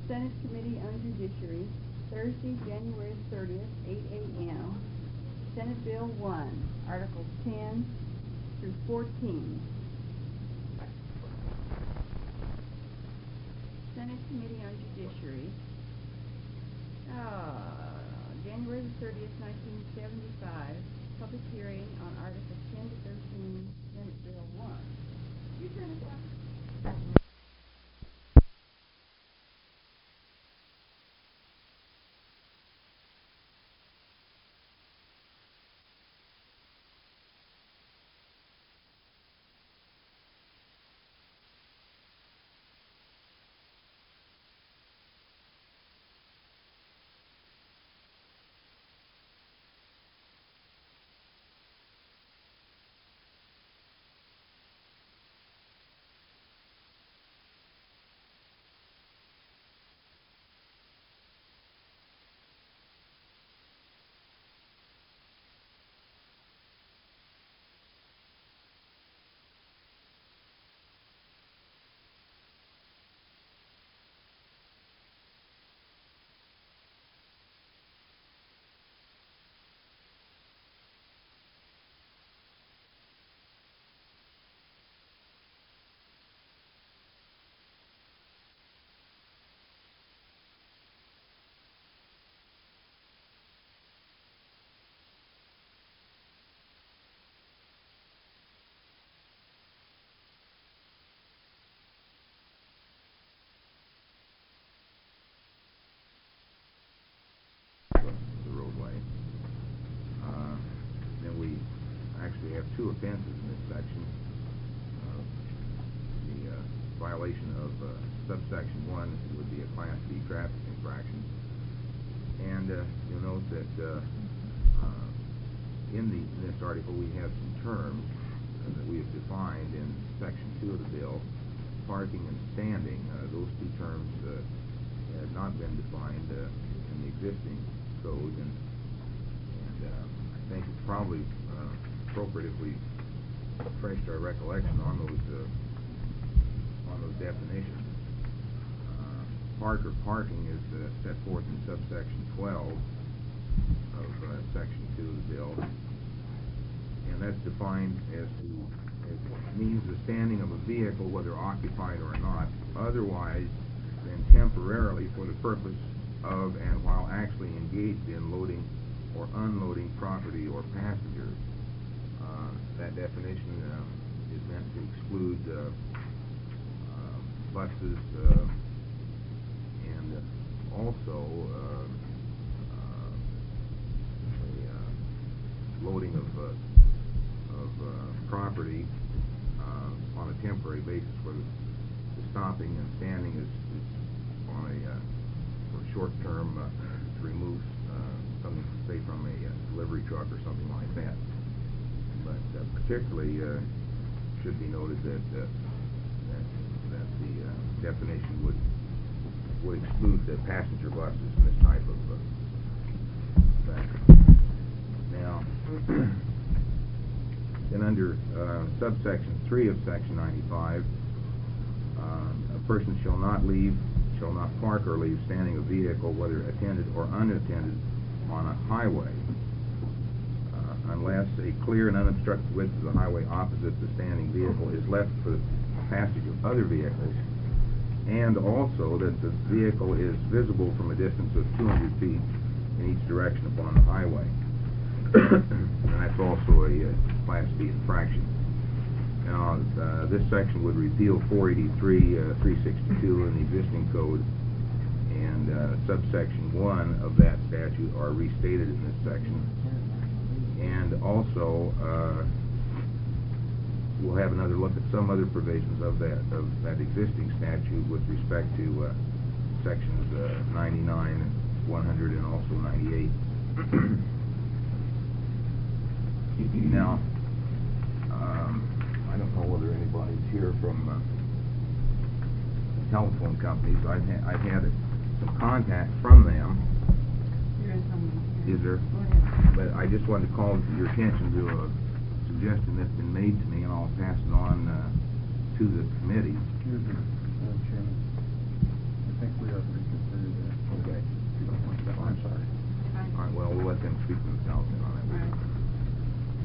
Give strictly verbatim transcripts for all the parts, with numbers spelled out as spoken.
Senate Committee on Judiciary, Thursday, January thirtieth, eight A M Senate Bill one, Articles ten through fourteen. Senate Committee on Judiciary, uh, January the thirtieth, nineteen seventy-five, public hearing on Articles ten to thirteen, Senate Bill one. You turn it down. The roadway. Uh, then we actually have two offenses in this section. Uh, the uh, violation of uh, subsection one would be a Class B traffic infraction. And uh, you'll note that uh, uh, in, the, in this article we have some terms uh, that we have defined in section two of the bill. Parking and standing, uh, those two terms uh, have not been defined uh, in the existing code, and, and uh, I think it's probably uh, appropriate if we refreshed our recollection on those uh, on those definitions. Uh, park or parking is uh, set forth in subsection twelve of uh, section two of the bill, and that's defined as to as means the standing of a vehicle, whether occupied or not, otherwise than temporarily for the purpose of and while actually engaged in loading or unloading property or passengers. Uh, that definition uh, is meant to exclude uh, uh, buses uh, and also uh, uh, a, uh, loading of, uh, of uh, property uh, on a temporary basis, where the, the stopping and standing is, is on a uh, short-term uh, to remove uh, something, say, from a uh, delivery truck or something like that. But uh, particularly uh, should be noted that uh, that, that the uh, definition would would exclude the passenger buses and this type of uh, thing. Now, then under uh, subsection three of section ninety-five, uh, a person shall not leave shall not park or leave standing a vehicle, whether attended or unattended, on a highway, uh, unless a clear and unobstructed width of the highway opposite the standing vehicle is left for the passage of other vehicles, and also that the vehicle is visible from a distance of two hundred feet in each direction upon the highway. And that's also a uh, Class B infraction. Now, uh, this section would repeal four eighty-three, uh, three sixty-two in the existing code, and uh, subsection one of that statute are restated in this section. And also, uh, we'll have another look at some other provisions of that of that existing statute with respect to uh, sections uh, ninety-nine, one hundred, and also ninety-eight. Now, um, I don't know whether anybody's here from uh, telephone companies. I've, ha I've had some contact from them. There is someone here. Is there? Go ahead. But I just wanted to call your attention to a suggestion that's been made to me, and I'll pass it on uh, to the committee. Excuse me, Madam Chairman. I think we are pretty good.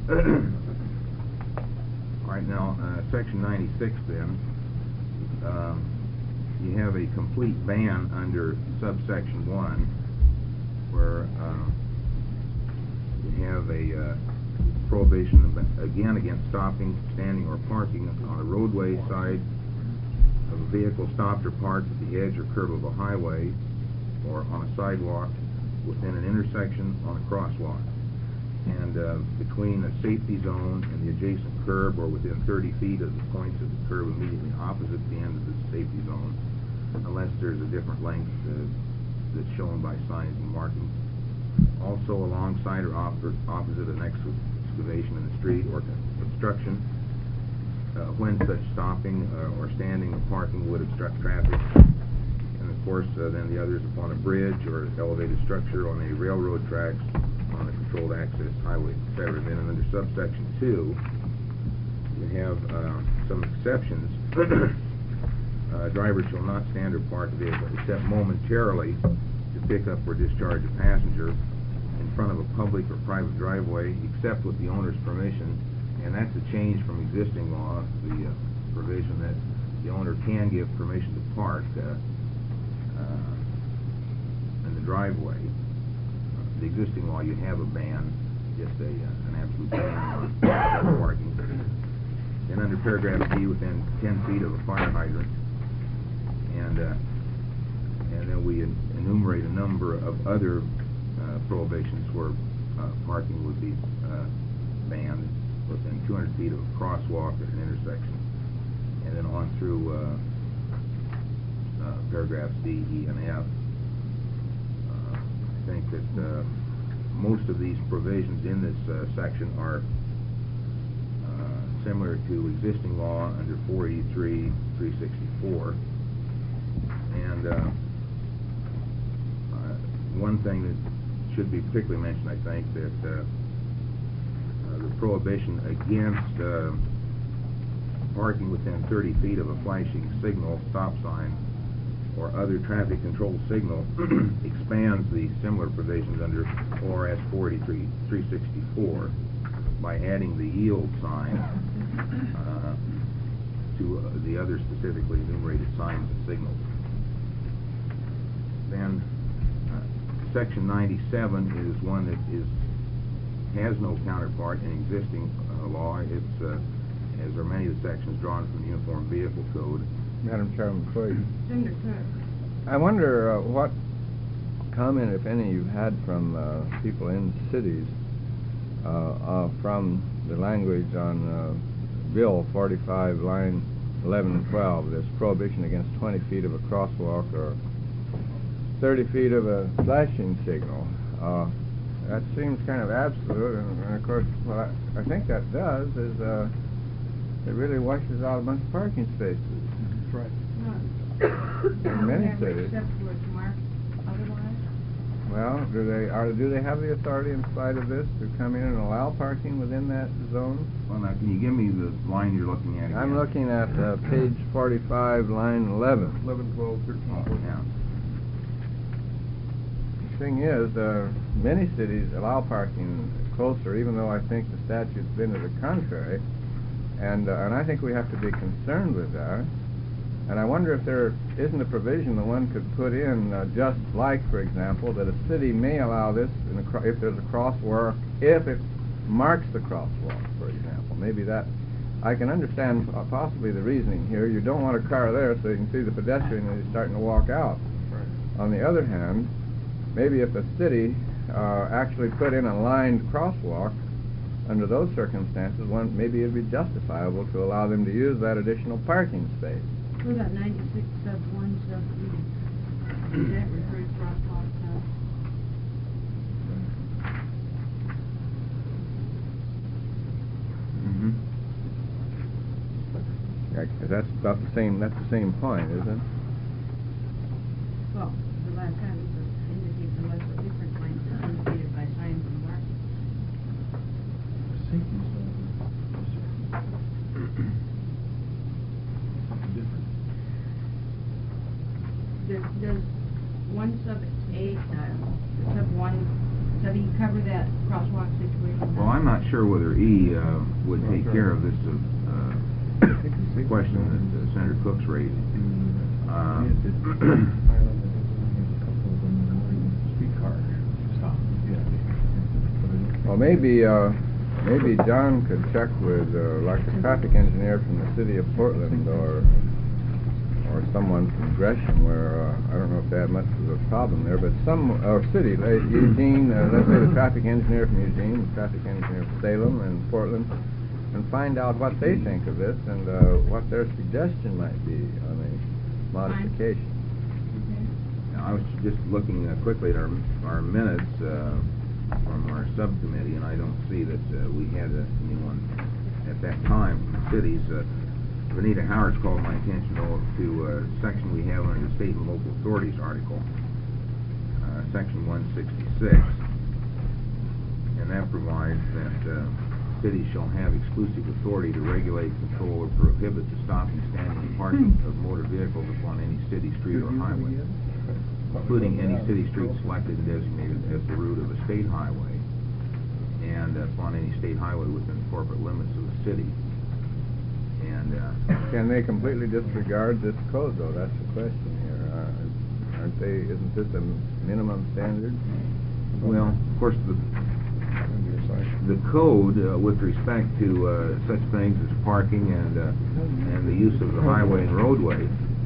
All right, now, uh, section ninety-six then, um, you have a complete ban under subsection one, where uh, you have a uh, prohibition of, again against stopping, standing, or parking on a roadway side of a vehicle stopped or parked at the edge or curb of a highway, or on a sidewalk, within an intersection, on a crosswalk, and uh, between a safety zone and the adjacent curb, or within thirty feet of the points of the curb immediately opposite the end of the safety zone, unless there's a different length uh, that's shown by signs and markings. Also alongside or op opposite an excavation in the street or obstruction, uh, when such stopping uh, or standing or parking would obstruct traffic. And of course, uh, then the others upon a bridge or elevated structure on a railroad tracks, on a controlled access highway, et cetera. And then under subsection two, you have uh, some exceptions. uh, drivers shall not stand or park a vehicle except momentarily to pick up or discharge a passenger in front of a public or private driveway, except with the owner's permission. And that's a change from existing law, the uh, provision that the owner can give permission to park uh, uh, in the driveway. The existing law, you have a ban, just a uh, an absolute ban on parking. Then under paragraph D, within ten feet of a fire hydrant, and uh, and then we en enumerate a number of other uh, prohibitions where uh, parking would be uh, banned within two hundred feet of a crosswalk at an intersection, and then on through uh, uh, paragraphs D, E, and F. I think that uh, most of these provisions in this uh, section are uh, similar to existing law under four eighty-three, three sixty-four. And uh, uh, one thing that should be particularly mentioned, I think, that uh, uh, the prohibition against uh, parking within thirty feet of a flashing signal, stop sign, or other traffic control signal expands the similar provisions under O R S four eighty-three, three sixty-four by adding the yield sign uh, to uh, the other specifically enumerated signs and signals. Then uh, section ninety-seven is one that is has no counterpart in existing uh, law. It's uh, as are many of the sections drawn from the Uniform Vehicle Code. Madam Chairman, please. Senator Cook. I wonder uh, what comment, if any, you've had from uh, people in cities uh, uh, from the language on uh, Bill forty-five, line eleven and twelve, this prohibition against twenty feet of a crosswalk or thirty feet of a flashing signal. Uh, that seems kind of absolute, and, and of course, what I, I think that does is uh, it really washes out a bunch of parking spaces. That's right. In many cities. Except where it's marked otherwise? Well, do they are do they have the authority, in spite of this, to come in and allow parking within that zone? Well, now, can you give me the line you're looking at again? I'm looking at uh, page forty-five, line eleven. eleven, twelve, thirteen, Oh, fourteen. yeah. The thing is, uh, many cities allow parking closer, even though I think the statute's been to the contrary, and uh, and I think we have to be concerned with that. And I wonder if there isn't a provision that one could put in, uh, just like, for example, that a city may allow this in a cro if there's a crosswalk, if it marks the crosswalk, for example. Maybe that, I can understand uh, possibly the reasoning here. You don't want a car there so you can see the pedestrian as he's starting to walk out. Right. On the other hand, maybe if a city uh, actually put in a lined crosswalk, under those circumstances, one maybe it'd be justifiable to allow them to use that additional parking space. What about ninety-six sub one sub E? Does that refer to crosswalk stuff? Mm-hmm. Yeah, 'cause that's about the same. That's the same point, isn't it? Well, the last time it was indicates unless a different line is indicated by signs and markings. Does, does one sub A, uh, sub one Does he cover that crosswalk situation? Well, I'm not sure whether E uh, would take care of this uh, uh, question that uh, Senator Cook's raised. Uh, Well, maybe, uh, maybe John could check with, uh, like a traffic engineer from the city of Portland or, or someone from Gresham where, uh, I don't know if they have much of a problem there, but some, or city, like Eugene, uh, let's say the traffic engineer from Eugene, the traffic engineer from Salem and Portland, and find out what they think of this and, uh, what their suggestion might be on a modification. Now, I was just looking uh, quickly at our, our minutes, uh, from our subcommittee, and I don't see that uh, we had uh, anyone at that time from the cities. Uh, Benita Howard's called my attention to, to a section we have under the State and Local Authorities article, uh, section one sixty-six, and that provides that uh, cities shall have exclusive authority to regulate, control, or prohibit the stopping, standing, and parking of motor vehicles upon any city, street, or highway, including any city street selected and designated as the route of a state highway, and upon any state highway within the corporate limits of the city. And uh, Can they completely disregard this code, though? That's the question here. Uh, aren't they? Isn't this a minimum standard? well, of course, the the code uh, with respect to uh, such things as parking and uh, and the use of the highway and roadway,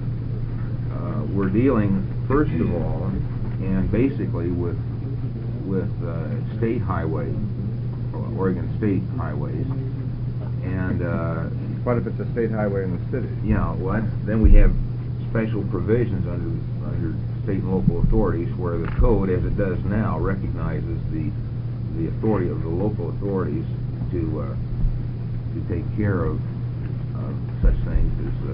uh, we're dealing first of all, and basically with with uh, state highway, Oregon state highways, and uh, What if it's a state highway in the city? yeah, what? Then we have special provisions under under state and local authorities where the code, as it does now, recognizes the the authority of the local authorities to uh, to take care of uh, such things as uh,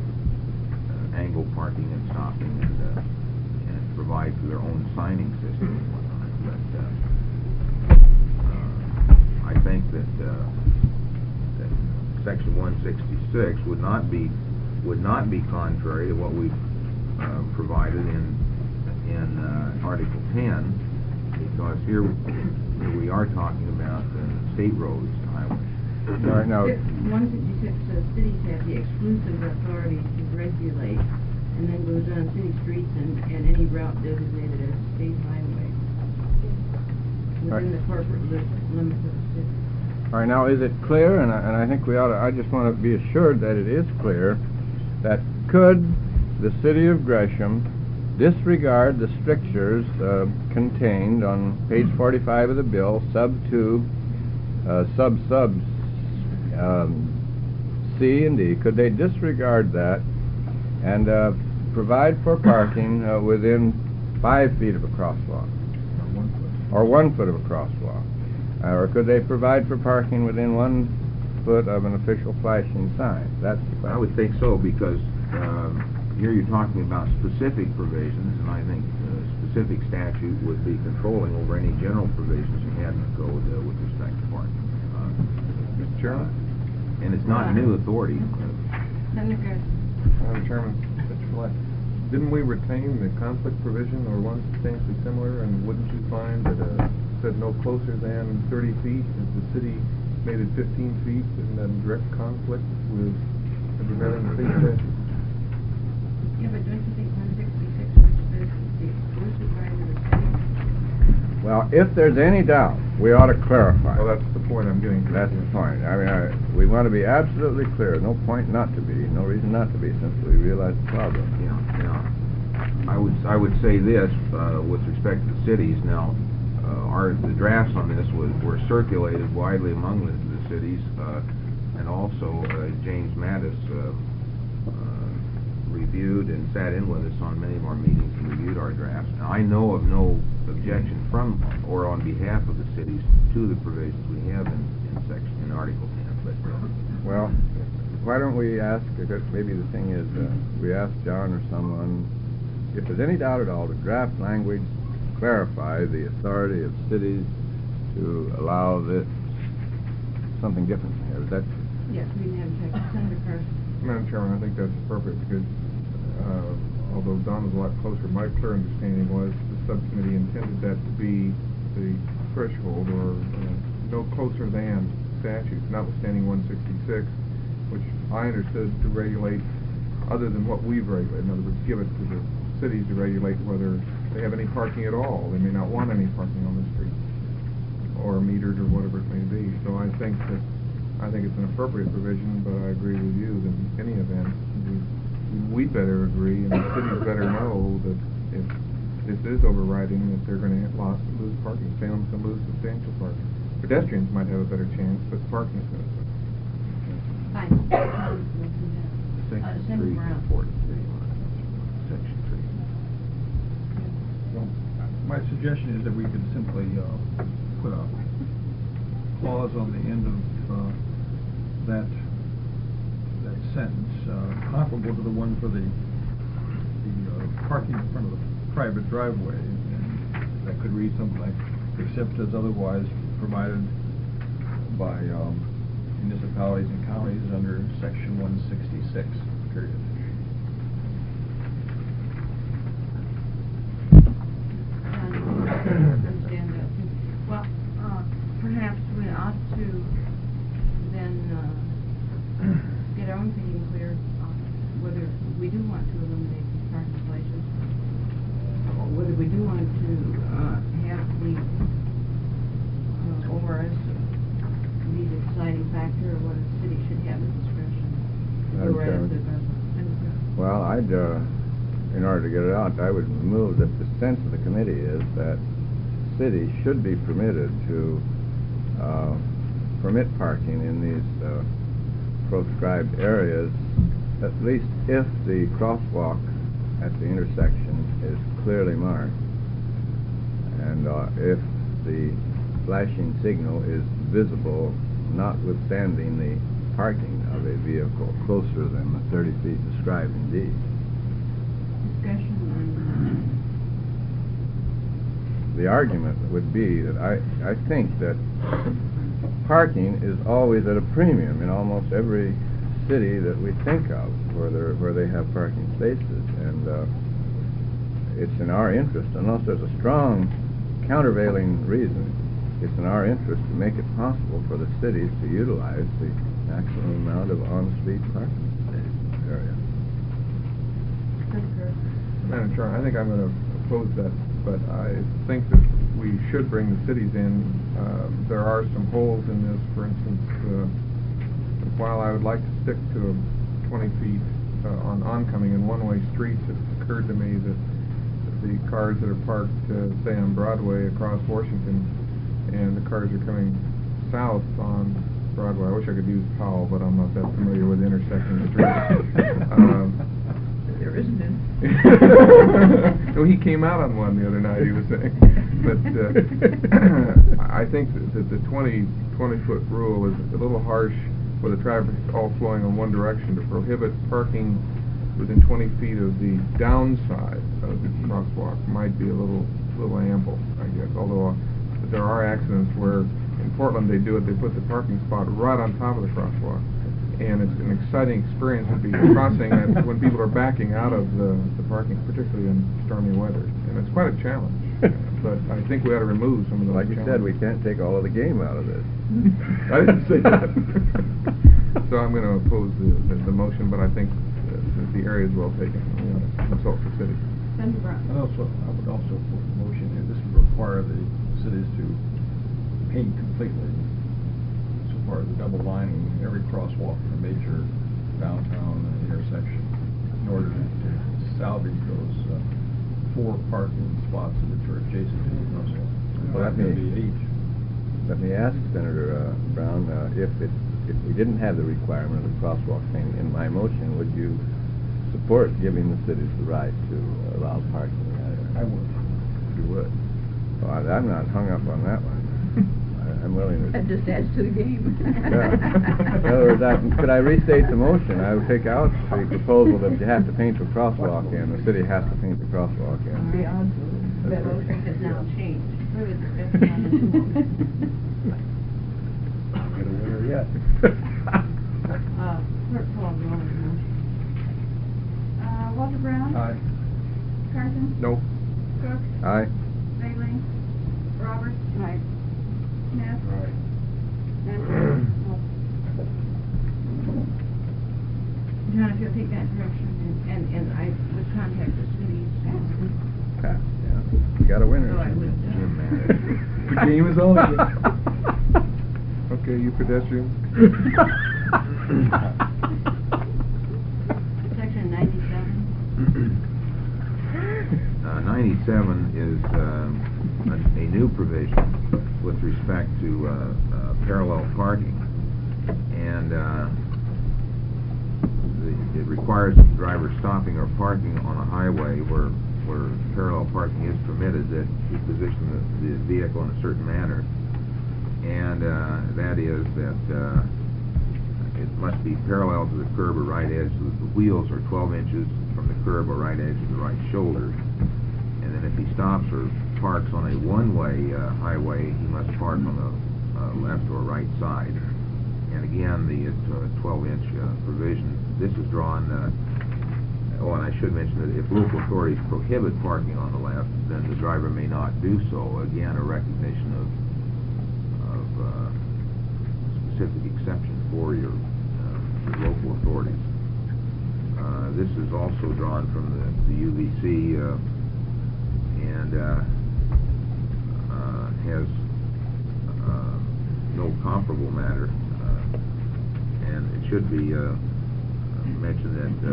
uh, angle parking and stopping and. Uh, provide for their own signing system and whatnot. But uh, uh, I think that, uh, that Section one sixty-six would not be would not be contrary to what we've uh, provided in in uh, Article ten, because here, here we are talking about uh, state roads, highways. All right, now. one fifty-six says cities have the exclusive authority to regulate, and then goes on city streets and, and any route designated as state highway within Right. the corporate li limits of the city. All right, now is it clear, and I, and I think we ought to, I just want to be assured that it is clear, that could the city of Gresham disregard the strictures uh, contained on page forty-five of the bill, sub two, uh, sub subs um, C and D, could they disregard that and uh, provide for parking uh, within five feet of a crosswalk, or one foot of a crosswalk, uh, or could they provide for parking within one foot of an official flashing sign? That's the question. I would think so, because um, here you're talking about specific provisions, and I think uh, specific statute would be controlling over any general provisions you had in the code uh, with respect to parking. Uh, Mister Chairman? Uh, and it's not new authority. Senator Madam Chairman, Mister Fleck, didn't we retain the conflict provision or one substantially similar, and wouldn't you find that uh, said no closer than thirty feet, if the city made it fifteen feet, isn't that in direct conflict with the prevailing state statute? Yeah, but don't you think one sixty-six, which says the exclusive right of the city? Well, if there's any doubt, we ought to clarify. Well, that's the point I'm getting to. That's the point. I mean, I, we want to be absolutely clear. No point not to be. No reason not to be, since we realize the problem. Yeah, yeah. I would I would say this uh, with respect to cities. Now, uh, our the drafts on this was were circulated widely among the, the cities, uh, and also uh, James Mattis uh, uh, reviewed and sat in with us on many of our meetings and reviewed our drafts. Now, I know of no objection from or on behalf of the cities to the provisions we have in, in section in Article ten. But uh, Well, why don't we ask, because maybe the thing is, uh, we ask John or someone, if there's any doubt at all, to draft language, clarify the authority of cities to allow this, something different from here. Is that, Yes, we can have check. Senator Carson. Madam Chairman, I think that's appropriate, because uh, although Don was a lot closer, my clear understanding was the subcommittee intended that to be the threshold or uh, no closer than statute, notwithstanding one sixty-six, which I understood to regulate other than what we've regulated. In other words, give it to the cities to regulate whether they have any parking at all. They may not want any parking on the street, or metered, or whatever it may be. So I think that I think it's an appropriate provision, but I agree with you that in any event, we, we'd better agree, and the cities better know that if this is overriding, that they're going to lose, lose parking. Salem's going to lose substantial parking. Pedestrians might have a better chance, but parking is going to. Fine. Section Uh, three, Senator Brown. important. Section three. Well, my suggestion is that we could simply uh, put a clause on the end of uh, that that sentence, uh, comparable to the one for the the uh, parking in front of the private driveway, and that could read something like, except as otherwise provided by um, municipalities and counties under section one sixty-six, period. Understand that too. Well, uh, perhaps we ought to then uh, get our own thinking clear on whether we do want to eliminate these parking places, or whether we do want to uh, have the uh, O R S be the deciding factor, or whether the city should have the discretion to Madam go right up to the Chairman. government. Well, I'd, uh, in order to get it out, I would move that the sense of the committee is that cities should be permitted to uh, permit parking in these uh, proscribed areas, at least if the crosswalk at the intersection is clearly marked, and uh, if the flashing signal is visible, notwithstanding the parking of a vehicle closer than the thirty feet described in D. Discussion on The argument would be that I, I think that parking is always at a premium in almost every city that we think of where, there, where they have parking spaces, and uh, it's in our interest, unless there's a strong countervailing reason, it's in our interest to make it possible for the cities to utilize the maximum amount of on-street parking area. Madam Chair, I think I'm going to oppose that, but I think that we should bring the cities in. Uh, there are some holes in this. For instance, uh, while I would like to stick to twenty feet uh, on oncoming and one-way streets, it occurred to me that the cars that are parked, uh, say on Broadway across Washington, and the cars are coming south on Broadway. I wish I could use Powell, but I'm not that familiar with the intersection streets. um, there isn't any. No, he came out on one the other night, he was saying. But uh, I think that, that the twenty foot rule is a little harsh with the traffic all flowing in one direction. To prohibit parking within twenty feet of the downside of the crosswalk might be a little little ample, I guess. Although uh, there are accidents where in Portland they do it, they put the parking spot right on top of the crosswalk. And it's an exciting experience to be crossing it when people are backing out of the, the parking, particularly in stormy weather. And it's quite a challenge. But I think we ought to remove some of those Like you said, we can't take all of the game out of this. I didn't say that. So I'm going to oppose the, the, the motion, but I think uh, that the area is well taken. We ought to consult the city. Senator Brown. And also, I would also put a motion here, this would require the cities to paint completely, so far as the double lining, every crosswalk in a major downtown intersection, in order to salvage those uh, four parking spots which are adjacent to the crosswalk. Well, that That'd may- be eight. Let me ask Senator uh, Brown, uh, if it, if we didn't have the requirement of the crosswalk painting in my motion, would you support giving the cities the right to allow parking in that area? I would. You would? Well, I- I'm not hung up on that one. I- I'm willing to... That just adds to the game. Yeah. In other words, I, could I restate the motion? I would take out the proposal that you have to paint the crosswalk in, the city has to paint the crosswalk in. The odds of that motion has now changed. Further discussion on the new motion. Get a winner yet. Uh, clerk call the roll on the motion. Uh, Walter Brown? Aye. Carson? No. Cook? Aye. Bailey? Roberts? Aye. Smith? Right. Manchin? John, if you'll take that direction, and, and, and I would contact the city, ask them. Pass, yeah. You got a winner. So I would, uh, Jim Maddox. The game is on again. Okay, you pedestrian. Section ninety-seven. Uh, ninety-seven is um, a, a new provision with respect to uh, uh, parallel parking, and uh, the, it requires that the driver stopping or parking on a highway where where parallel parking is permitted that you position the, the vehicle in a certain manner, and uh, that is that uh, it must be parallel to the curb or right edge. So the wheels are twelve inches from the curb or right edge of the right shoulder. And then if he stops or parks on a one-way uh, highway, he must park on the uh, left or right side. And again, the twelve-inch uh, provision. This is drawn. Uh, oh, and I should mention that if local authorities prohibit parking on the left, then the driver may not do so. Again, a recognition of of uh, specific exception for your, uh, your local authorities. Uh, this is also drawn from the, the U V C uh, and uh, uh, has uh, no comparable matter. Uh, and it should be uh, mentioned that uh,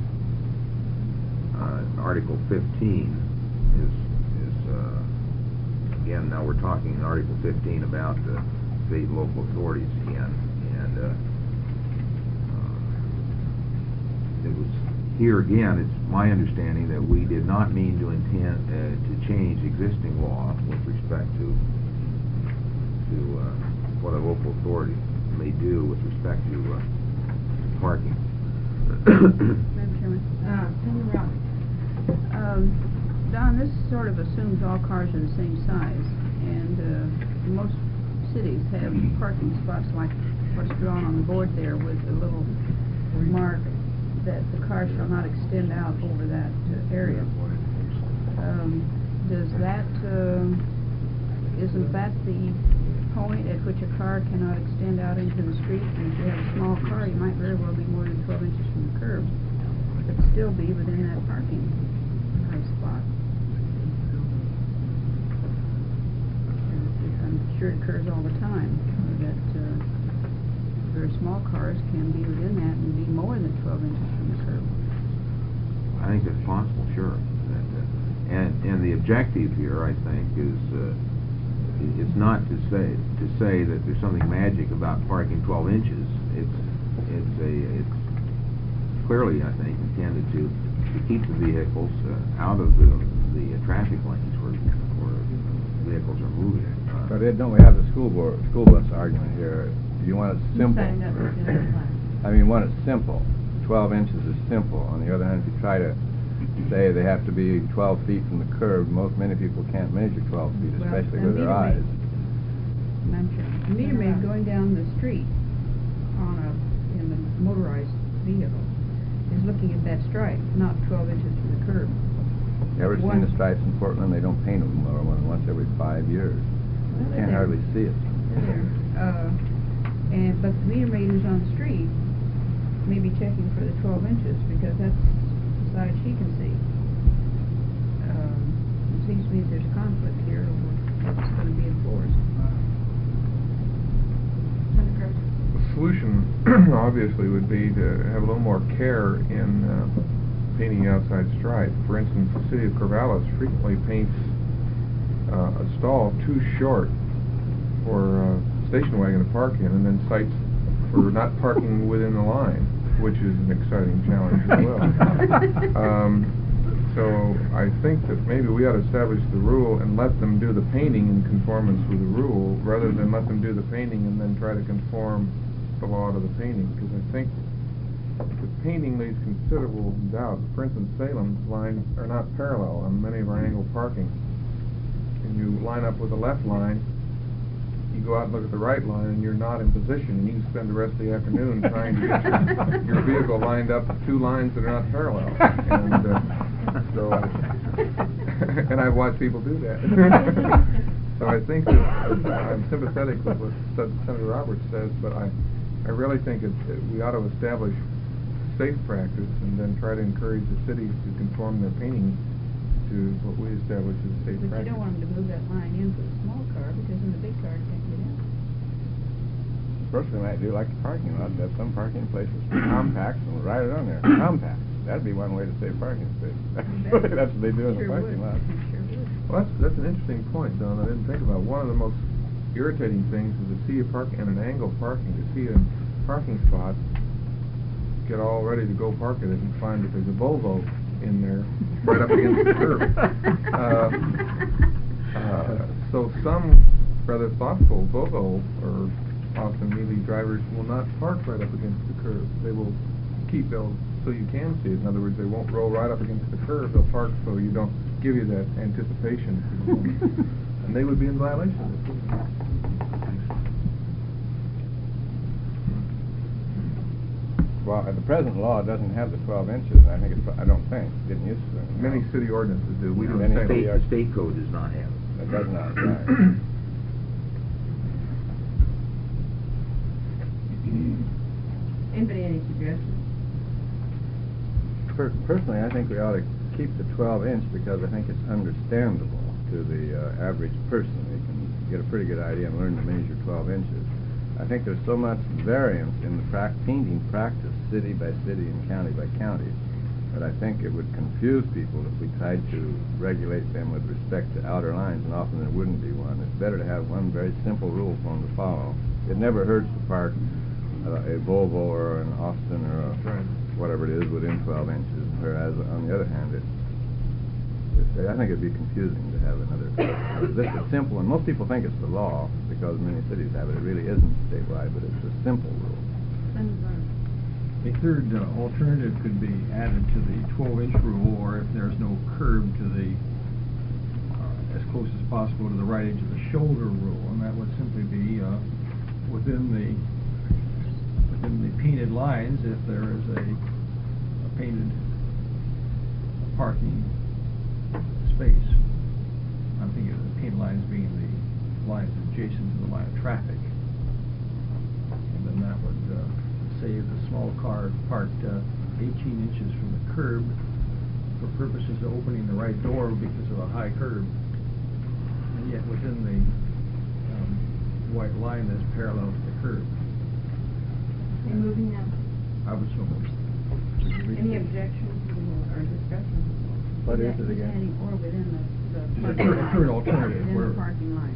uh, Article fifteen is, is uh, again, now we're talking in Article fifteen about the state and local authorities again. And uh, uh, it was here again, it's my understanding that we did not mean to intend uh, to change existing law with respect to to uh, what a local authority may do with respect to uh, parking. Madam Chairman. Uh, Senator Roberts. Um, Don, this sort of assumes all cars are the same size, and uh, most cities have parking spots like what's drawn on the board there with a little mark that the car shall not extend out over that uh, area. Um, does that, uh, isn't that the point at which a car cannot extend out into the street? And if you have a small car, you might very well be more than twelve inches from the curb, but still be within that parking uh, spot. And I'm sure it occurs all the time uh, that uh, very small cars can be within that and be more than twelve inches from the curb. I think that's possible, sure. That, uh, and and the objective here, I think, is uh, it's not to say to say that there's something magic about parking twelve inches. It's it's a it's clearly, I think, intended to to keep the vehicles uh, out of the the uh, traffic lanes where where vehicles are moving. Uh, But Ed, don't we have the school board, school bus argument here? You want it Who simple. signed up for this class? I mean, one, it's simple. Twelve inches is simple. On the other hand, if you try to say they have to be twelve feet from the curb, most, many people can't measure twelve feet, Well, especially a with their meter maid- eyes. Madam Chair, a meter maid going down the street on a, in a motorized vehicle is looking at that stripe, not twelve inches from the curb. You ever One- seen the stripes in Portland? They don't paint them more than once every five years. Well, You they're can't there. hardly see it. They're there. Uh, and, but the meter maid who's on the street may be checking for the twelve inches, because that's the side she can see. Um, it seems to me that there's conflict here over what's gonna be enforced. Senator Cruz. The solution, obviously, would be to have a little more care in uh, painting outside stripe. For instance, the city of Corvallis frequently paints uh, a stall too short for uh, station wagon to park in, and then cites for not parking within the line, which is an exciting challenge as well. um, so I think that maybe we ought to establish the rule and let them do the painting in conformance with the rule, rather than let them do the painting and then try to conform the law to the painting, because I think the painting leaves considerable doubt. For instance, Salem's lines are not parallel on many of our angled parking. And you line up with the left line, you go out and look at the right line, and you're not in position, and you spend the rest of the afternoon trying to get your, your vehicle lined up with two lines that are not parallel. And uh, so, and I've watched people do that. So I think that I'm sympathetic with what Sen- Senator Roberts says, but I, I really think it's, that we ought to establish safe practice and then try to encourage the cities to conform their painting to what we establish as safe But practice. you don't want them to move that line in for the small car, because then the big car can't get in. First, they might do like the parking lot, have some parking places for compacts and write it on there, compact. That'd be one way to save parking space. bet. That's what they do in the Sure parking would. lot. Sure would. Well, that's, that's an interesting point, Don, I didn't think about. One of the most irritating things is to see a park, and an angle parking, to see a parking spot, get all ready to go park it, and find that there's a Volvo in there, right up against the curb. Uh, uh, so some rather thoughtful Volvo or Austin Mealy drivers will not park right up against the curb. They will keep they'll so you can see it. In other words, they won't roll right up against the curb. They'll park so you don't give you that anticipation. And they would be in violation of this. Well, uh, the present law doesn't have the twelve inches. I think it's, I don't think, didn't used to. Many city ordinances do. We do Many the city same. State, the state code does not have it. It does not, right. Anybody any suggestions? Per- Personally, I think we ought to keep the twelve inch because I think it's understandable to the uh, average person. They can get a pretty good idea and learn to measure twelve inches. I think there's so much variance in the prac painting practice, city by city and county by county, that I think it would confuse people if we tried to regulate them with respect to outer lines, and often there wouldn't be one. It's better to have one very simple rule for them to follow. It never hurts to park uh, a Volvo or an Austin or a Right. whatever it is within twelve inches, whereas on the other hand, it, it, I think it'd be confusing to have another. This is simple, and most people think it's the law because many cities have it. It really isn't statewide, but it's a simple rule. A third uh, alternative could be added to the twelve inch rule, or if there's no curb, to the, uh, as close as possible to the right edge of the shoulder rule, and that would simply be uh, within the within the painted lines, if there is a, a painted parking space. I'm thinking of the painted lines being the lines adjacent to the line of traffic, and then that would uh, say the small car parked uh, eighteen inches from the curb for purposes of opening the right door because of a high curb, and yet within the um, white line that's parallel to the curb. Are you moving now? I would so move. Any objections or discussion? What is That it again? standing or within the, the Is parking it third- line. third alternative, Within where- the parking line.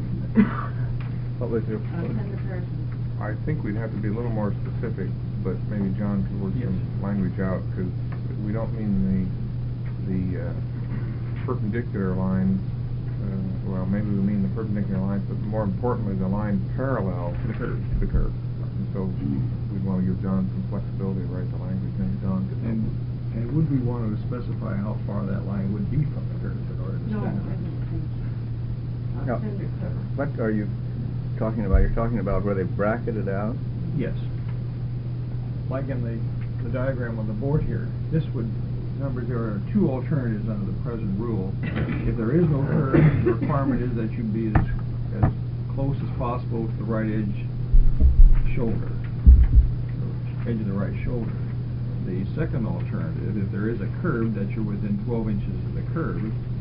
What was your? Uh, Senator Harrison. I think we'd have to be a little more specific, but maybe John could work Yes. some language out, because we don't mean the, the uh, perpendicular lines, uh, well, maybe we mean the perpendicular lines, but more importantly, the line parallel to the curb. To the curb. And so we'd want to give John some flexibility to write the language, maybe John could help And, us. and would we want to specify how far that line would be from the curb in order to No, I stand it? don't think so. Uh, No. Senator Clever. What are you talking about? You're talking about where they bracketed out? Yes. Like in the, the diagram on the board here, this would, remember, there are two alternatives under the present rule. If there is no curb, the requirement is that you be as, as close as possible to the right edge shoulder, edge of the right shoulder. The second alternative, if there is a curb, that you're within twelve inches of the curb.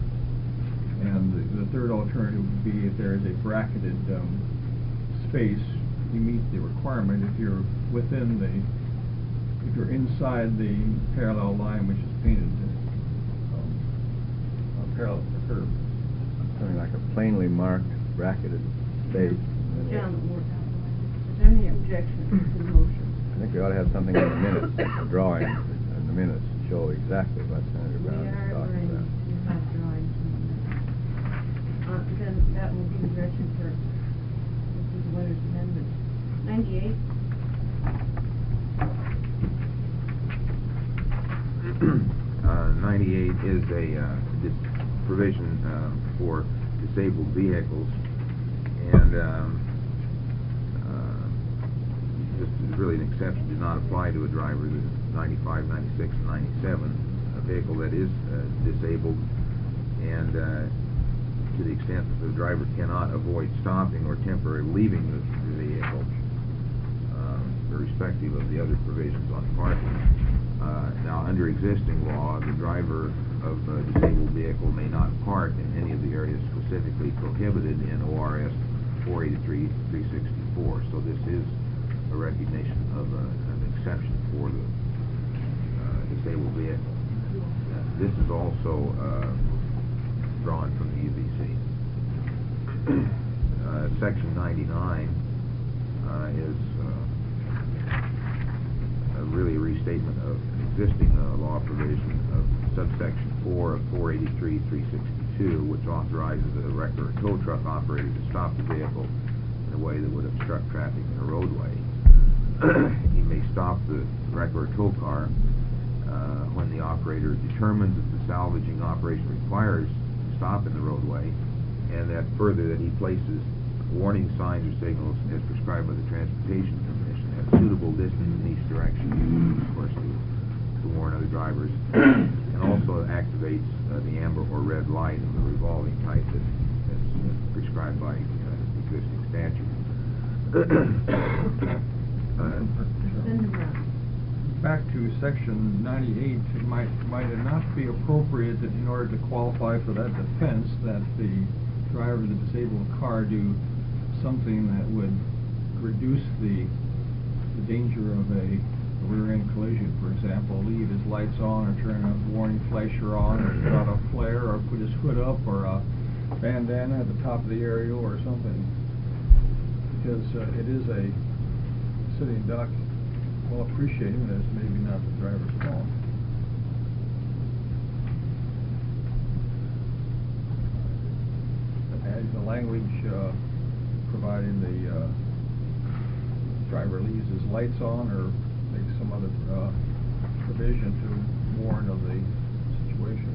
And the, the third alternative would be if there is a bracketed um, space, you meet the requirement if you're within the, if you're inside the parallel line which is painted um, uh, parallel to the curb. Something like a plainly marked bracketed space. John, work out the language. Is there any objection to the motion? I think we ought to have something in the minutes, a drawing in the minutes to show exactly what Senator We Brown is are talking going about. to have drawings in a minute. Uh, then that will be the direction for, this is the winner's amendment. Ninety-eight? Uh, ninety-eight is a uh, dis- provision uh, for disabled vehicles, and um, uh, this is really an exception, does not apply to a driver that is ninety-five, ninety-six, and ninety-seven, a vehicle that is uh, disabled, and uh, to the extent that the driver cannot avoid stopping or temporarily leaving the, the vehicle, uh, irrespective of the other provisions on parking. Uh, now, under existing law, the driver of a disabled vehicle may not park in any of the areas specifically prohibited in O R S four eighty-three three sixty-four. So this is a recognition of a, an exception for the uh, disabled vehicle. Uh, this is also uh, drawn from the U B C. uh, Section ninety-nine uh, is uh, a really a restatement of an existing uh, law provision of subsection four of four eighty-three three sixty-two, which authorizes a wrecker or tow truck operator to stop the vehicle in a way that would obstruct traffic in a roadway. He may stop the wrecker or tow car uh, when the operator determines that the salvaging operation requires stop in the roadway, and that further that he places warning signs or signals as prescribed by the Transportation Commission at suitable distance in each direction, of course, to, to warn other drivers, and also activates uh, the amber or red light of the revolving type that, that's uh, prescribed by uh, existing statute. uh, Back to section ninety-eight, it might, might it not be appropriate that in order to qualify for that defense, that the driver of the disabled car do something that would reduce the, the danger of a rear-end collision, for example, leave his lights on, or turn a warning flasher on, or put out a flare, or put his hood up, or a bandana at the top of the aerial, or something. Because uh, it is a sitting duck, well appreciating that it's maybe not the driver's fault. As the language uh, providing the uh, driver leaves his lights on, or makes some other uh, provision to warn of the situation.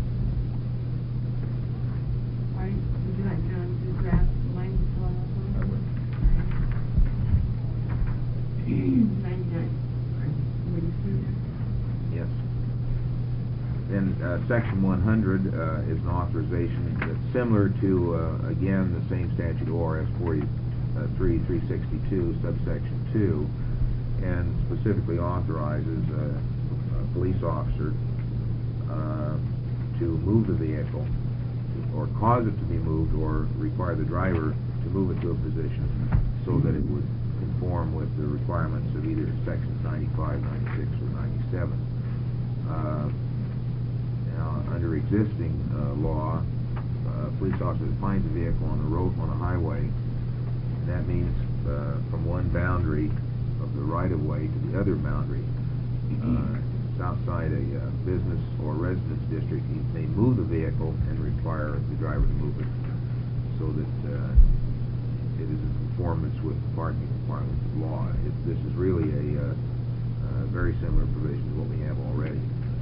Are you, would you like John to draft the language on that one? I would. ninety-nine. Would you see that? Yes. Then uh, section one hundred uh, is an authorization that's similar to, uh, again, the same statute, O R S forty-three three sixty-two, subsection two, and specifically authorizes uh, a police officer uh, to move the vehicle, or cause it to be moved, or require the driver to move it to a position so that it would conform with the requirements of either sections ninety-five, ninety-six, or ninety-seven. Uh, now, under existing uh, law, uh, a police officer finds a vehicle on the road on a highway, and that means uh, from one boundary of the right-of-way to the other boundary. Uh, it's outside a uh, business or residence district. He may move the vehicle and require the driver to move it so that uh, it is in conformance with the parking requirements of law. It, this is really a uh, uh, very similar provision to what we have already.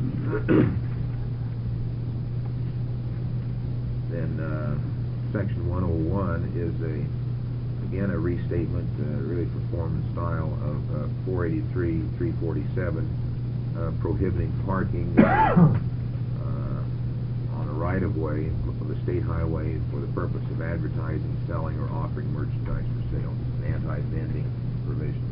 Then uh, section one oh one is a again a restatement, uh, really for form and style of uh, four eighty-three three forty-seven, uh, prohibiting parking uh, on a right-of-way of the state highway for the purpose of advertising, selling, or offering merchandise for sale. It's an anti-vending provision.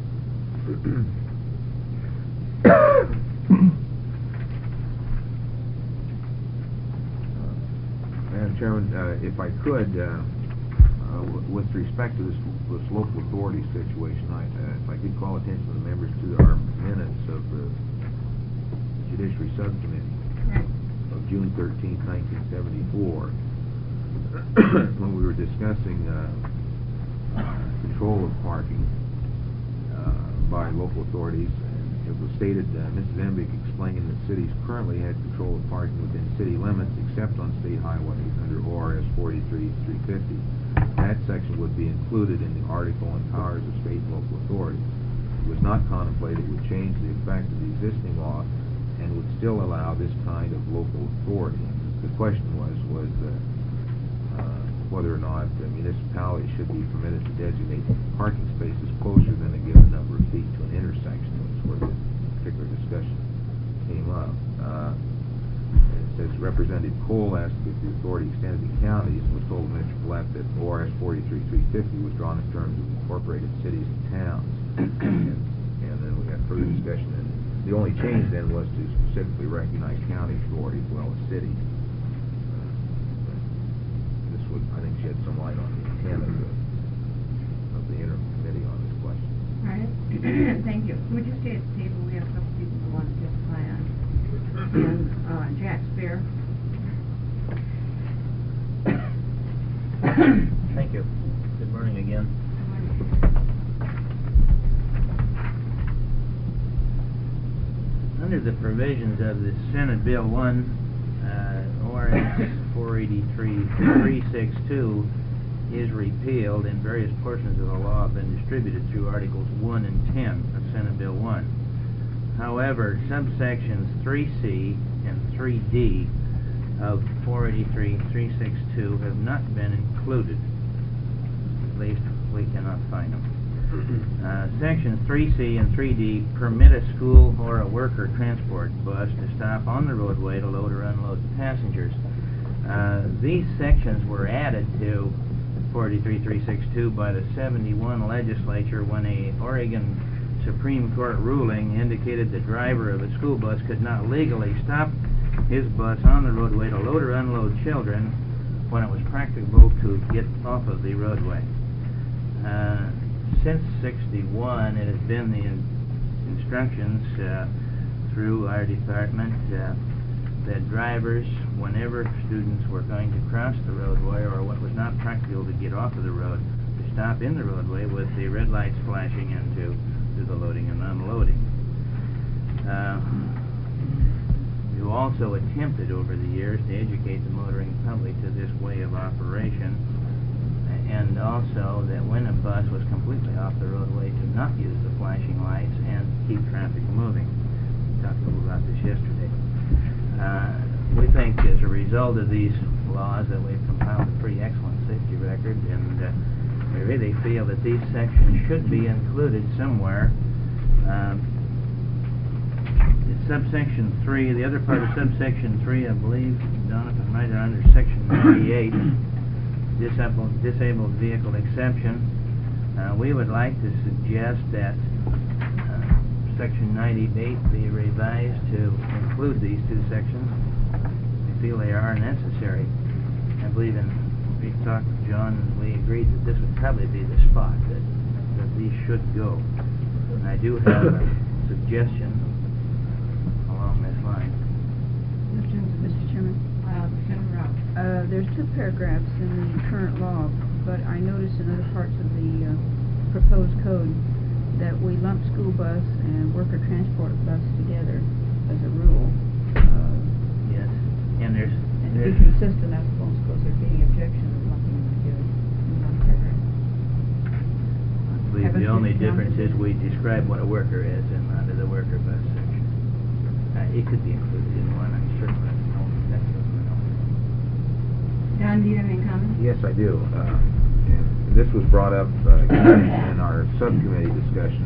Madam Chairman, uh, if I could, uh, uh, with respect to this, this local authority situation, I, uh, if I could call attention to the members to our minutes of the Judiciary Subcommittee Right. of June thirteenth, nineteen seventy-four, when we were discussing uh, control of parking uh, by local authorities. It was stated, uh, Missus Embick explained that cities currently had control of parking within city limits except on state highways under O R S forty-three three fifty. That section would be included in the article on powers of state and local authorities. It was not contemplated it would change the effect of the existing law and would still allow this kind of local authority. The question was, was uh, uh, whether or not the municipality should be permitted to designate parking spaces closer than a given number of feet to an intersection. That's where the particular discussion came up. Uh, as Representative Cole asked if the authority extended to counties, and was told by Mister Black that O R S forty-three three fifty was drawn in terms of incorporated cities and towns. and, and then we had further discussion, and the only change then was to specifically recognize county authority as well as city. Uh, this would, I think, shed some light on the intent of the, of the interim committee on this question. All right, thank you. Would you stay at the table? We have a couple people who want to testify on. And, uh, Jack Spear. Thank you. Good morning again. Under the provisions of the Senate Bill one, uh, O R S four eighty-three three sixty-two is repealed, and various portions of the law have been distributed through Articles one and ten of Senate Bill one. However, subsections three C and three D of four eighty-three three sixty-two have not been included. At least we cannot find them. Uh, Sections three C and three D permit a school or a worker transport bus to stop on the roadway to load or unload passengers. Uh, these sections were added to four eighty-three three sixty-two by the seventy-one legislature when a Oregon Supreme Court ruling indicated the driver of a school bus could not legally stop his bus on the roadway to load or unload children when it was practicable to get off of the roadway. Uh, since sixty-one, it has been the in instructions uh, through our department uh, that drivers, whenever students were going to cross the roadway or what was not practical to get off of the road, to stop in the roadway with the red lights flashing and to do the loading and unloading. Uh, we've also attempted over the years to educate the motoring public to this way of operation, and also that when a bus was completely off the roadway to not use the flashing lights and keep traffic moving. We talked a little about this yesterday. Uh, we think as a result of these laws that we've compiled a pretty excellent safety record, and uh, we really feel that these sections should be included somewhere. Um, subsection three, the other part of subsection three, I believe, Don, if I'm right, are under section ninety-eight, disabled, disabled vehicle exception. Uh, we would like to suggest that uh, section ninety-eight be revised to include these two sections. We feel they are necessary. I believe in, we talked with John, and we agreed that this would probably be the spot that, that these should go. And I do have a suggestion along this line. Mister Chairman? Uh, Senator Rouse. Uh, there's two paragraphs in the current law, but I noticed in other parts of the uh, proposed code that we lump school bus and worker transport bus together as a rule. Uh, Yes, and there's... and to be there's consistent, I suppose, because there'd be any objection of lumping them together in one paragraph. I believe Haven't the only been difference is counted. we describe what a worker is in under the worker bus section. Uh, it could be included in one, I'm certain, but no, that's what we know. Don, do you have any comments? Yes, I do. Uh, and this was brought up uh, in our subcommittee discussion,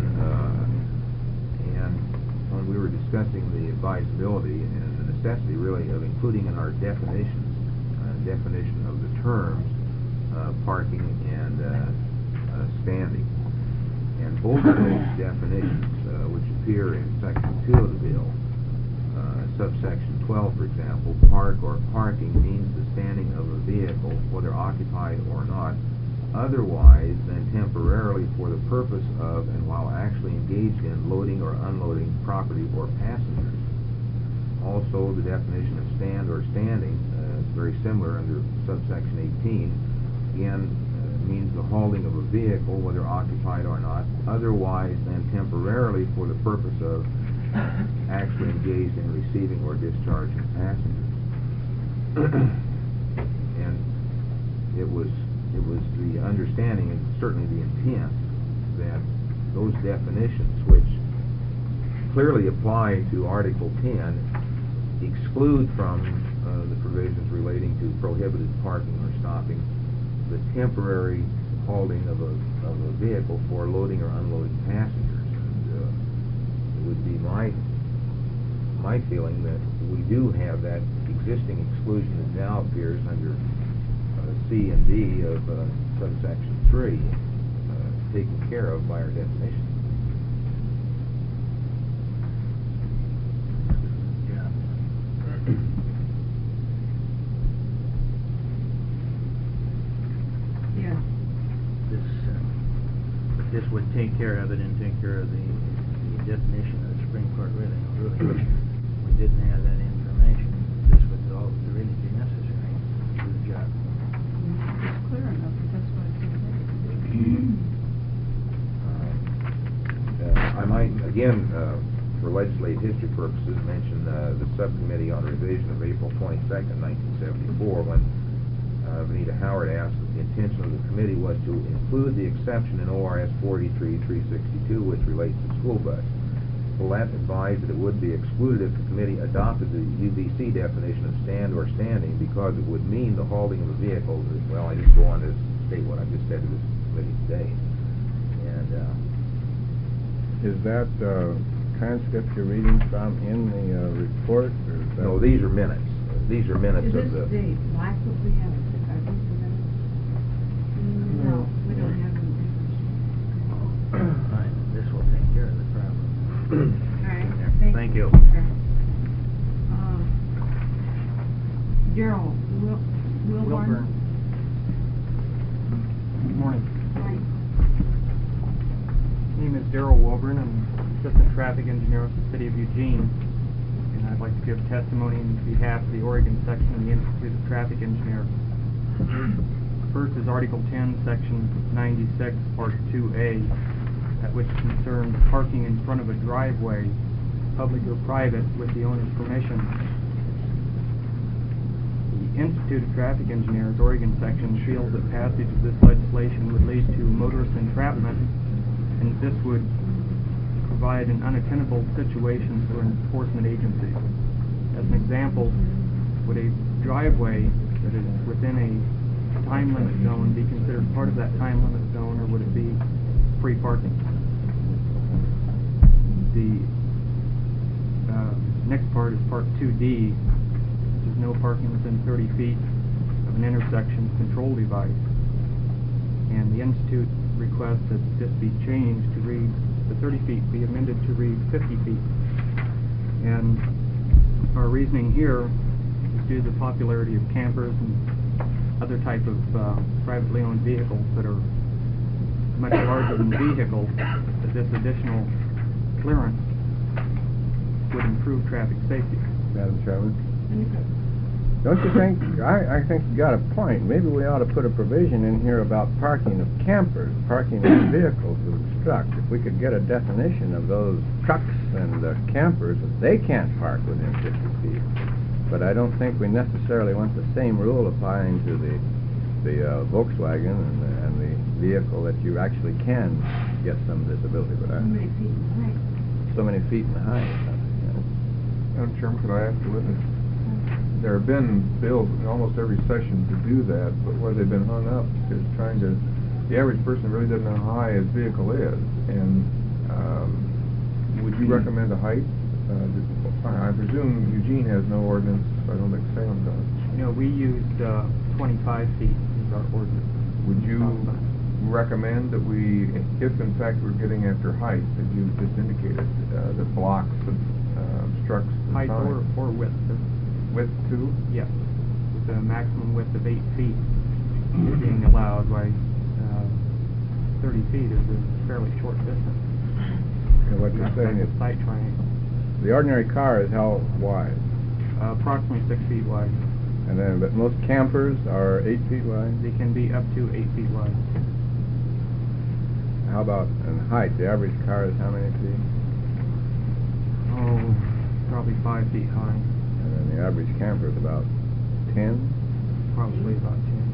uh, and when we were discussing the advisability and the necessity, really, of including in our definitions, uh, definition of the terms, uh, parking and uh, uh, standing. And both of those definitions, uh, which appear in section two of the bill, uh, subsection twelve, for example, park or parking means the standing of a vehicle, whether occupied or not, otherwise than temporarily for the purpose of and while actually engaged in loading or unloading property or passengers. Also, the definition of stand or standing uh, is very similar under subsection eighteen. Again, uh, means the hauling of a vehicle, whether occupied or not, otherwise than temporarily for the purpose of actually engaged in receiving or discharging passengers. And it was it was the understanding and certainly the intent that those definitions, which clearly apply to Article ten, exclude from uh, the provisions relating to prohibited parking or stopping the temporary hauling of a, of a vehicle for loading or unloading passengers. And uh, it would be my my feeling that we do have that existing exclusion that now appears under uh, C and D of uh, subsection three, uh, taken care of by our definition. Yeah. This, uh, but this would take care of it and take care of the, the definition of the Supreme Court really, really. We didn't have that information. This would all really be necessary to do the job. It's clear enough, but that's what it's intended to do. Uh, I might, again, uh, for legislative history purposes, mention uh, the Subcommittee on Revision of April twenty-second, nineteen seventy-four, when uh, Benita Howard asked that the intention of the committee was to include the exception in O R S forty-three three sixty-two, which relates to school bus. Follett advised that it would be excluded if the committee adopted the U B C definition of stand or standing, because it would mean the halting of a vehicle. Well, I just go on to state what I just said to this committee today. And uh, Is that uh, transcript you're reading from in the uh, report? Or is that no, these are minutes. These are minutes Is of this the. the black book we have? Are these the minutes? No, we don't have them. Fine, this will take care of the problem. All right, Thank thank you. Okay. Uh, Gerald, Wil, Wilburn? Good morning. Hi. My name is Darrell Wilburn. I'm Assistant Traffic Engineer with the City of Eugene, and I'd like to give testimony on behalf of the Oregon section of the Institute of Traffic Engineers. First is Article ten, Section ninety-six, Part two A, that which concerns parking in front of a driveway, public or private, with the owner's permission. The Institute of Traffic Engineers, Oregon section, feels that passage of this legislation would lead to motorist entrapment, and this would provide an unattainable situation for enforcement agencies. As an example, would a driveway that is within a time limit zone be considered part of that time limit zone, or would it be free parking? The uh, next part is Part two D, which is no parking within thirty feet of an intersection control device. And the Institute requests that this be changed to read, the thirty feet be amended to read fifty feet. And our reasoning here is due to the popularity of campers and other type of uh, privately owned vehicles that are much larger than vehicles, that this additional clearance would improve traffic safety. Madam Chairman? Any questions? Don't you think, I, I think you got a point. Maybe we ought to put a provision in here about parking of campers, parking of vehicles with obstruct. If we could get a definition of those trucks and uh, campers, they can't park within fifty feet. But I don't think we necessarily want the same rule applying to the the uh, Volkswagen and the, and the vehicle that you actually can get some visibility with. How many feet in height? So many feet in height. Madam Chairman, could I ask the witness? There have been bills in almost every session to do that, but where they've been hung up is trying to, the average person really doesn't know how high his vehicle is, and um, would you recommend a height? Uh, I presume Eugene has no ordinance, I don't think Salem does. You know, we used uh, twenty-five feet as our ordinance. Would you recommend that we, if in fact we're getting after height, as you just indicated, uh, that blocks and uh, obstructs the Height sign? or, or width? Width too? Yes, with a maximum width of eight feet being allowed, by uh, thirty feet is a fairly short distance. And what you're Not saying like is a sight triangle. the ordinary car is how wide? Uh, approximately six feet wide. And then, but most campers are eight feet wide? They can be up to eight feet wide. How about in height? The average car is how many feet? Oh, probably five feet high. And then the average camper is about ten? Probably about ten.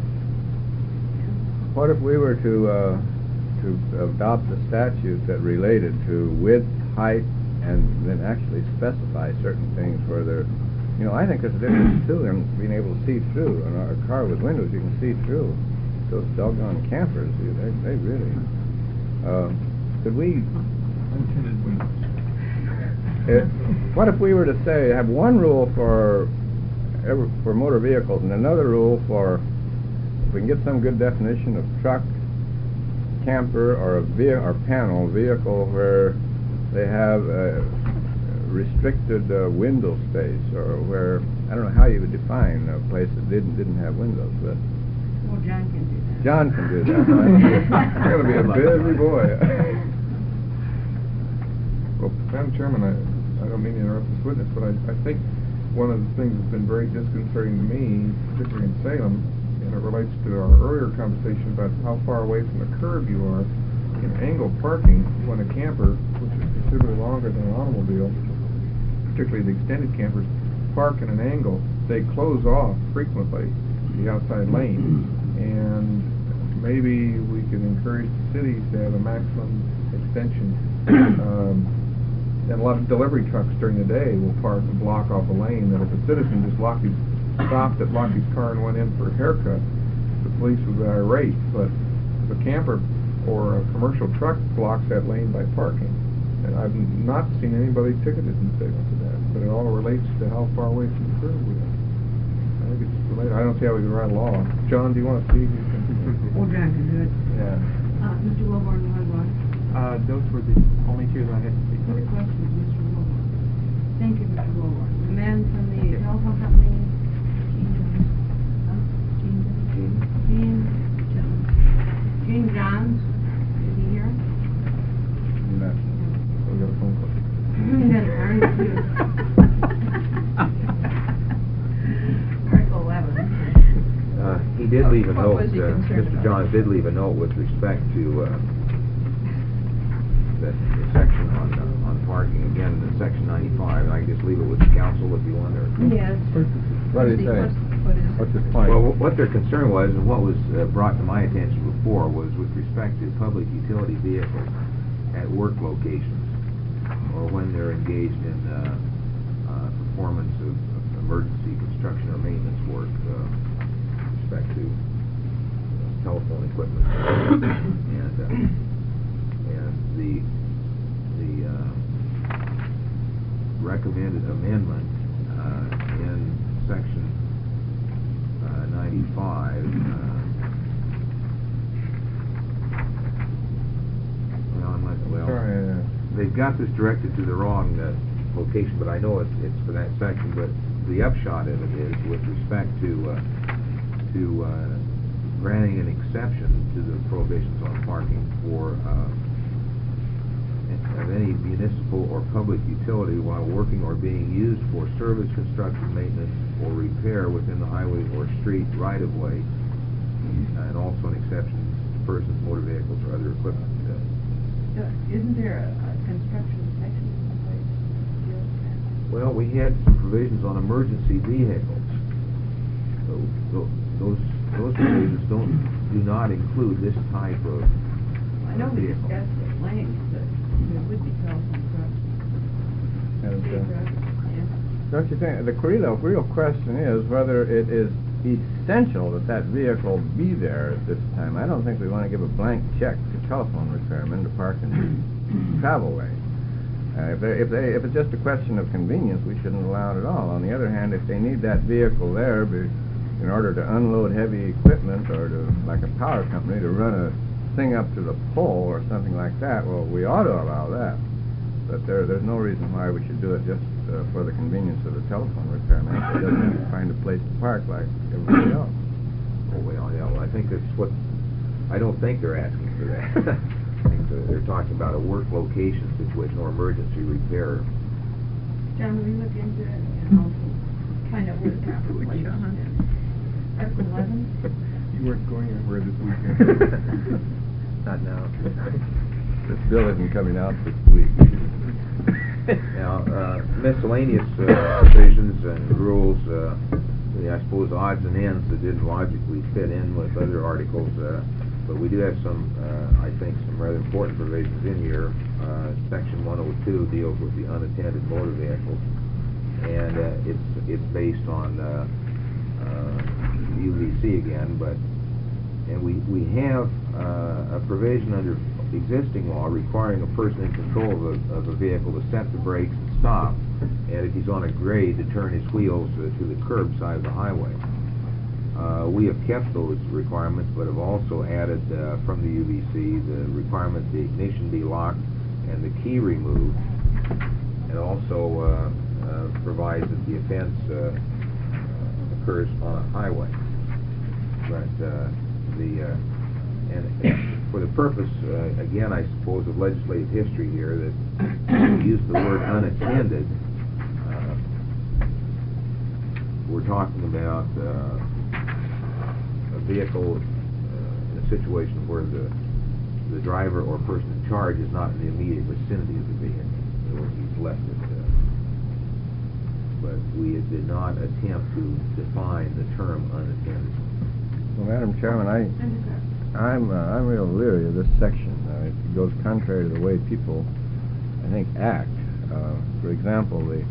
What if we were to, uh, to adopt a statute that related to width, height, and then actually specify certain things where they're, you know, I think there's a difference too in being able to see through. In a car with windows, you can see through. Those doggone campers, they, they really, uh, could we, Untinted windows. it, what if we were to say, have one rule for every, for motor vehicles, and another rule for, if we can get some good definition of truck, camper, or a ve- or panel vehicle where they have uh, restricted uh, window space, or where, I don't know how you would define a place that didn't didn't have windows, but Well, John can do that. John can do that. You're gonna be a busy boy. Well, Madam Chairman, I, I don't mean to interrupt this witness, but I, I think one of the things that's been very disconcerting to me, particularly in Salem, and it relates to our earlier conversation about how far away from the curb you are, in angle parking, when a camper, which is considerably longer than an automobile, particularly the extended campers, park in an angle, they close off frequently the outside lane. And maybe we can encourage the cities to have a maximum extension. Um, and a lot of delivery trucks during the day will park and block off a lane that if a citizen just locked his, stopped at locked his car and went in for a haircut, the police would be irate. But if a camper or a commercial truck blocks that lane by parking, and I've not seen anybody ticketed in Salem for that, but it all relates to how far away from the curb we are. I think it's related. I don't see how we can write a law. John, do you want to see? if you can- Well, John can do it. Yeah. Uh, Mister Wilborn, you had one? Uh, those were the only two that I had to speak Quick of. questions, Mister Wilborn. Thank you, Mister Wilborn. The man from the telephone company, Gene Jones. Huh? Gene Jones? Gene? Gene Jones. Gene Johns, is he here? No. We got a phone call. Then Article two. Article eleven. Uh, he did leave a What note, was he uh, concerned Mister about? Johns did leave a note with respect to, uh, that the section on, uh, on parking, again, in section ninety-five, and I can just leave it with the council if you want, or... Yes. What did he say? What is? What's his point? Well, what their concern was, and what was uh, brought to my attention before, was with respect to public utility vehicles at work locations, or when they're engaged in uh, uh, performance of, of emergency construction or maintenance work, uh, with respect to uh, telephone equipment. and uh, and the the uh, recommended amendment uh, in section uh, ninety-five. Uh, well, I'm not, well, Sorry, uh, they've got this directed to the wrong uh, location, but I know it's, it's for that section. But the upshot of it is, with respect to uh, to uh, granting an exception to the prohibitions on parking for uh, of any municipal or public utility while working or being used for service, construction, maintenance, or repair within the highway or street right-of-way, and also an exception to persons, motor vehicles, or other equipment. Uh, Uh, Isn't there a, a construction section someplace? deals with that? Well, we had some provisions on emergency vehicles. So, tho- those those provisions don't do not include this type of I know we vehicle. discussed the lanes, but there would be telephone trucks. And, City uh, trucks, yeah. Don't you think, the real, real question is whether it is essential that that vehicle be there at this time. I don't think we want to give a blank check to telephone repairmen to park in the travel lane. Uh, if, they, if, they, if it's just a question of convenience, we shouldn't allow it at all. On the other hand, if they need that vehicle there be, in order to unload heavy equipment, or to, like a power company, to run a thing up to the pole or something like that, well, we ought to allow that. But there, there's no reason why we should do it just uh, for the convenience of the telephone repairman. If they doesn't have to find a place to park like everybody else. Oh, well, yeah, well, I think that's what, I don't think they're asking for that. I think they're, they're talking about a work location situation or emergency repair. John, will you look into it and also find out where the proper Which place John? is? Article eleven? you weren't going anywhere this weekend. Not now. This bill isn't coming out this week. Now, uh, miscellaneous uh, provisions and rules, uh, I suppose odds and ends that didn't logically fit in with other articles, uh, but we do have some, uh, I think, some rather important provisions in here. Uh, Section one oh two deals with the unattended motor vehicles, and uh, it's it's based on uh, uh, U V C again, but and we we have uh, a provision under existing law requiring a person in control of a, of a vehicle to set the brakes and stop and if he's on a grade, to turn his wheels uh, to the curb side of the highway. Uh, we have kept those requirements, but have also added uh, from the U V C the requirement the ignition be locked and the key removed, and also uh, uh, provides that the offense uh, occurs on a highway. But uh, the uh, and, and for the purpose, uh, again, I suppose, of legislative history here, that we use the word unattended. Uh, we're talking about uh, a vehicle uh, in a situation where the the driver or person in charge is not in the immediate vicinity of the vehicle, or he's left it. Uh, but we did not attempt to define the term unattended. Well, Madam Chairman, I, I'm, uh, I'm real leery of this section. Uh, it goes contrary to the way people, I think, act. Uh, for example, the,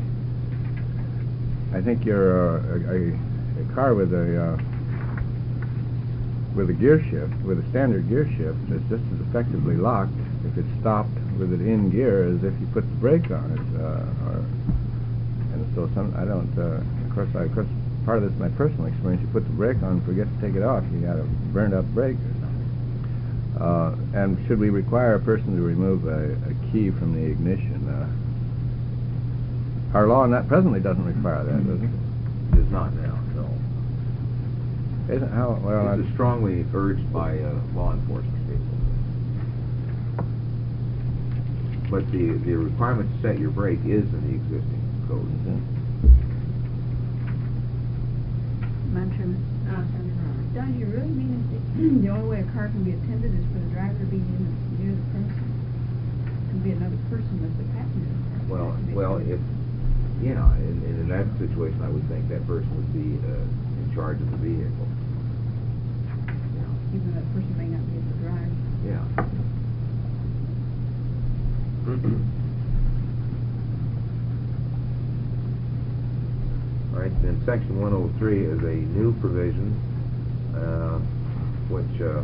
I think you're uh, a, a car with a, uh, with a gear shift, with a standard gear shift, is just as effectively locked if it's stopped with it in gear as if you put the brake on it. Uh, or, and so some, I don't, uh, of course, I, of course, part of this is my personal experience. You put the brake on, forget to take it off, you got a burned up brake or something. Uh, and should we require a person to remove a, a key from the ignition? Uh, our law on that presently doesn't require that, does it? It does not now, no. Isn't how well? This is strongly urged by uh, law enforcement people. But the the requirement to set your brake is in the existing code. Madam Chairman? Uh, Senator Roberts. Don, do you really mean that the, the only way a car can be attended is for the driver to be in the, near the premises? It can be another person that's the passenger. Well, well, if yeah, in, in that situation, I would think that person would be uh, in charge of the vehicle. Even though that person may not be able to drive. Yeah. All right, then section one oh three is a new provision, uh, which uh,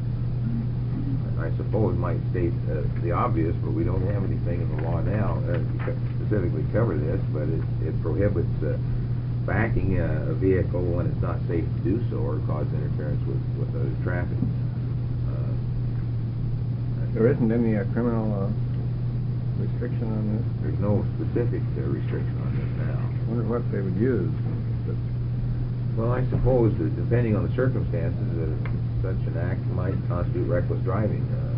I suppose might state uh, the obvious, but we don't have anything in the law now uh, to specifically cover this, but it, it prohibits uh, backing a, a vehicle when it's not safe to do so or cause interference with, with other traffic. Uh, There isn't any uh, criminal uh, restriction on this? There's no specific uh, restriction on this now. I wonder what they would use. But Well, I suppose that depending on the circumstances, uh, such an act might constitute reckless driving, uh,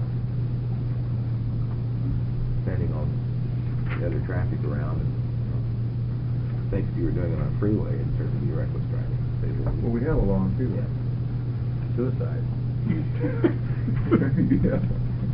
depending on the other traffic around. And, you know, I think if you were doing it on a freeway, it'd certainly be reckless driving. They would- Well, we have a law on freeway. suicide. Yeah.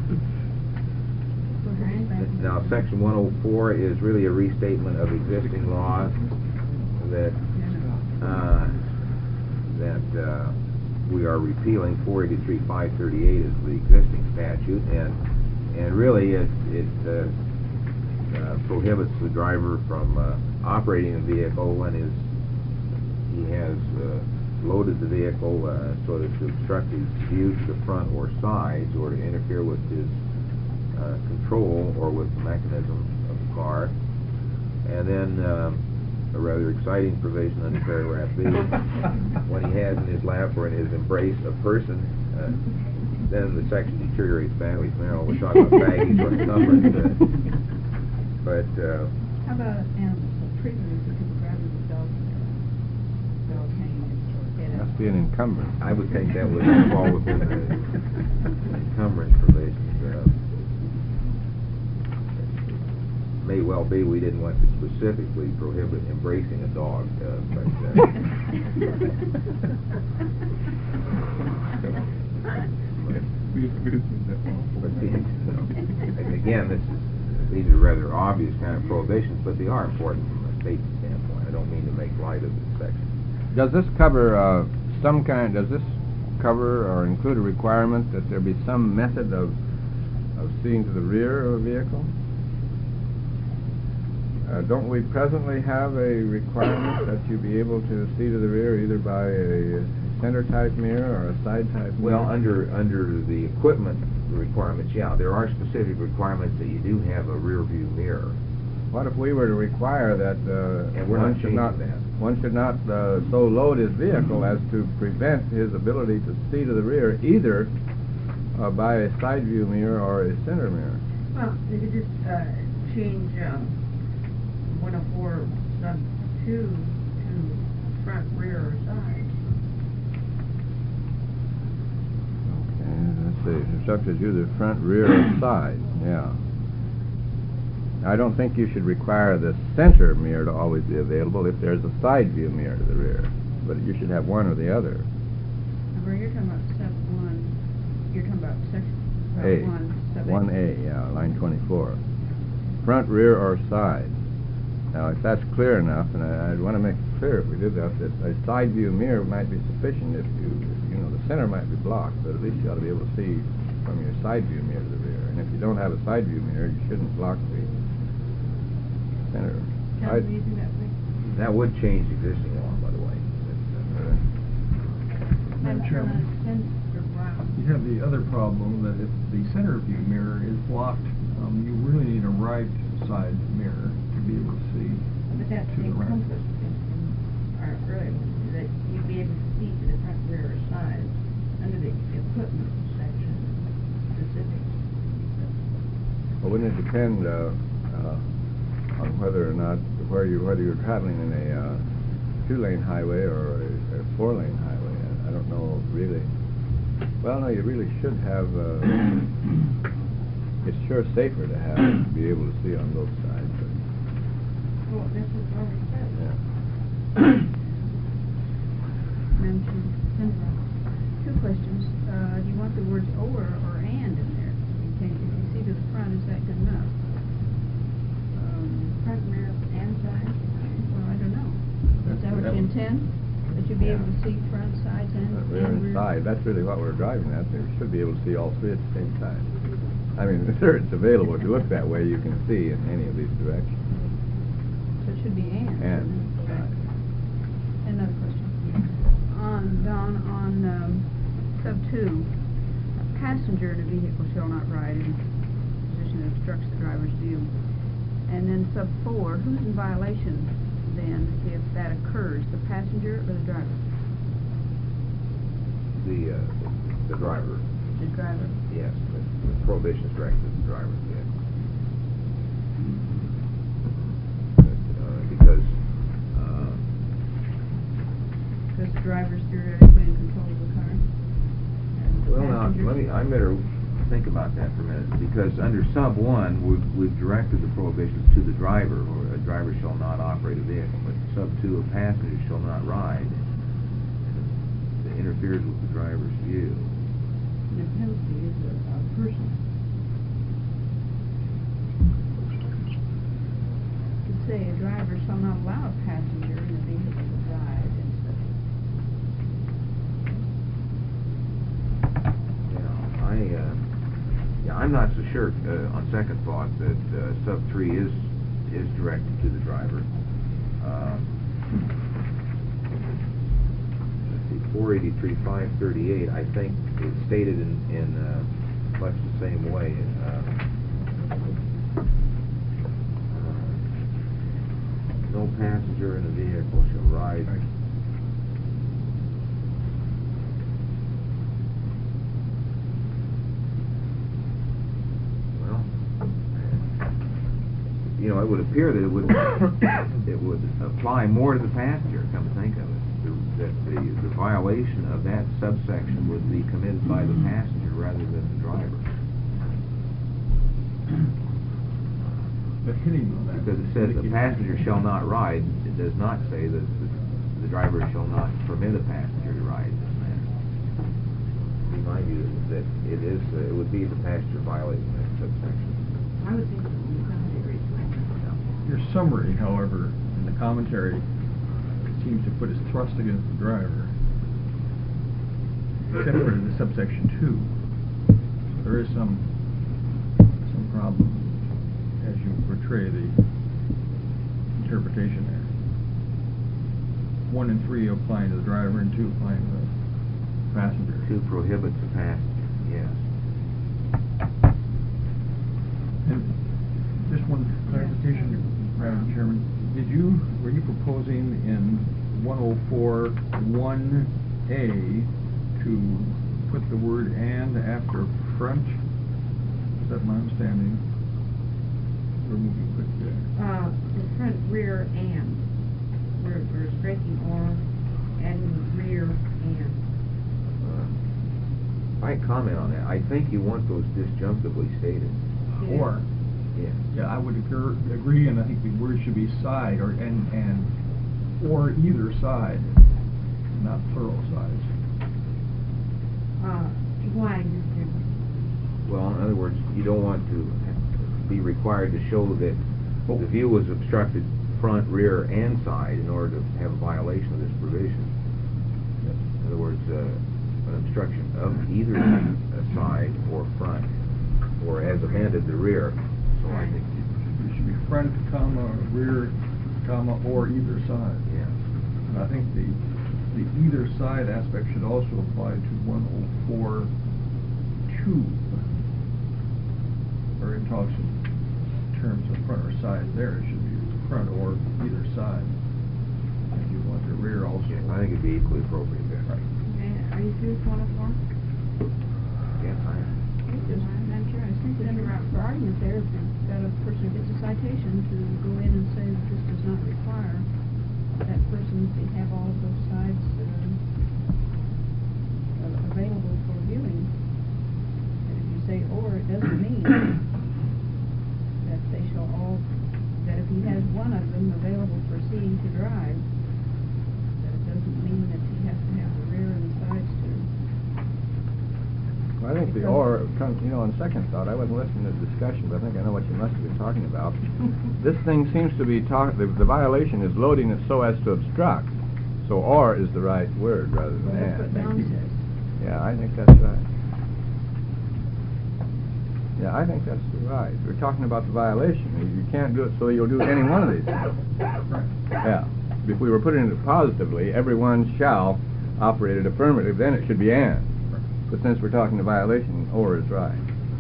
Now, section one oh four is really a restatement of existing laws that uh, that uh, we are repealing. four eighty-three five thirty-eight is the existing statute, and and really it it uh, uh, prohibits the driver from uh, operating a vehicle when his he has uh, loaded the vehicle uh, so as to obstruct his view to the front or sides, or to interfere with his uh, control or with the mechanism of the car. And then um, a rather exciting provision under paragraph B, when he has in his lap or in his embrace a person, uh, then the section deteriorates badly from there. We're talking about baggage or encumbrance. Uh, but uh, How about animals, so treatment if people driving with dogs, uh, dog hanging its head out? Must be an encumbrance. I would think that would fall within the encumbrance provisions. Uh, may well be we didn't want to specifically prohibit embracing a dog, uh, but uh, but the, again, this is these are rather obvious kind of prohibitions, but they are important from a safety standpoint. I don't mean to make light of this section. Does this cover uh, some kind, does this cover or include a requirement that there be some method of, of seeing to the rear of a vehicle? Uh, don't we presently have a requirement that you be able to see to the rear either by a center type mirror or a side type mirror? Well, under under the equipment requirements, yeah, there are specific requirements that you do have a rear view mirror. what if we were to require that uh, And we're one not should not changing that. one should not uh, so load his vehicle as to prevent his ability to see to the rear either uh, by a side view mirror or a center mirror? Well, you could just, uh, change, um, one oh four sub two to front, rear, or side. Okay, let's see. Instructed you the front, rear, or side. Yeah. I don't think you should require the center mirror to always be available if there's a side view mirror to the rear, but you should have one or the other. Where you're talking about sub one, you're talking about section, about A. one, sub A. one A, yeah, line twenty-four. Front, rear, or side. Now, if that's clear enough, and I, I'd want to make it clear if we did that, that a side view mirror might be sufficient if you, you know, the center might be blocked, but at least you ought to be able to see from your side view mirror to the rear. And if you don't have a side view mirror, you shouldn't block the center. John, I'd- do you think that way? That would change the existing law, by the way. uh, Madam Chairman, Sensor Brown. you have the other problem that if the center view mirror is blocked, um, you really need a right side mirror to be able to see But that's to the right. encompassed in, in our earlier one, that you'd be able to see to the front, rear, or side under the equipment section specific. Well, wouldn't it depend uh, uh, on whether or not, where you, whether you're traveling in a uh, two-lane highway or a, a four-lane highway? I, I don't know really. Well, no, you really should have, uh, it's sure safer to have, to be able to see on both sides. But, Well, this is already said. yeah. Madam Chairman, two questions. Uh, do you want the words or or and in there? You can, if you see to the front, is that good enough? Um, Front, rear, and side. well, I don't know. Is that what That you would- intend? That you be Yeah. able to see front, sides, and, Uh, rear and and side, that's really what we're driving at. You should be able to see all three at the same time. I mean, sure, it's available. If you look that way, you can see in any of these directions. So it should be and. And, shouldn't it? right. Another question. On, Don, on, um, sub two, passenger in a vehicle shall not ride in a position that obstructs the driver's view. And then sub four, who's in violation then if that occurs, the passenger or the driver? The, uh, the driver, The driver. yes, the the prohibition is directed at the driver, yes. But, uh, because, uh, Because the driver's theoretically in control of the car? And the well, now, passenger- let me, I better think about that for a minute, because under sub one, we've, we've directed the prohibitions to the driver, or a driver shall not operate a vehicle, but sub two, a passenger shall not ride. It interferes with the driver's view. The penalty is a, a person. You could say a driver shall not allow a passenger in a vehicle to drive and such. Yeah, I, uh, yeah, I'm not so sure, uh, on second thought, that, uh, sub three is, is directed to the driver. Uh, let's see, four eighty-three, five thirty-eight, I think is stated in, in, uh, much the same way. Uh, no passenger in a vehicle shall ride. Well, you know, it would appear that it would, it would apply more to the passenger, come to think of it. The- That the, the violation of that subsection would be committed by the passenger rather than the driver. But hitting on that. Because it says the passenger shall not ride, it does not say that the, the driver shall not permit a passenger to ride in this manner. In my view, that it is, uh, it would be the passenger violating that subsection. I would think so, you kind of agree to that. Your summary, however, in the commentary, seems to put his thrust against the driver, except for the subsection two. So there is some, some problem as you portray the interpretation there. One and three applying to the driver and two applying to the passenger. Two prohibits the passenger, yes. And just one clarification, did you, were you proposing in one oh four one A to put the word "and" after "front"? Is that my understanding? We're moving quickly there. Uh, the front, rear, and. We're, we're striking or, adding rear, and. Uh, I comment on that. I think you want those disjunctively stated. Yeah. Or. Yeah. Yeah, I would agree, agree, and I think the word should be "side" or and and or either side, not plural sides. Uh, why this difference? Well, in other words, you don't want to be required to show that the view was obstructed front, rear, and side in order to have a violation of this provision. In other words, uh, an obstruction of either a side or front, or as amended, the rear. So I think It should be front, comma, rear, comma, or either side. yeah. And I think the the either side aspect should also apply to one oh four two, or in talks in terms of front or side. There, it should be front or either side. And you want the rear also. Yes, I think it'd be equally appropriate there. Right. Okay, are you through with one oh four? Yes, I am. Just, Madam Chair, I think that for argument there, if that a person gets a citation to go in and say that this does not require that person to have all of those sides uh, available for viewing. And if you say "or," it doesn't mean that they shall all, that if he has one of them available for seeing to drive, that it doesn't mean that he has to have the rear and the sides to. I think the "or" comes, you know, on second thought, I wasn't listening to the discussion, but I think I know what you must have been talking about. This thing seems to be talk, the, the violation is loading it so as to obstruct. So "or" is the right word rather than Well, that's what "and." Don says. Yeah, I think that's right. Yeah, I think that's right. We're talking about the violation. You can't do it, so you'll do any one of these things. Yeah. If we were putting it positively, everyone shall operate it affirmative, then it should be "and." But since we're talking the violation, "or" is right.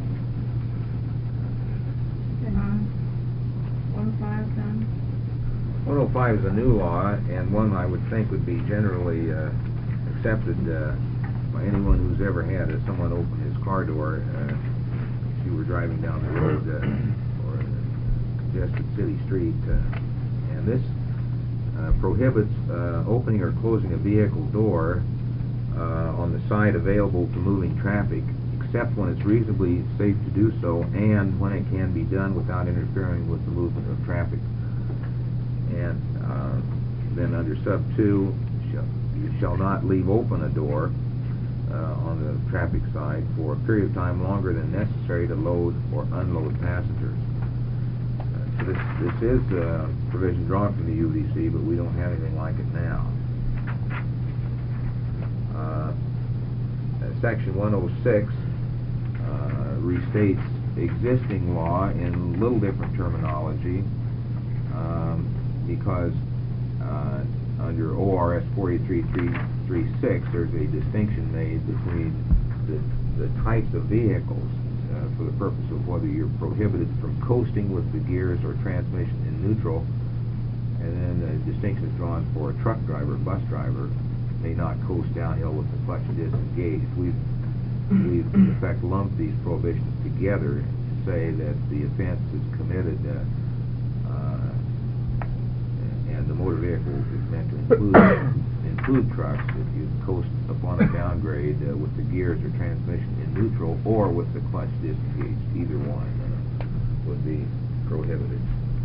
Okay. One oh five then? one oh five is a new law, and one I would think would be generally uh, accepted uh, by anyone who's ever had uh, someone open his car door uh, if you were driving down the road uh, or a congested city street. Uh, and this uh, prohibits uh, opening or closing a vehicle door uh, on the side available to moving traffic, except when it's reasonably safe to do so and when it can be done without interfering with the movement of traffic. And uh, then under sub two, shall, you shall not leave open a door uh, on the traffic side for a period of time longer than necessary to load or unload passengers. Uh, so this, this is a provision drawn from the U D C, but we don't have anything like it now. Uh, Section one oh six uh, restates existing law in a little different terminology. Um, because uh, under O R S four eighty-three point three thirty-six there's a distinction made between the, the types of vehicles uh, for the purpose of whether you're prohibited from coasting with the gears or transmission in neutral, and then the distinction is drawn for a truck driver, bus driver, may not coast downhill with the clutch disengaged. We've, we've in effect lumped these prohibitions together to say that the offense is committed uh, and the motor vehicle is meant to include include trucks if you coast upon a downgrade uh, with the gears or transmission in neutral or with the clutch disengaged. Either one uh, would be prohibited.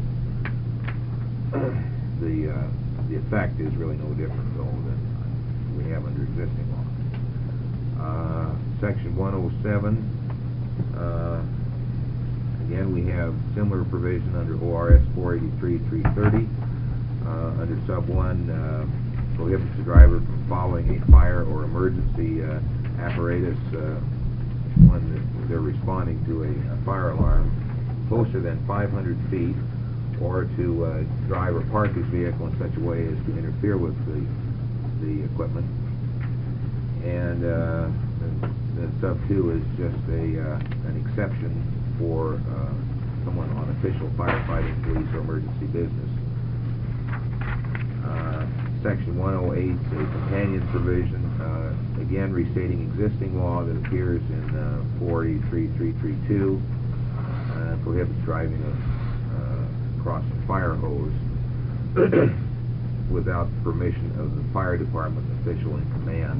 the uh, the effect is really no different though than we have under existing law. Uh, section one oh seven. Uh, again, we have similar provision under O R S four eighty-three point three thirty. Uh, under sub one, uh, prohibits the driver from following a fire or emergency uh, apparatus uh, when they're responding to a, a fire alarm closer than five hundred feet, or to uh, drive or park his vehicle in such a way as to interfere with the the equipment. And uh, then sub two is just a uh, an exception for uh, someone on official firefighting, police, or emergency business. Section one oh eight, a companion provision, uh, again restating existing law that appears in uh, four eighty-three three thirty-two, uh, prohibits driving a, uh, across a fire hose without permission of the fire department official in command.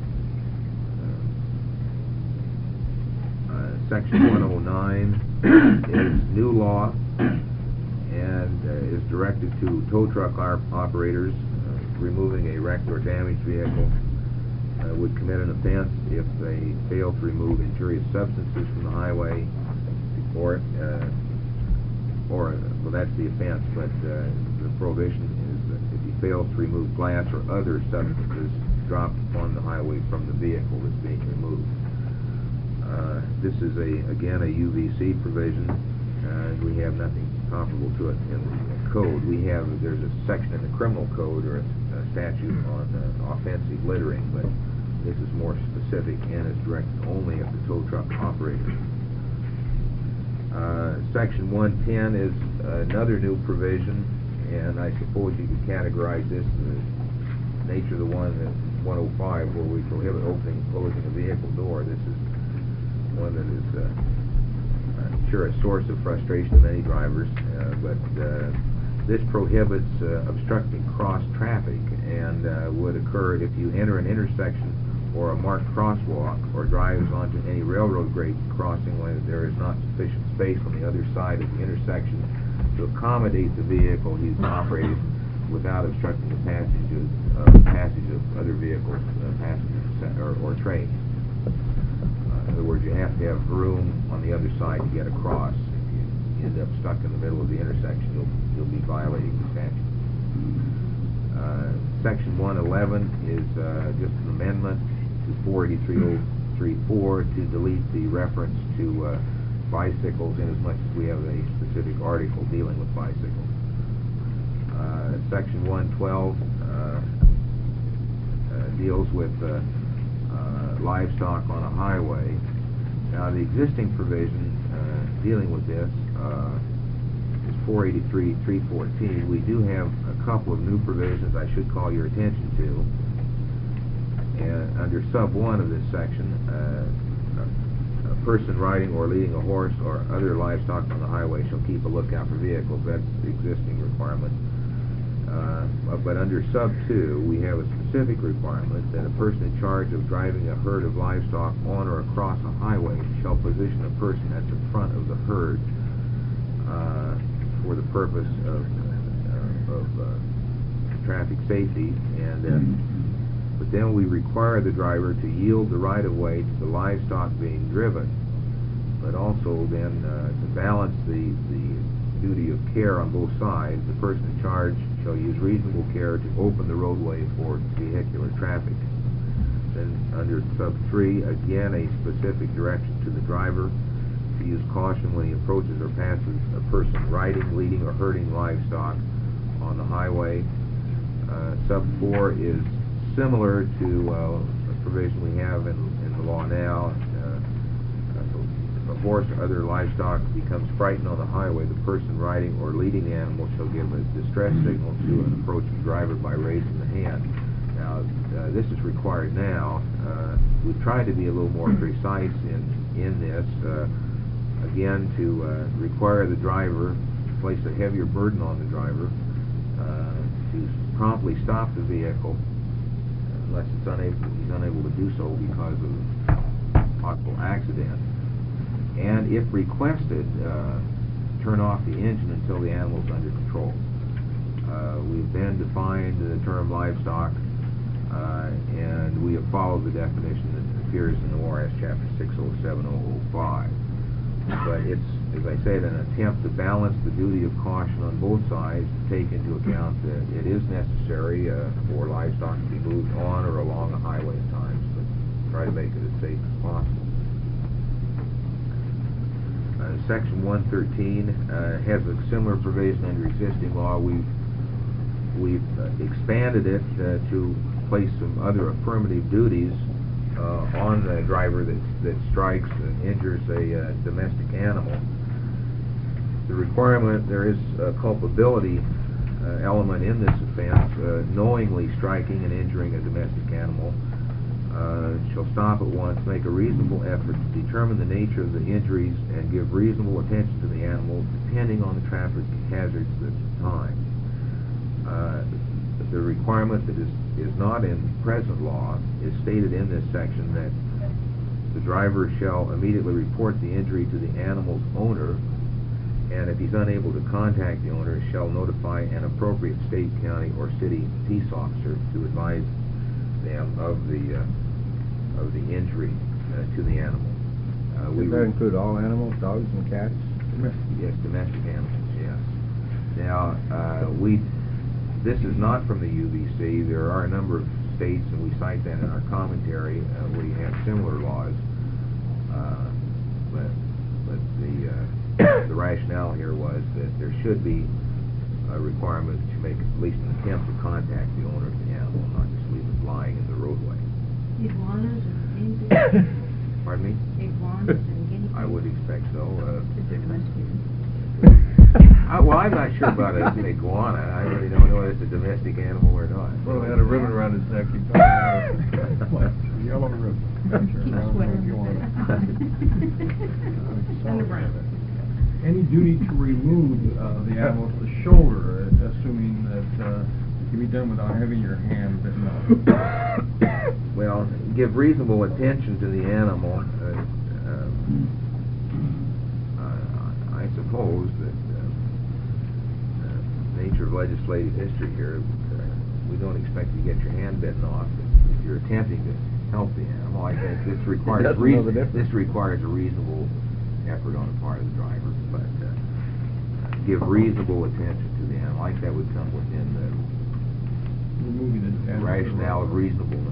Uh, uh, Section one oh nine is new law and uh, is directed to tow truck op operators. Uh, removing a wrecked or damaged vehicle uh, would commit an offense if they fail to remove injurious substances from the highway, or uh, or well, that's the offense, but uh, the prohibition is that if he fails to remove glass or other substances dropped upon the highway from the vehicle that's being removed. Uh, this is a again a U V C provision, uh, and we have nothing comparable to it in the code. We have there's a section in the criminal code or a, a statute on uh, offensive littering, but this is more specific and is directed only at the tow truck operator. Uh, section one ten is another new provision, and I suppose you could categorize this in the nature of the one in one oh five where we prohibit opening and closing a vehicle door. This is one that is uh, I'm sure a source of frustration to many drivers, uh, but uh, this prohibits uh, obstructing cross traffic and uh, would occur if you enter an intersection or a marked crosswalk or drives onto any railroad grade crossing when there is not sufficient space on the other side of the intersection to accommodate the vehicle he's operating without obstructing the passage of, uh, passage of other vehicles, uh, passengers, or, or trains. Uh, in other words, you have to have room on the other side to get across. If you end up stuck in the middle of the intersection, you'll, you'll be violating the statute. Uh, Section one eleven is uh, just an amendment to four eighty-three oh thirty-four to delete the reference to uh, bicycles in as much as we have a specific article dealing with bicycles. Uh, Section one twelve uh, uh, deals with uh, uh, livestock on a highway. Now the existing provision uh, dealing with this uh, is four eighty-three three fourteen. We do have a couple of new provisions I should call your attention to. And under sub one of this section, uh, a person riding or leading a horse or other livestock on the highway shall keep a lookout for vehicles. That's the existing requirement. Uh, but under sub two, we have a specific requirement that a person in charge of driving a herd of livestock on or across a highway shall position a person at the front of the herd uh, for the purpose of, uh, of uh, traffic safety. And uh, but then we require the driver to yield the right-of-way to the livestock being driven, but also then uh, to balance the, the duty of care on both sides. The person in charge shall use reasonable care to open the roadway for vehicular traffic. Then under sub three, again a specific direction to the driver to use caution when he approaches or passes a person riding, leading, or herding livestock on the highway. Uh, sub four is similar to uh, a provision we have in, in the law now. Uh, if a horse or other livestock becomes frightened on the highway, the person riding or leading the animal shall give a distress signal to an approaching driver by raising the hand. Now, uh, this is required now. Uh, we've tried to be a little more precise in, in this, uh, again, to uh, require the driver, place a heavier burden on the driver, uh, to promptly stop the vehicle unless it's unable, he's unable to do so because of possible accident. And if requested, uh, turn off the engine until the animal is under control. Uh, we've then defined the term livestock, uh, and we have followed the definition that appears in the O R S chapter six oh seven oh oh five. But it's, as I said, an attempt to balance the duty of caution on both sides, to take into account that it is necessary uh, for livestock to be moved on or along a highway at times, but try to make it as safe as possible. Uh, Section one thirteen uh, has a similar provision under existing law. We've, we've uh, expanded it uh, to place some other affirmative duties Uh, on the driver that, that strikes and injures a uh, domestic animal. The requirement, there is uh, culpability uh, element in this offense, uh, knowingly striking and injuring a domestic animal, uh, shall stop at once, make a reasonable effort to determine the nature of the injuries, and give reasonable attention to the animal, depending on the traffic hazards at the time. Uh, the requirement that is, is not in present law is stated in this section that the driver shall immediately report the injury to the animal's owner, and if he's unable to contact the owner, shall notify an appropriate state, county, or city peace officer to advise them of the uh, of the injury uh, to the animal. Uh, Does that include all animals, dogs and cats? Yes, domestic animals, yes. Now, uh, we, this is not from the U B C. There are a number of states, and we cite that in our commentary, uh, where you have similar laws. Uh, but but the, uh, the rationale here was that there should be a requirement to make at least an attempt to contact the owner of the animal, not just leave it lying in the roadway. Iguanas and guinea pigs? Pardon me? Iguanas and guinea pigs? I would expect so. Uh, If they're domesticated. I, well, I'm not sure about an iguana. I really don't know if it's a domestic animal or not. Well, it had a ribbon around his neck. He probably had a yellow ribbon. Keep a sweater. And a brown. Any duty to remove uh, the animal to the shoulder, uh, assuming that uh, it can be done without having your hand bitten off? Well, give reasonable attention to the animal. Uh, uh, uh, I suppose that uh, uh, nature of legislative history here, uh, we don't expect you to get your hand bitten off if you're attempting to help the animal. I think this requires Doesn't know reason, the difference. this requires a reasonable effort on the part of the driver, but uh, give reasonable attention to the animal. I think that would come within the Removing the animal. rationale of reasonableness.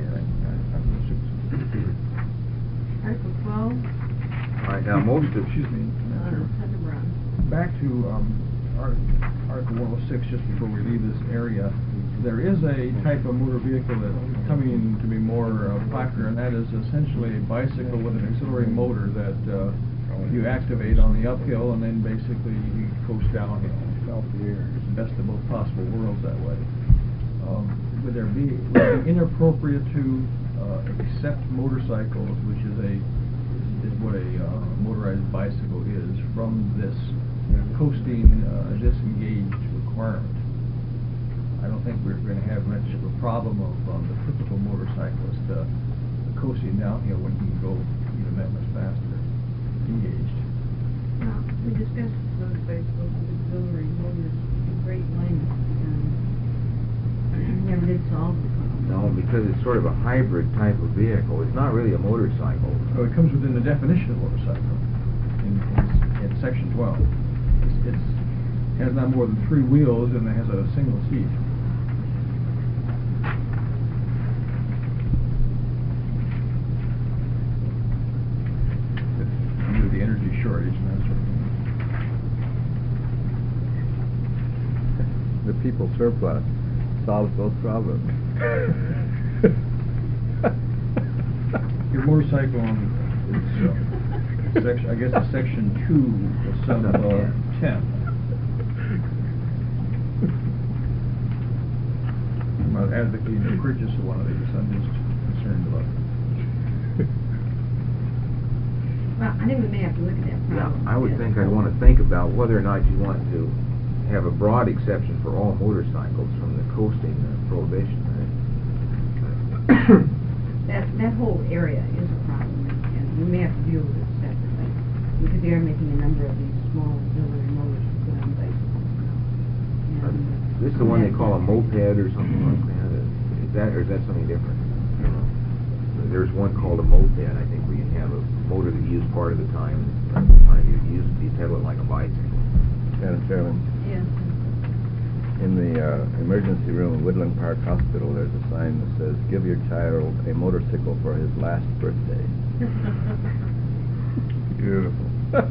Article twelve, All right, now most of Excuse me. uh, Madam Chair. Senator Brown. Back to um, Art- Article one oh six, just before we leave this area, there is a type of motor vehicle that's coming to be more uh, popular, and that is essentially a bicycle with an auxiliary motor that uh, you activate on the uphill, and then basically you coast down south the air. It's the best of both possible worlds that way. Um, would there be, would it be inappropriate to uh, accept motorcycles, which is a is what a uh, motorized bicycle is, from this coasting uh, disengaged requirement? I don't think we're going to have much of a problem of um, the typical motorcyclist uh, coasting downhill when he can go even that much faster, engaged. Now, we discussed those bicycles with auxiliary motors in great length, and never did solve the problem. No, because it's sort of a hybrid type of vehicle. It's not really a motorcycle. So it comes within the definition of motorcycle in, in, in section twelve. It's, it's has not more than three wheels and it has a single seat. Under the energy shortage and that sort of thing. The people surplus solves both problems. Your motorcycle on it's, uh, section, I guess it's section two of sub uh, ten. I'm not advocating the purchase of one of these. I'm just concerned about it. Well, I think we may have to look at that Yeah, problem. I would Yeah. think I'd want to think about whether or not you want to have a broad exception for all motorcycles from the coasting uh, prohibition. Right? That, that whole area is a problem, and- and we may have to deal with it separately, because they are making a number of these small auxiliary motors to put on bicycles now. Uh, And, This is the one they call a and moped or something like that. Is that, or is that something different? There's one called a moped, I think, where you have a motor that you use part of the time, and the time you use it, you pedal it like a bicycle. Madam Chairman, Yes. in the uh, emergency room at Woodland Park Hospital, there's a sign that says, "Give your child a motorcycle for his last birthday." Beautiful. Uh,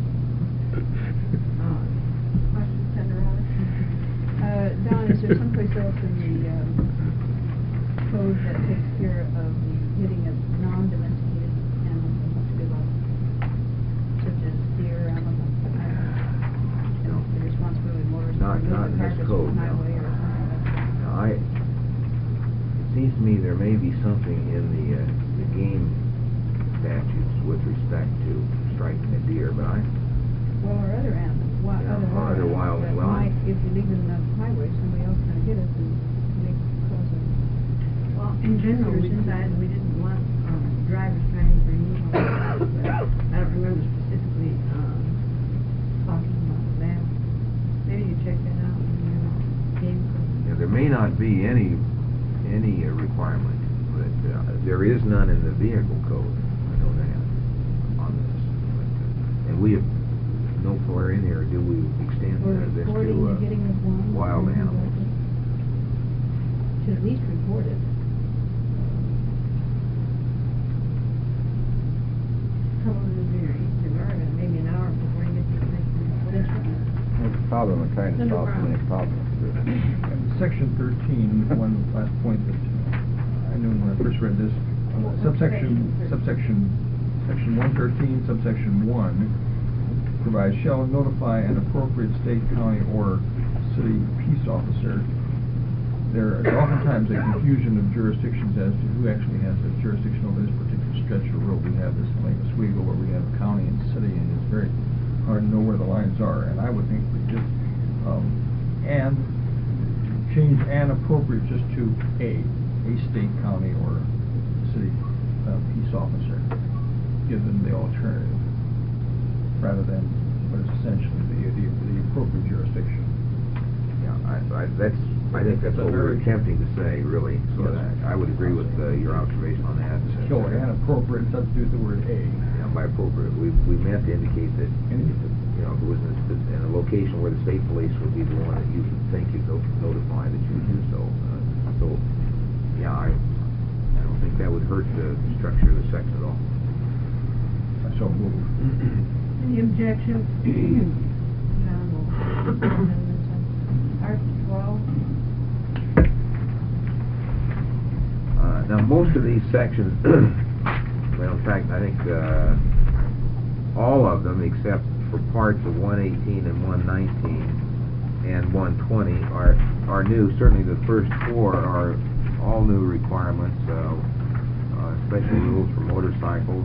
Question, Senator Roberts? Uh, Don, is there someplace else in the um, code that takes care of the hitting of non-domesticated animals that must be allowed, such as deer, animals, uh, and the responsibility of motorists to Not, remove not the in this carcass code. something in the, uh, the game statutes with respect to striking a deer, but I, Well, or other animals, wi- Yeah, other or wild other animals wild- that well- might, if you leave it in the highway, somebody else gonna hit us and make, cause a. Well, in general, we serious decided incident. we didn't want, um, drivers trying to remove our, but I don't remember specifically, um, talking about that. Maybe you check that out in your game code. yeah, there may not be any, any uh, requirement, but, uh, there is none in the vehicle code, I know that, on this. But, uh, And we have, nowhere in here do we extend Or uh, this reporting to, the uh, hitting of one. or wild anything like animals. that. Should at least report it. Trouble is, you're east of Oregon, maybe an hour before you get to the next one. That's right. That's the problem, we're trying to Under solve so many Brown. problems. And Section thirteen, one last point that uh, I knew when I first read this, uh, subsection, subsection, section one thirteen, subsection one provides, shall notify an appropriate state, county, or city peace officer. There is oftentimes a confusion of jurisdictions as to who actually has the jurisdiction over this particular stretch of road. We have this in Lake Oswego where we have county and city, and it's very hard to know where the lines are. And I would think we just, um, and change an appropriate just to a, a state, county, or city uh, peace officer. Give them the alternative, rather than what is essentially the, the, the appropriate jurisdiction. Yeah, I, I, that's, I think that's It's a what we're very- attempting to say, really, so Yes. that, I would agree with, uh, your observation on that. Kill an appropriate, substitute the word a. Yeah, by appropriate, we, we meant to indicate that, Any- you know, if it was in a, in a location where the state police would be the one that you would think you'd no- notify that you would do so. Uh, So, yeah, I, I don't think that would hurt the structure of the section at all. So move. Any objection? John will amend this one. Article twelve, Uh, now, most of these sections, well, in fact, I think, uh, all of them, except for parts of one eighteen and one nineteen and one twenty are, are new. Certainly the first four are all new requirements, uh, uh, special rules for motorcycles.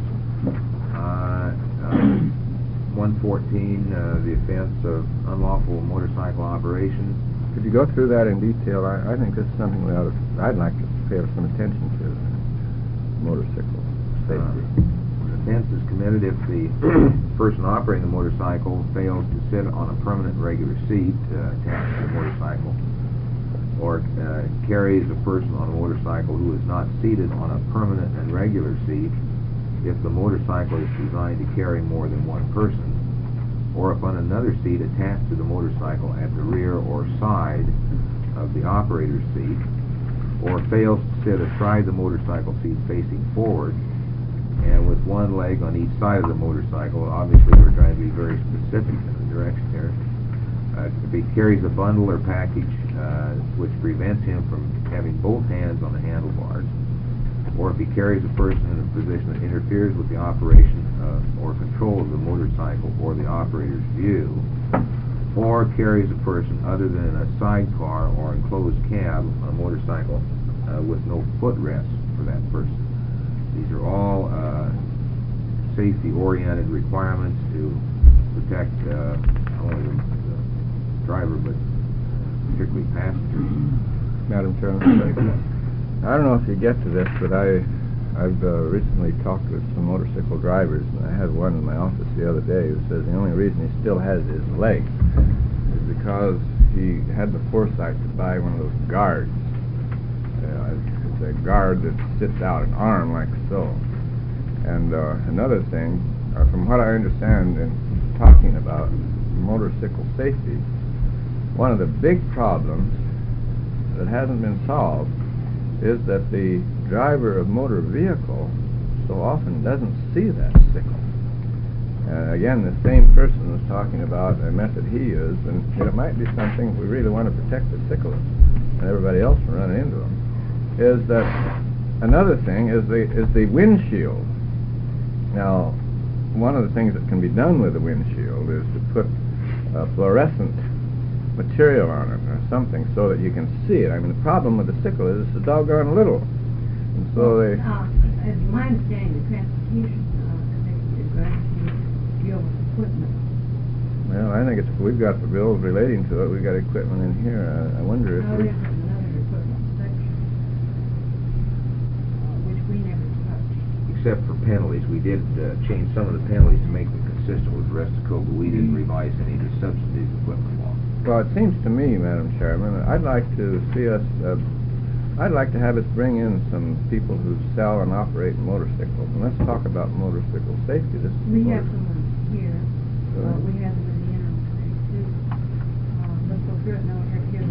Uh, uh, one fourteen, uh, the offense of unlawful motorcycle operation. Could you go through that in detail? I, I think this is something we ought to, I'd like to pay some attention to, motorcycle safety. Uh, An offense is committed if the person operating the motorcycle fails to sit on a permanent regular seat uh, attached to the motorcycle, or uh, carries a person on a motorcycle who is not seated on a permanent and regular seat if the motorcycle is designed to carry more than one person, or if on another seat attached to the motorcycle at the rear or side of the operator's seat, or fails to sit astride the motorcycle seat facing forward and with one leg on each side of the motorcycle. Obviously, we're trying to be very specific in the direction here. Uh, if he carries a bundle or package uh, which prevents him from having both hands on the handlebars, or if he carries a person in a position that interferes with the operation uh, or control of the motorcycle or the operator's view, or carries a person other than a sidecar or enclosed cab on a motorcycle uh, with no footrest for that person. These are all uh, safety-oriented requirements to protect uh, not only the, the driver but particularly passengers. Madam Chairman, I don't know if you get to this, but I, I've uh, recently talked with some motorcycle drivers, and I had one in my office the other day who says the only reason he still has his legs is because he had the foresight to buy one of those guards. Uh, it's a guard that sits out an arm like so. And uh, another thing, uh, from what I understand in talking about motorcycle safety, one of the big problems that hasn't been solved is that the driver of motor vehicle so often doesn't see that sickle. Uh, again, the same person was talking about a method he used, and it might be something if we really want to protect the cyclists and everybody else from running into them, is that another thing is the, is the windshield. Now, one of the things that can be done with the windshield is to put uh, fluorescent material on it or something so that you can see it. I mean, the problem with the sickle is it's so doggone little. And so they, Uh, as my understanding, the transportation, uh, they, they're going to deal with equipment. well, I think it's, we've got the bills relating to it, we've got equipment in here, I, I wonder if Oh, we... there's another equipment section, uh, which we never touched. Except for penalties, we did uh, change some of the penalties to make them consistent with the rest of the code, but we didn't revise any of the substantive equipment law. Well, it seems to me, Madam Chairman, I'd like to see us, uh, I'd like to have us bring in some people who sell and operate motorcycles, and let's talk about motorcycle safety. This is We have motor- someone here, uh, Good. we have them in the interim committee too. Uh, let's go through it, no, here, here.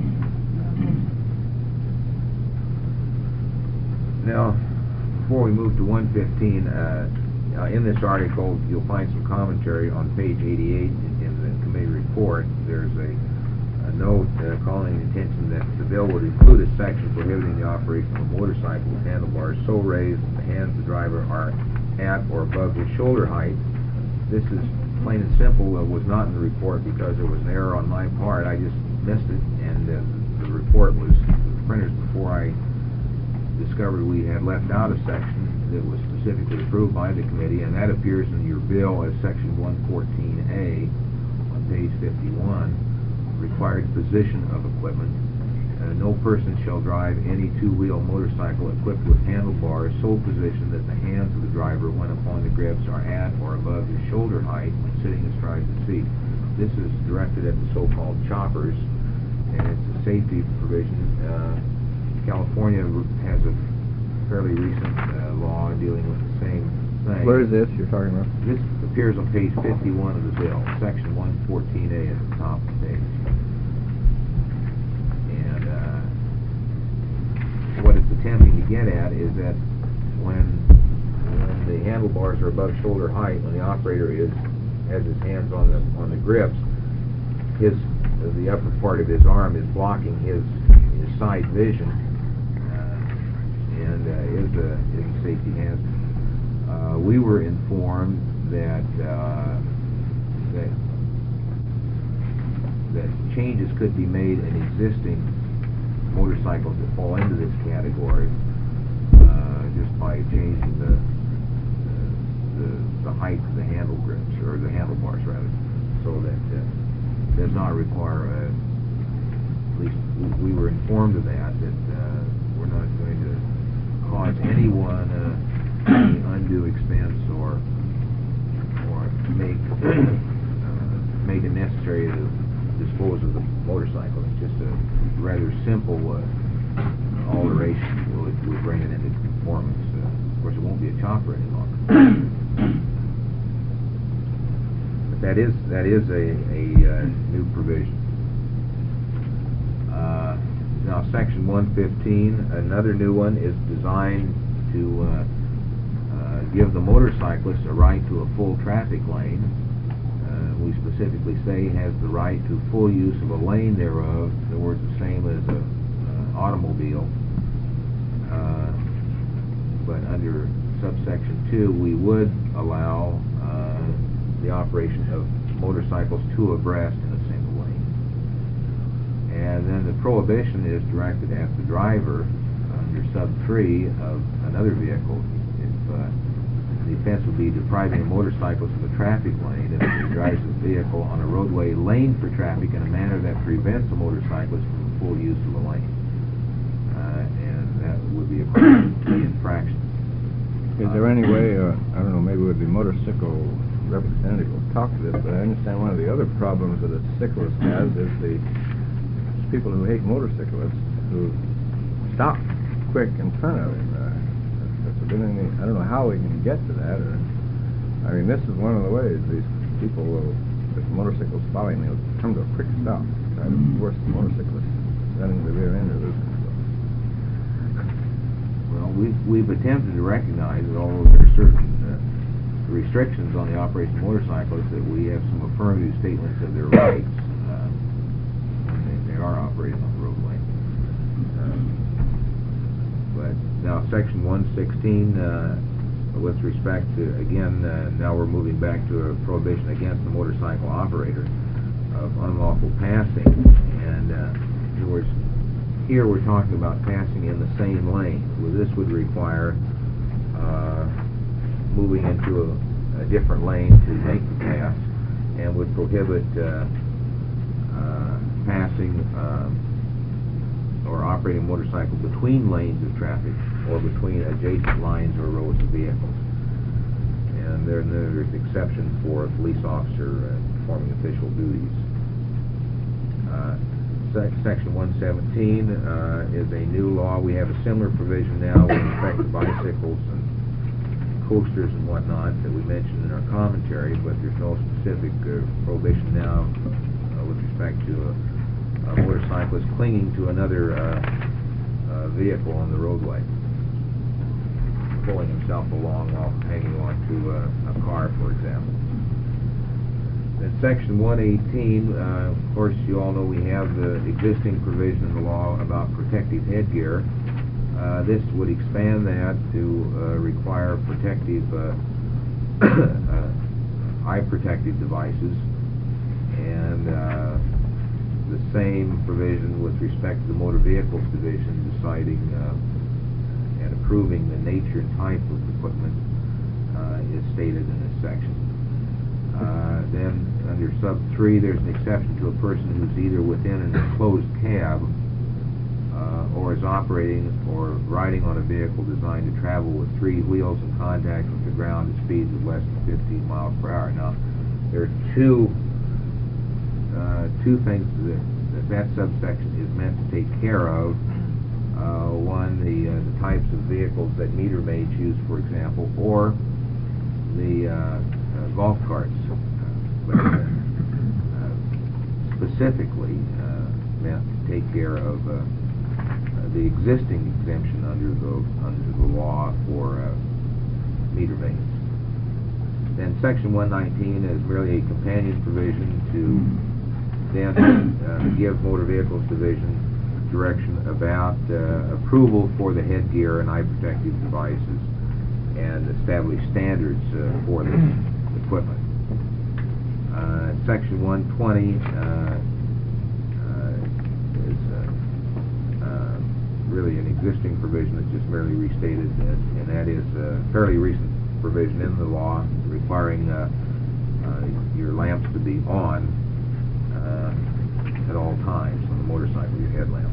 uh, Now, before we move to one fifteen, uh, uh, in this article, you'll find some commentary on page eighty-eight in, in the committee report. There's a, a note uh, calling the attention that the bill would include a section prohibiting the operation of a motorcycle with handlebars so raised that the hands of the driver are at or above his shoulder height. This is plain and simple, uh, was not in the report because there was an error on my part. I just missed it, and uh, the report was printed before I discovered we had left out a section that was specifically approved by the committee, and that appears in your bill as section one fourteen A on page fifty-one, required position of equipment. Uh, no person shall drive any two-wheel motorcycle equipped with handlebars so positioned that the hands of the driver when upon the grips are at or above his shoulder height when sitting astride the seat. This is directed at the so-called choppers, and it's a safety provision. Uh, California has a fairly recent uh, law dealing with the same thing. Where is this you're talking about? This appears on page fifty-one of the bill, section one fourteen A at the top of the page. And uh, what it's attempting to get at is that when, when the handlebars are above shoulder height, when the operator is has his hands on the on the grips, his uh, the upper part of his arm is blocking his his side vision, uh, and uh, is a is a safety hazard. Uh, we were informed that uh, that that changes could be made in existing motorcycles that fall into this category uh, just by changing the, the the height of the handle grips, or the handlebars rather, so that uh, does not require a, at least we were informed of that, that uh, we're not going to cause anyone uh, any undue expense or or make uh, make it necessary to dispose of the motorcycle. It's just a rather simple uh, alteration. We'll, we'll bring it into conformance. Uh, of course, it won't be a chopper any longer. But that is that is a, a uh, new provision. Uh, now, section one fifteen, another new one, is designed to uh, uh, give the motorcyclist a right to a full traffic lane. We specifically say has the right to full use of a lane thereof, in other words, the same as an uh, automobile. Uh, but under subsection two, we would allow uh, the operation of motorcycles two abreast in a single lane. And then the prohibition is directed at the driver under sub three of another vehicle. If uh, the offense would be depriving a motorcyclist of a traffic lane if he drives his vehicle on a roadway lane for traffic in a manner that prevents a motorcyclist from full use of a lane. Uh, and that would be a part of the infraction. Is there any way, uh, I don't know, maybe with the motorcycle representative will talk to this, but I understand one of the other problems that a cyclist has is the people who hate motorcyclists who stop quick in front of him. Uh, has there been any, I don't know how we can get to that, or, I mean, this is one of the ways these people will, if a motorcycle's following, they'll come to a quick stop, try to force the motorcyclist running the rear end of this. Well, we've, we've attempted to recognize that although there are certain uh, restrictions on the operation of motorcyclists, that we have some affirmative statements of their rights uh, when they, they are operating on the roadway. Um, but now section one sixteen, uh, with respect to, again, uh, now we're moving back to a prohibition against the motorcycle operator of unlawful passing, and uh, in other words, here we're talking about passing in the same lane. Well, this would require uh, moving into a, a different lane to make the pass, and would prohibit uh, uh, passing uh, or operating a motorcycle between lanes of traffic or between adjacent lines or rows of vehicles. And there, there's exceptions for a police officer uh, performing official duties. Uh, sec Section one seventeen uh, is a new law. We have a similar provision now with respect to bicycles and coasters and whatnot that we mentioned in our commentary, but there's no specific uh, prohibition now uh, with respect to a, a motorcyclist clinging to another uh, uh, vehicle on the roadway, pulling himself along while hanging on to uh, a car, for example. In Section one eighteen, uh, of course, you all know we have the existing provision in the law about protective headgear. Uh, this would expand that to uh, require protective, uh, uh, eye protective devices, and uh, the same provision with respect to the Motor Vehicles Division deciding uh, and approving the nature and type of equipment uh, is stated in this section. Uh, then, under sub three, there's an exception to a person who's either within an enclosed cab uh, or is operating or riding on a vehicle designed to travel with three wheels in contact with the ground at speeds of less than fifteen miles per hour. Now, there are two uh, two things that, that that subsection is meant to take care of. Uh, one, the, uh, the types of vehicles that meter maids use, for example, or the uh, uh, golf carts, uh, but, uh, uh, specifically uh, meant to take care of uh, uh, the existing exemption under the under the law for uh, meter maids. Then Section one nineteen is merely a companion provision to then uh, give Motor Vehicles Division direction about uh, approval for the headgear and eye protective devices and establish standards uh, for this equipment. Uh, Section one twenty uh, uh, is uh, uh, really an existing provision that's just merely restated, and, and that is a fairly recent provision in the law requiring uh, uh, your lamps to be on uh, at all times on the motorcycle, your headlamps.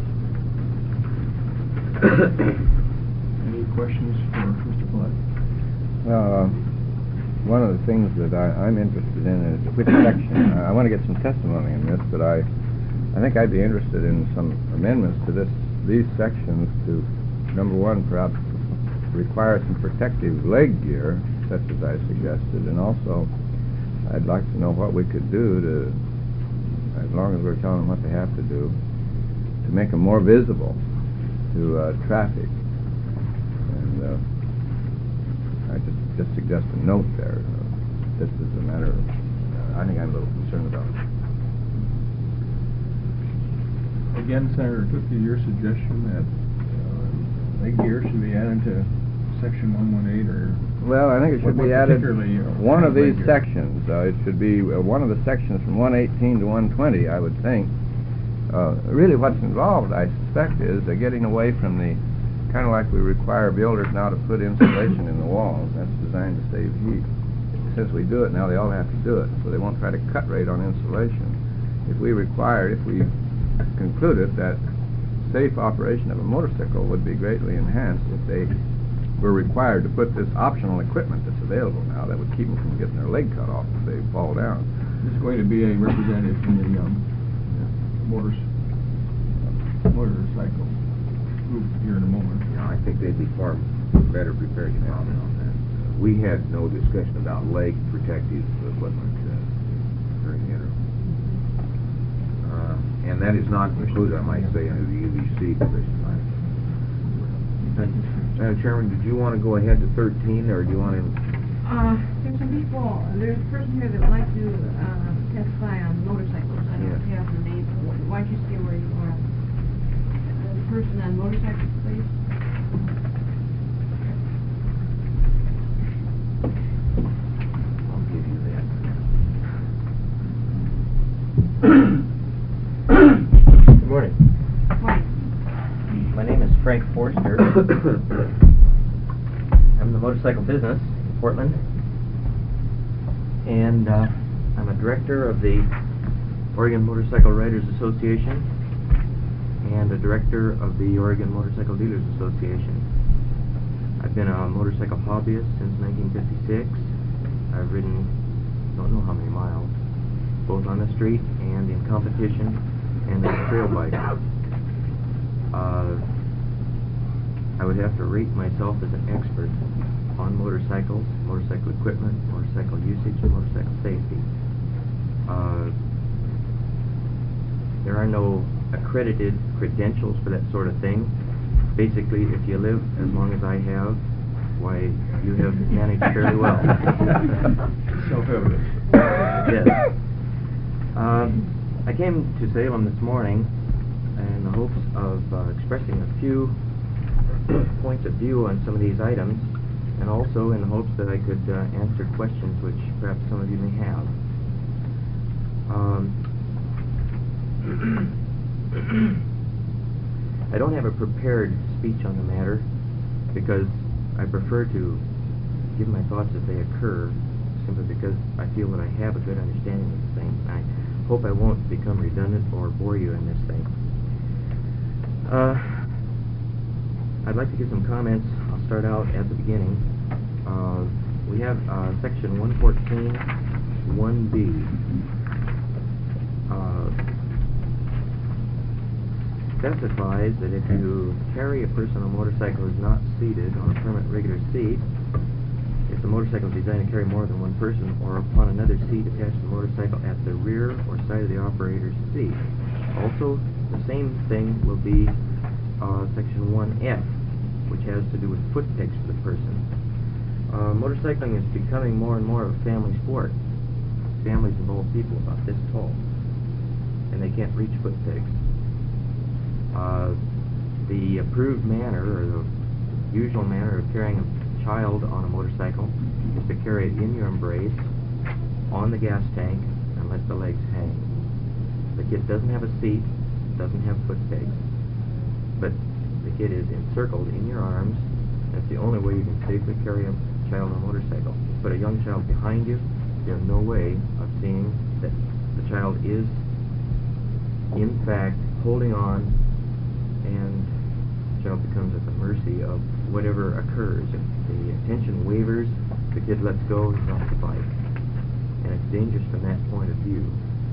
Any questions for Mister Flood? Uh, one of the things that I, I'm interested in is which section. I, I want to get some testimony in this, but I, I think I'd be interested in some amendments to this, these sections to, number one, perhaps require some protective leg gear, such as I suggested, and also I'd like to know what we could do to, as long as we're telling them what they have to do, to make them more visible to uh, traffic. And uh, I just just suggest a note there. Uh, this is a matter of, uh, I think I'm a little concerned about it. Again, Senator Cook, is your suggestion that uh, leg gear should be added to Section one eighteen, or? Well, I think it should what- be what added, particularly, uh, one of these leg gear? sections, uh, it should be uh, one of the sections from one eighteen to one twenty, I would think. Uh, really what's involved, I suspect, is uh, getting away from the, kind of like we require builders now to put insulation in the walls. That's designed to save heat. Since we do it now, they all have to do it, so they won't try to cut rate on insulation. If we required, if we concluded that safe operation of a motorcycle would be greatly enhanced if they were required to put this optional equipment that's available now that would keep them from getting their leg cut off if they fall down. This is going to be a representative from the um, motors, motorcycle group here in a moment. Yeah, I think they'd be far better prepared to comment on that. We had no discussion about leg protective equipment uh, during the interim. Uh, and that is not included, I might say, under the U V C provision. Madam Chairman, did you want to go ahead to thirteen, or do you want to? Uh, there's some people, there's a person here that would like to, uh, testify on motorcycles. I don't Yes. have the name. Wh- Why'd you stay where you are? Uh, The person on motorcycles, please. I'll give you that. Good morning. Why? motorcycle business in Portland, and uh, I'm a director of the Oregon Motorcycle Riders Association and a director of the Oregon Motorcycle Dealers Association. I've been a motorcycle hobbyist since nineteen fifty-six. I've ridden don't know how many miles, both on the street and in competition and as a trail bike. Uh, I would have to rate myself as an expert on motorcycles, motorcycle equipment, motorcycle usage, and motorcycle safety. Uh, there are no accredited credentials for that sort of thing. Basically, if you live as long as I have, why, you have managed fairly well. Self-evident. Yes. Um, I came to Salem this morning in the hopes of uh, expressing a few points of view on some of these items, and also in the hopes that I could uh, answer questions which perhaps some of you may have. Um, I don't have a prepared speech on the matter because I prefer to give my thoughts as they occur, simply because I feel that I have a good understanding of the thing. And I hope I won't become redundant or bore you in this thing. Uh, I'd like to give some comments. I'll start out at the beginning. Uh, we have uh, section one fourteen one B. Uh, specifies that if you carry a person on a motorcycle who is not seated on a permanent regular seat, if the motorcycle is designed to carry more than one person, or upon another seat attached to the motorcycle at the rear or side of the operator's seat. Also, the same thing will be uh, section one F, which has to do with foot pegs for the person. Uh, motorcycling is becoming more and more of a family sport. Families involve people about this tall, and they can't reach foot pegs. Uh, the approved manner, or the usual manner of carrying a child on a motorcycle is to carry it in your embrace, on the gas tank, and let the legs hang. The kid doesn't have a seat, doesn't have foot pegs, but the kid is encircled in your arms. That's the only way you can safely carry a child on a motorcycle. Put a young child behind you, you have no way of seeing that the child is in fact holding on, and the child becomes at the mercy of whatever occurs. If the attention wavers, the kid lets go, he's off the bike. And it's dangerous from that point of view.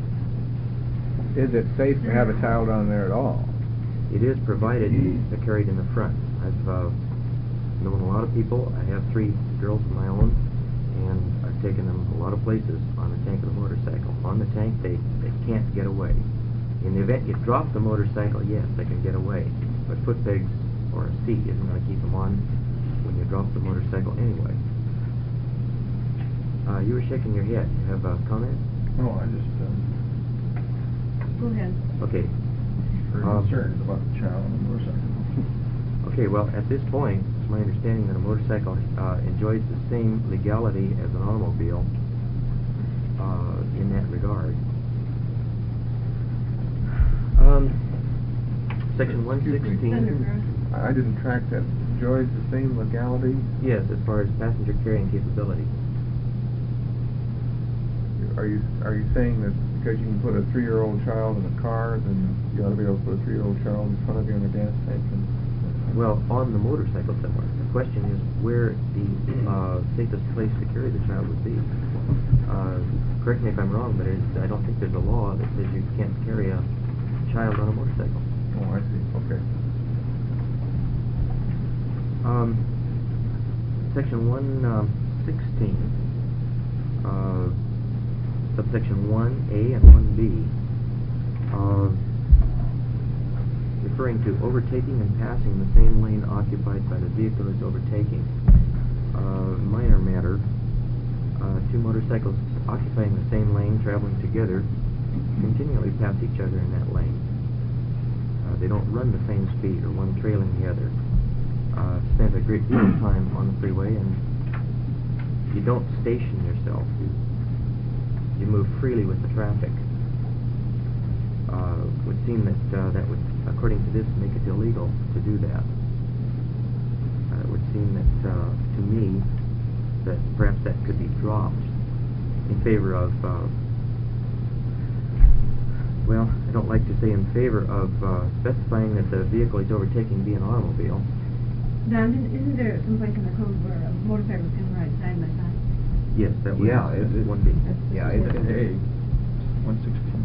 Is it safe to have a child on there at all? It is provided they're carried in the front. I've uh, known a lot of people. I have three girls of my own, and I've taken them a lot of places on the tank of the motorcycle. On the tank, they, they can't get away. In the event you drop the motorcycle, yes, they can get away. But foot pegs or a seat isn't going to keep them on when you drop the motorcycle anyway. Uh, you were shaking your head. You have a comment? No, I just, um, Go ahead. Okay. very Um, concerned about the child on the motorcycle. Okay, well, at this point, it's my understanding that a motorcycle uh, enjoys the same legality as an automobile uh, in that regard. Um, section one sixteen. I didn't track that. Enjoys the same legality? Yes, as far as passenger carrying capability. Are you are you saying that because you can put a three-year-old child in a car, then you ought to be able to put a three-year-old child in front of you in a gas tank? And Well, on the motorcycle somewhere. The question is where the uh, safest place to carry the child would be. Uh, correct me if I'm wrong, but it's, I don't think there's a law that says you can't carry a child on a motorcycle. oh, I see. Okay. Um, section one sixteen, uh, subsection one A and one B, uh, referring to overtaking and passing the same lane occupied by the vehicle is overtaking. Uh, minor matter. Uh, two motorcycles occupying the same lane, traveling together, continually pass each other in that lane. Uh, they don't run the same speed, or one trailing the other. Uh, spent a great deal of time on the freeway, and you don't station yourself. You, you move freely with the traffic. Uh, it would seem that uh, that would, according to this, make it illegal to do that. Uh, it would seem that, uh, to me, that perhaps that could be dropped in favor of, uh, well, I don't like to say in favor of uh, specifying that the vehicle he's overtaking be an automobile. Don, isn't isn't there someplace in the code where uh, motorcycles can ride side by side? Yes, that was Yeah, it- it- one B. Yeah, It's it's, A, one sixteen.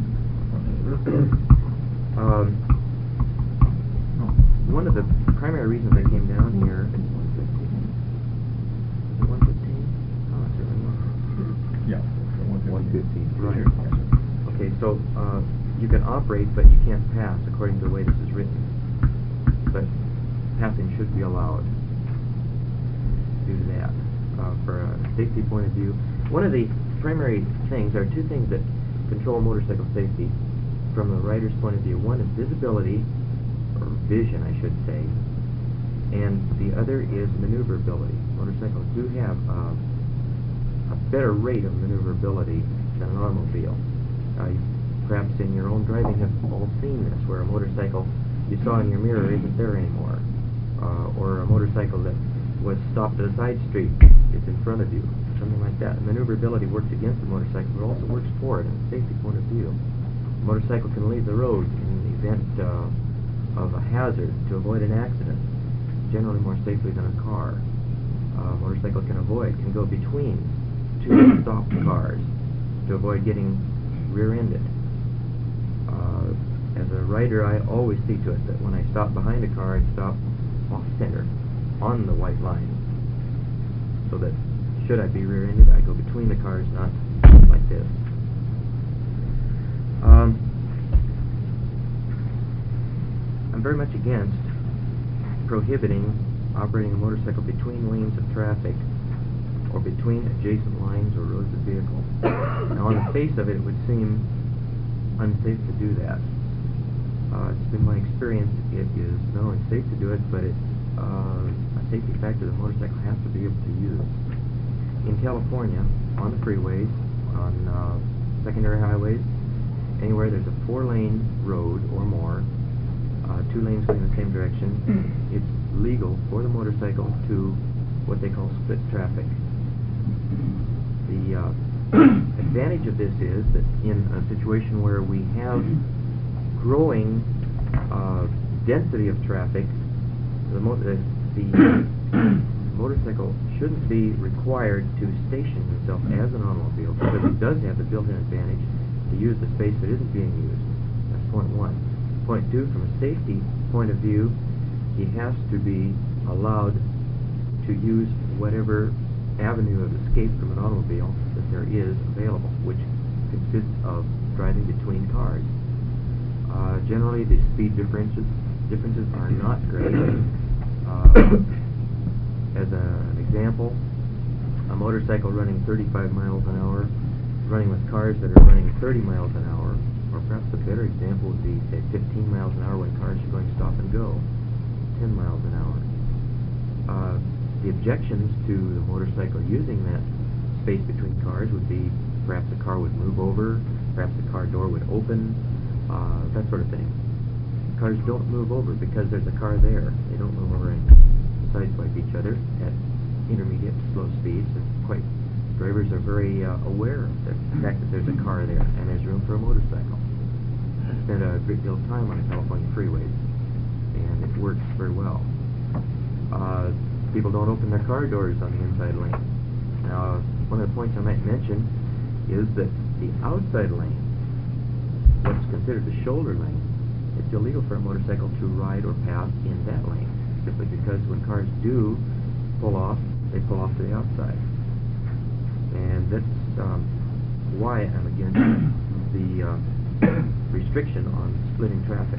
Um, No. one of the primary reasons I came down here is one fifteen. Is it one fifteen? Oh, it's certainly not. Yeah. one fifteen. Right. Okay, so, uh, you can operate, but you can't pass according to the way this is written. But passing should be allowed due to that. Uh, for a safety point of view, one of the primary things, there are two things that control motorcycle safety from the rider's point of view. One is visibility, or vision, I should say, and the other is maneuverability. Motorcycles do have uh, a better rate of maneuverability than an automobile. Uh, you perhaps in your own driving have all seen this, where a motorcycle you saw in your mirror isn't there anymore, uh, or a motorcycle that was stopped at a side street is in front of you, something like that. Maneuverability works against the motorcycle, but also works for it in a safety point of view. A motorcycle can leave the road in the event uh, of a hazard to avoid an accident, generally more safely than a car. Uh, a motorcycle can avoid, can go between two stopped cars to avoid getting rear-ended. Uh, as a rider, I always see to it that when I stop behind a car, I stop off-center, on the white line, so that should I be rear-ended, I go between the cars, not like this. Um, I'm very much against prohibiting operating a motorcycle between lanes of traffic or between adjacent lines or rows of vehicles. Now, on the face of it, it would seem unsafe to do that. Uh, it's been my experience it is not only safe to do it, but it's uh, a safety factor the motorcycle has to be able to use. In California, on the freeways, on uh, secondary highways, anywhere there's a four-lane road or more, uh, two lanes going in the same direction, it's legal for the motorcycle to what they call split traffic. The uh, advantage of this is that in a situation where we have growing uh, density of traffic, the, mo the, the motorcycle shouldn't be required to station himself as an automobile, because it does have the built-in advantage to use the space that isn't being used. That's point one. Point two, from a safety point of view, he has to be allowed to use whatever avenue of escape from an automobile that there is available, which consists of driving between cars. Uh, generally, the speed differences differences are not great. Uh, as a, an example, a motorcycle running thirty-five miles an hour, running with cars that are running thirty miles an hour, or perhaps a better example would be, say, fifteen miles an hour when cars are going stop and go, ten miles an hour. Uh, the objections to the motorcycle using that space between cars would be perhaps the car would move over, perhaps the car door would open, uh, that sort of thing. Cars don't move over because there's a car there. They don't move over and sideswipe each other at intermediate to slow speeds. And quite drivers are very uh, aware of the fact that there's a car there and there's room for a motorcycle. I spent a great deal of time on the California freeways, and it works very well. Uh, people don't open their car doors on the inside lane. Now, one of the points I might mention is that the outside lane, what's considered the shoulder lane, it's illegal for a motorcycle to ride or pass in that lane, simply because when cars do pull off, they pull off to the outside. And that's um, why I'm against the uh, restriction on splitting traffic.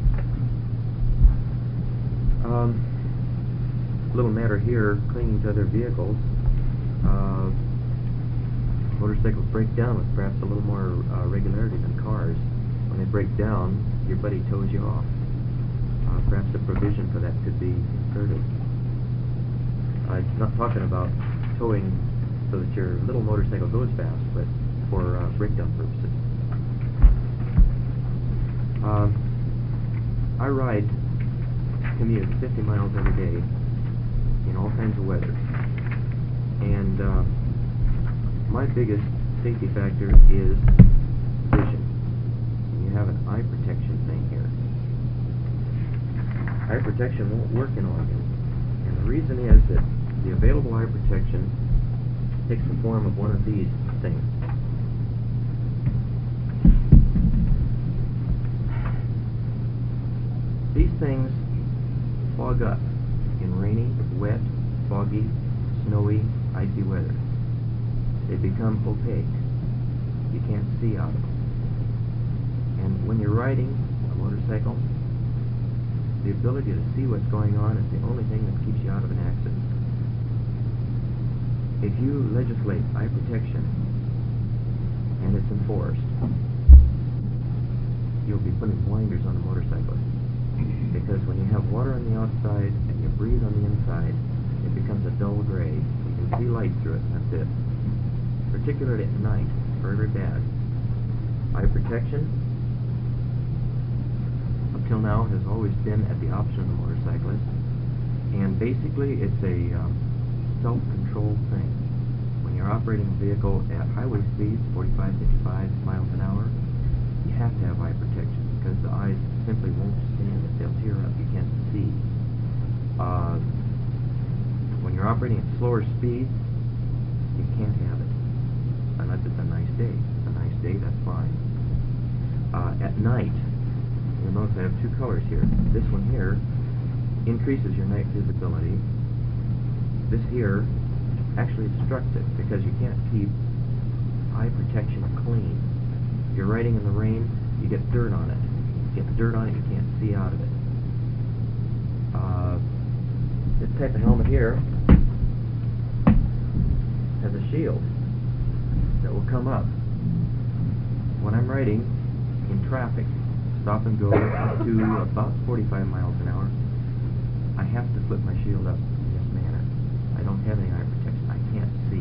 Um, little matter here, clinging to other vehicles. Uh, motorcycles break down with perhaps a little more uh, regularity than cars. When they break down, your buddy tows you off. Uh, perhaps a provision for that could be inserted. I'm not talking about towing so that your little motorcycle goes fast, but for uh, breakdown purposes. Um, I ride, commute fifty miles every day in all kinds of weather. And uh, biggest safety factor is vision. And you have an eye protection thing here. Eye protection won't work in Oregon. And the reason is that the available eye protection takes the form of one of these things. These things fog up in rainy, wet, foggy, snowy, icy weather. They become opaque. You can't see out of them. And when you're riding a motorcycle, the ability to see what's going on is the only thing that keeps you out of an accident. If you legislate eye protection and it's enforced, you'll be putting blinders on a motorcyclist. Because when you have water on the outside and you breathe on the inside, it becomes a dull gray. You can see light through it, and that's it. Particularly at night, it's very, very bad. Eye protection, up till now, has always been at the option of the motorcyclist. And basically, it's a um, self-control thing. When you're operating a vehicle at highway speeds, forty-five, fifty-five miles an hour, you have to have eye protection because the eyes simply won't stand it. They'll tear up. You can't see. Uh, when you're operating at slower speeds, you can't have it unless it's a nice day. It's a nice day, that's fine. Uh, at night, you'll notice I have two colors here. This one here increases your night visibility. This here actually obstructs it because you can't keep eye protection clean. You're riding in the rain, you get dirt on it. You get dirt on it, you can't see out of it. Uh, this type of helmet here has a shield that will come up. When I'm riding in traffic, stop and go up to about forty-five miles an hour, I have to flip my shield up in this manner. I don't have any eye protection. I can't see.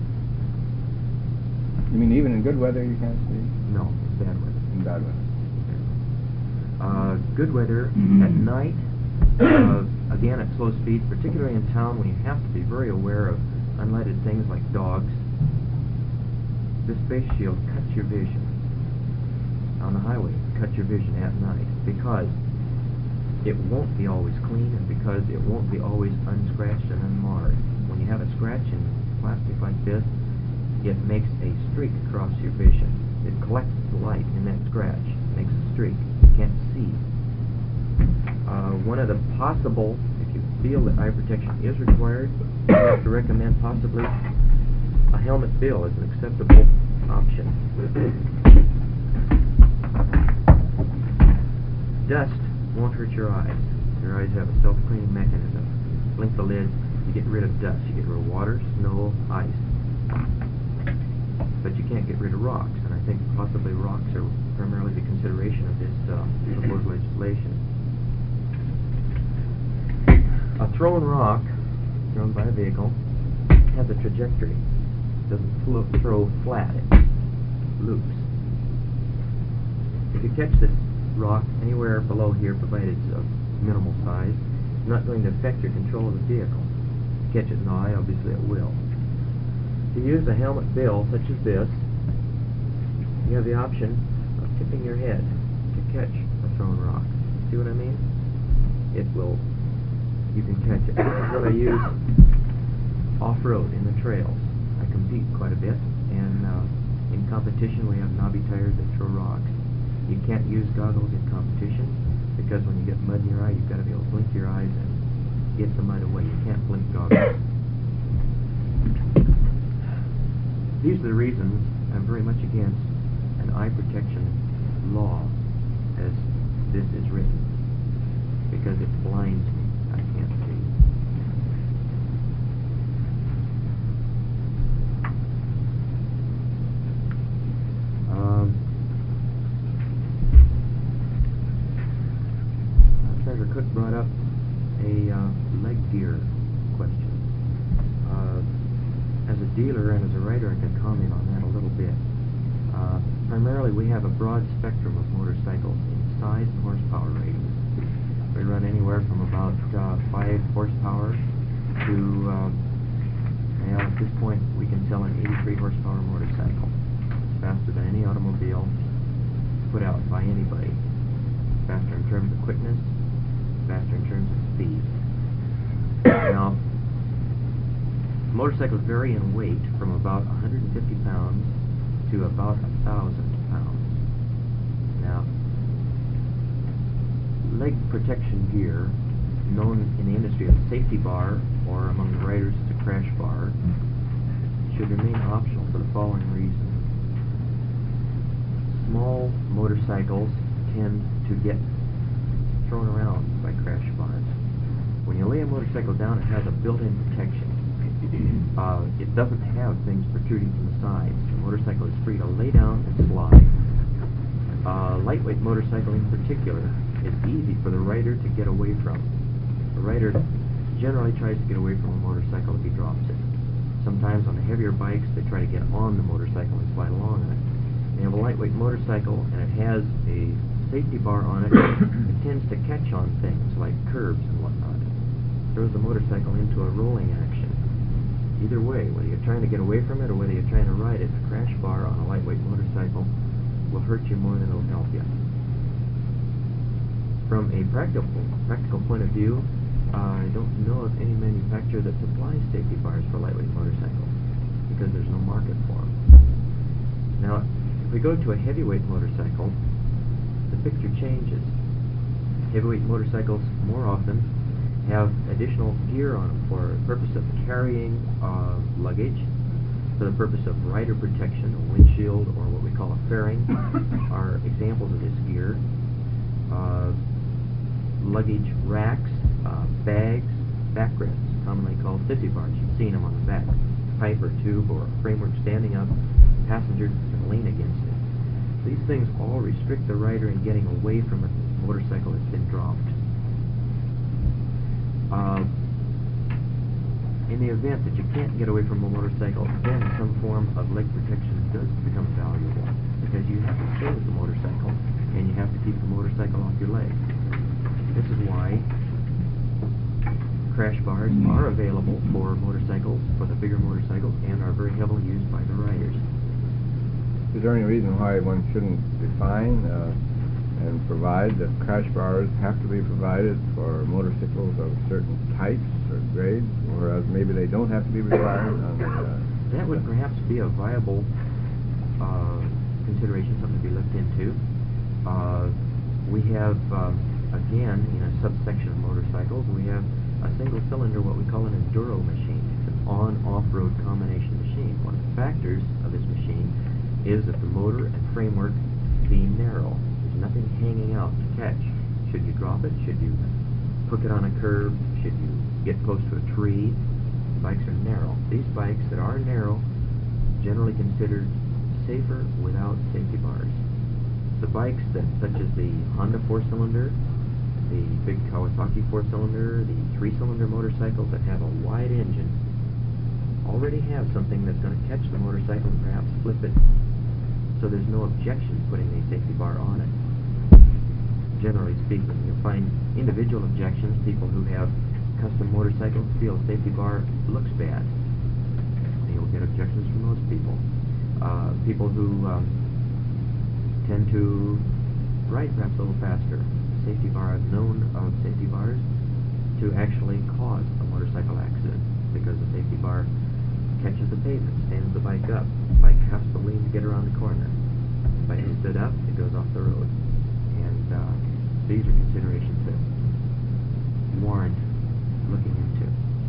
You mean even in good weather you can't see? No, it's bad weather. In bad weather. Uh, good weather at night, uh, again at slow speeds, particularly in town when you have to be very aware of unlighted things like dogs. This face shield cuts your vision. On the highway, cuts your vision at night because it won't be always clean and because it won't be always unscratched and unmarred. When you have a scratch in plastic like this, it makes a streak across your vision. It collects the light in that scratch, makes a streak. You can't see. Uh, one of the possible, if you feel that eye protection is required, you have to recommend possibly a helmet bill as an acceptable option. Dust won't hurt your eyes. Your eyes have a self-cleaning mechanism. Blink the lid, you get rid of dust. You get rid of water, snow, ice. But you can't get rid of rocks, and I think possibly rocks are primarily the consideration of this uh, proposed legislation. A thrown rock, thrown by a vehicle, has a trajectory. It doesn't flo throw flat, it loops. If you catch this rock anywhere below here, provided it's of minimal size, it's not going to affect your control of the vehicle. If you catch it in the eye, obviously it will. To use a helmet bill such as this, you have the option of tipping your head to catch a thrown rock. See what I mean? It will, you can catch it. This is what I use off-road in the trails. I compete quite a bit, and uh, in competition we have knobby tires that throw rocks. You can't use goggles in competition because when you get mud in your eye, you've got to be able to blink your eyes and get the mud away. You can't blink goggles. These are the reasons I'm very much against an eye protection law as this is written, because it blinds me. I can't see. Um, Senator Cook brought up a uh, leg gear question. Uh, As a dealer and as a writer, I can comment on that a little bit. Uh, primarily, we have a broad spectrum of motorcycles in size and horsepower ratings. We run anywhere from about uh, five horsepower to uh, yeah, this point, we can sell an eighty-three horsepower motorcycle. It's faster than any automobile put out by anybody. Faster in terms of quickness, faster in terms of speed. Now, motorcycles vary in weight from about one hundred fifty pounds to about one thousand pounds. Now, leg protection gear, known in the industry as a safety bar, or among the riders as a crash bar, should remain optional for the following reason. Small motorcycles tend to get thrown around by crash bars. When you lay a motorcycle down, it has a built-in protection. Uh, it doesn't have things protruding from the sides. The motorcycle is free to lay down and slide. Uh, lightweight motorcycle in particular is easy for the rider to get away from. The rider generally tries to get away from a motorcycle if he drops it. Sometimes on the heavier bikes, they try to get on the motorcycle and slide along on it. They have a lightweight motorcycle and it has a safety bar on it. It tends to catch on things like curbs and whatnot. It throws the motorcycle into a rolling action. Either way, whether you're trying to get away from it or whether you're trying to ride it, a crash bar on a lightweight motorcycle will hurt you more than it'll help you. From a practical practical point of view, uh, I don't know of any manufacturer that supplies safety bars for lightweight motorcycles because there's no market for them. Now, if we go to a heavyweight motorcycle, the picture changes. Heavyweight motorcycles more often have additional gear on them for the purpose of carrying uh, luggage, for the purpose of rider protection, a windshield, or what we call a fairing are examples of this gear. Uh, luggage racks, uh, bags, backrests, commonly called safety bars. You've seen them on the back. Pipe or tube or a framework standing up, passengers can lean against it. These things all restrict the rider in getting away from a motorcycle that's been dropped. Uh, in the event that you can't get away from a motorcycle, then some form of leg protection does become valuable because you have to stay with the motorcycle and you have to keep the motorcycle off your leg. This is why crash bars are available for motorcycles, for the bigger motorcycles, and are very heavily used by the riders. Is there any reason why one shouldn't define uh, and provide that crash bars have to be provided for motorcycles of certain types or grades, whereas maybe they don't have to be required on the, uh, that would perhaps be a viable uh, consideration, something to be looked into. Uh, we have, um, again, in a subsection of motorcycles, we have a single cylinder, what we call an enduro machine. It's an on-off-road combination machine. One of the factors of this machine is that the motor and framework be narrow. There's nothing hanging out to catch. Should you drop it? Should you hook it on a curb? Should you get close to a tree? Bikes are narrow. These bikes that are narrow, generally considered safer without safety bars. The bikes that, such as the Honda four-cylinder, the big Kawasaki four-cylinder, the three-cylinder motorcycles that have a wide engine, already have something that's going to catch the motorcycle and perhaps flip it, so there's no objection putting a safety bar on it. Generally speaking, you'll find individual objections. People who have custom motorcycles feel a safety bar looks bad. You'll get objections from those people. Uh, people who um, tend to ride perhaps a little faster. Safety bar is known of safety bars to actually cause a motorcycle accident because the safety bar catches the pavement, stands the bike up. The bike has to lean to get around the corner. The bike is stood up, it goes off the road. And uh, these are considerations that warrant looking into.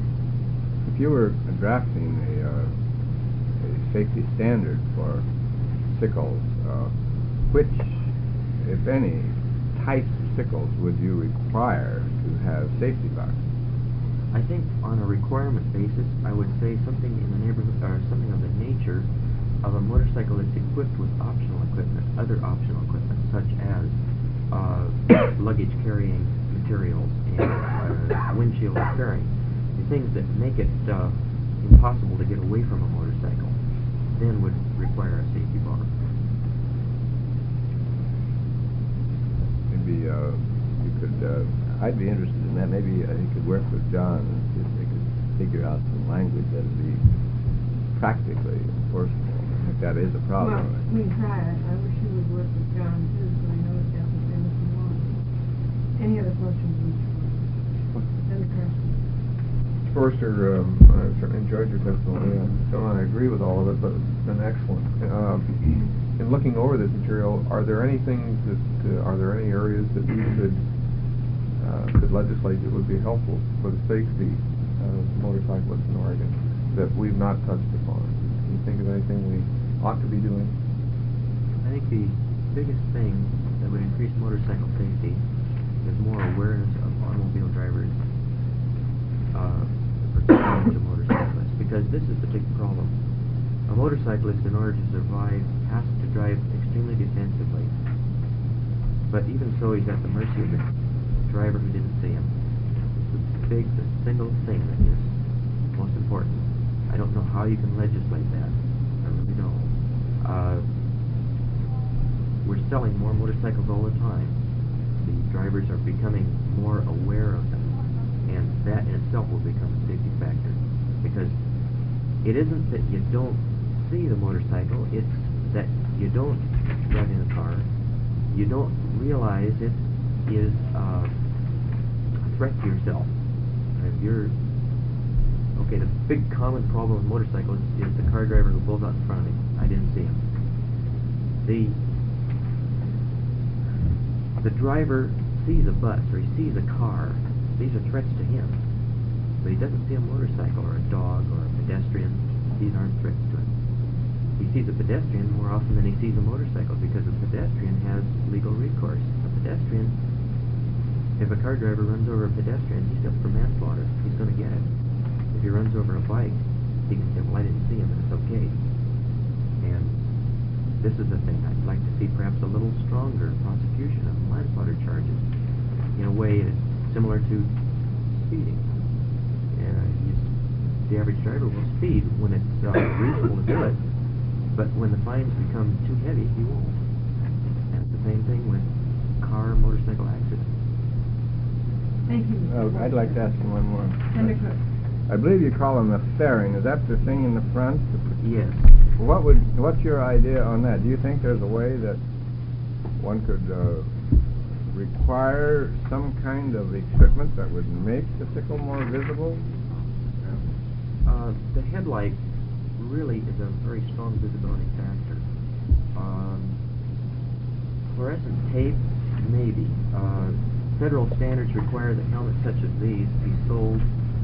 if you were drafting a, uh, a safety standard for sickles, uh, which, if any, types of sickles would you require to have safety bars? I think on a requirement basis, I would say something in the neighborhood, or something of the nature of a motorcycle that's equipped with optional equipment, other optional equipment, such as uh, luggage carrying materials and uh, windshield repairing, the things that make it uh, impossible to get away from a motorcycle, then would require a safety bar. Maybe uh, you could, uh, I'd be interested in that. Maybe uh, you could work with John and see if they could figure out some language that would be practically enforceable. I think that is a problem. Well, we can try it. I wish you would work with John too, so I know it's definitely been some more. Any other questions, Mister Senator Carson? Forrester, um, I certainly enjoyed your testimony. I don't I agree with all of it, but it's been excellent. Um, in looking over this material, are there any things that, uh, are there any areas that we could, uh, could legislate that would be helpful for the safety of motorcyclists in Oregon that we've not touched upon? Can you think of anything we ought to be doing? I think the biggest thing that would increase motorcycle safety is more awareness of automobile drivers uh, particularly to motorcyclists, because this is the big problem. A motorcyclist, in order to survive, has to drive extremely defensively. But even so, he's at the mercy of the driver who didn't see him. It's the big, the single thing that is most important. I don't know how you can legislate that. I really don't. Uh, we're selling more motorcycles all the time. The drivers are becoming more aware of them, and that in itself will become a safety factor. Because it isn't that you don't see the motorcycle, it's that you don't drive in a car, you don't realize it is uh, a threat to yourself. If you're okay, the big common problem with motorcycles is the car driver who pulls out in front of me. I didn't see him. The the driver sees a bus or he sees a car. These are threats to him. But he doesn't see a motorcycle or a dog or a pedestrian. These aren't threats to him. He sees a pedestrian more often than he sees a motorcycle, because a pedestrian has legal recourse. A pedestrian, if a car driver runs over a pedestrian, he's up for manslaughter. He's going to get it. If he runs over a bike, he can say, well, I didn't see him, and it's okay. And this is the thing. I'd like to see perhaps a little stronger prosecution of manslaughter charges in a way that's similar to speeding. Uh, you, the average driver will speed when it's uh, reasonable to do it, but when the fines become too heavy, he won't. And it's the same thing with car motorcycle accidents. Thank you, Mister Uh, I'd like to ask you one more. Senator Cook. I believe you call them the fairing. Is that the thing in the front? Yes. What would? What's your idea on that? Do you think there's a way that one could uh, require some kind of equipment that would make the sickle more visible? Uh, the headlight really is a very strong visibility factor. Um, fluorescent tape, maybe. Uh, federal standards require that helmets such as these be sold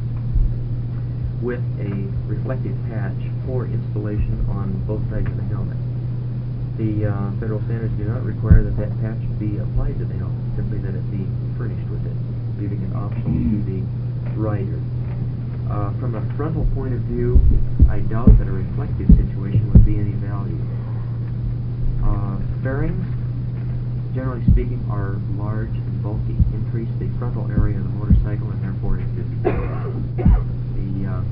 with a reflective patch for installation on both sides of the helmet. The uh, federal standards do not require that that patch be applied to the helmet, simply that it be furnished with it, leaving it optional to the rider. Uh, from a frontal point of view, I doubt that a reflective situation would be any value. Uh, fairings, generally speaking, are large and bulky, increase the frontal area of the motorcycle and therefore its visibility. The uh,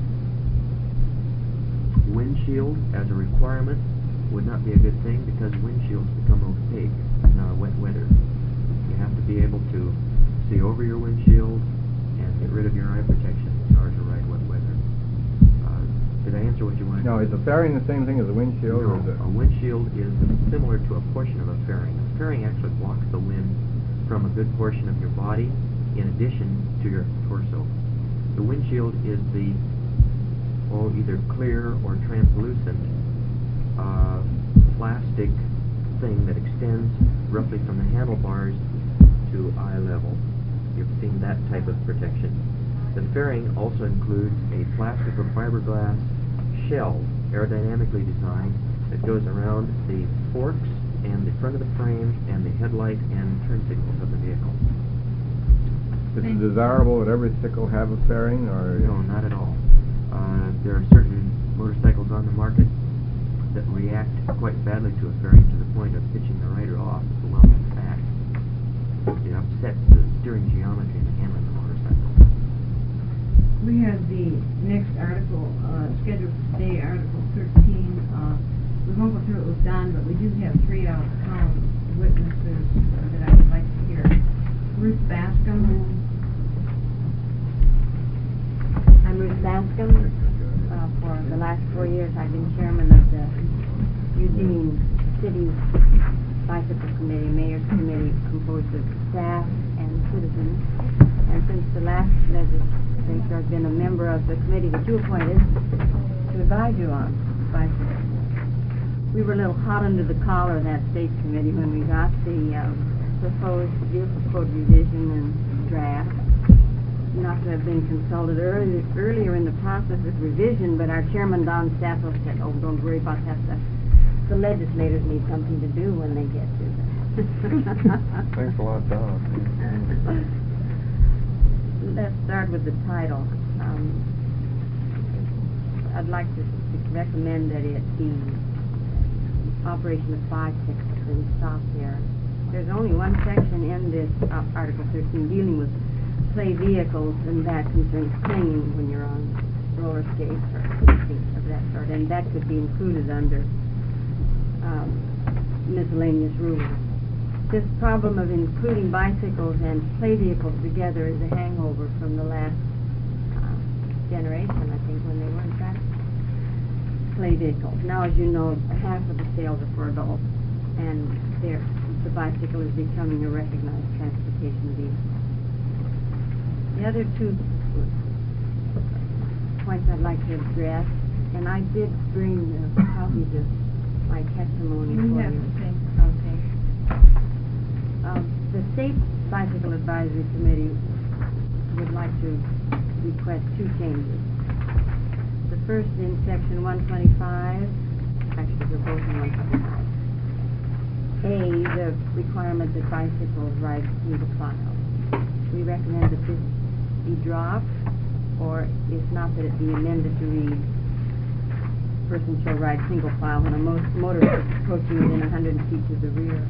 windshield, as a requirement, would not be a good thing because windshields become opaque in uh, wet weather. You have to be able to see over your windshield and get rid of your eye protection in order to ride wet weather. Uh, did I answer what you wanted? No, is a fairing the same thing as a windshield? No, or is it? a windshield is similar to a portion of a fairing. A fairing actually blocks the wind from a good portion of your body in addition to your torso. The windshield is the, oh, either clear or translucent uh, plastic thing that extends roughly from the handlebars to eye level. You've seen that type of protection. The fairing also includes a plastic or fiberglass shell, aerodynamically designed, that goes around the forks and the front of the frame and the headlight and turn signals of the vehicle. Is it desirable that every sickle have a fairing, or? No, not at all. Uh, there are certain motorcycles on the market that react quite badly to a fairing to the point of pitching the rider off as well as the back. It upsets the steering geometry and the handling of the motorcycle. We have the next article uh, scheduled for today, Article thirteen. Uh, we won't go through it with Don, but we do have three out-of-town witnesses uh, that I would like to hear. Ruth Bascom. I'm Ruth Bascom uh, for the last four years, I've been chairman of the Eugene City Bicycle Committee, Mayor's Committee, composed of staff and citizens. And since the last legislature, I've been a member of the committee that you appointed to advise you on bicycles. We were a little hot under the collar of that state committee when we got the um, proposed vehicle code revision and draft. Not to have been consulted early, earlier in the process of revision, but our chairman, Don Staffel, said, oh, don't worry about that stuff. The legislators need something to do when they get to that. Thanks a lot, Don. Let's start with the title. Um, I'd like to, to recommend that it be operation of bicycles and stop there. There's only one section in this uh, Article thirteen dealing with play vehicles, and that concerns clinging when you're on roller skates or something of that sort, and that could be included under um, miscellaneous rules. This problem of including bicycles and play vehicles together is a hangover from the last uh, generation, I think, when they were in fact play vehicles. Now, as you know, half of the sales are for adults, and the bicycle is becoming a recognized transportation vehicle. The other two points I'd like to address, and I did bring the copies of my testimony We for have you. the same. Okay. Um, the State Bicycle Advisory Committee would like to request two changes. The first in section one twenty-five, actually they're both in one twenty-five. A, the requirement that bicycles ride single file. We recommend that this be dropped, or if not, that it be amended to read, person shall ride single file when a mo motorist is approaching within one hundred feet to the rear.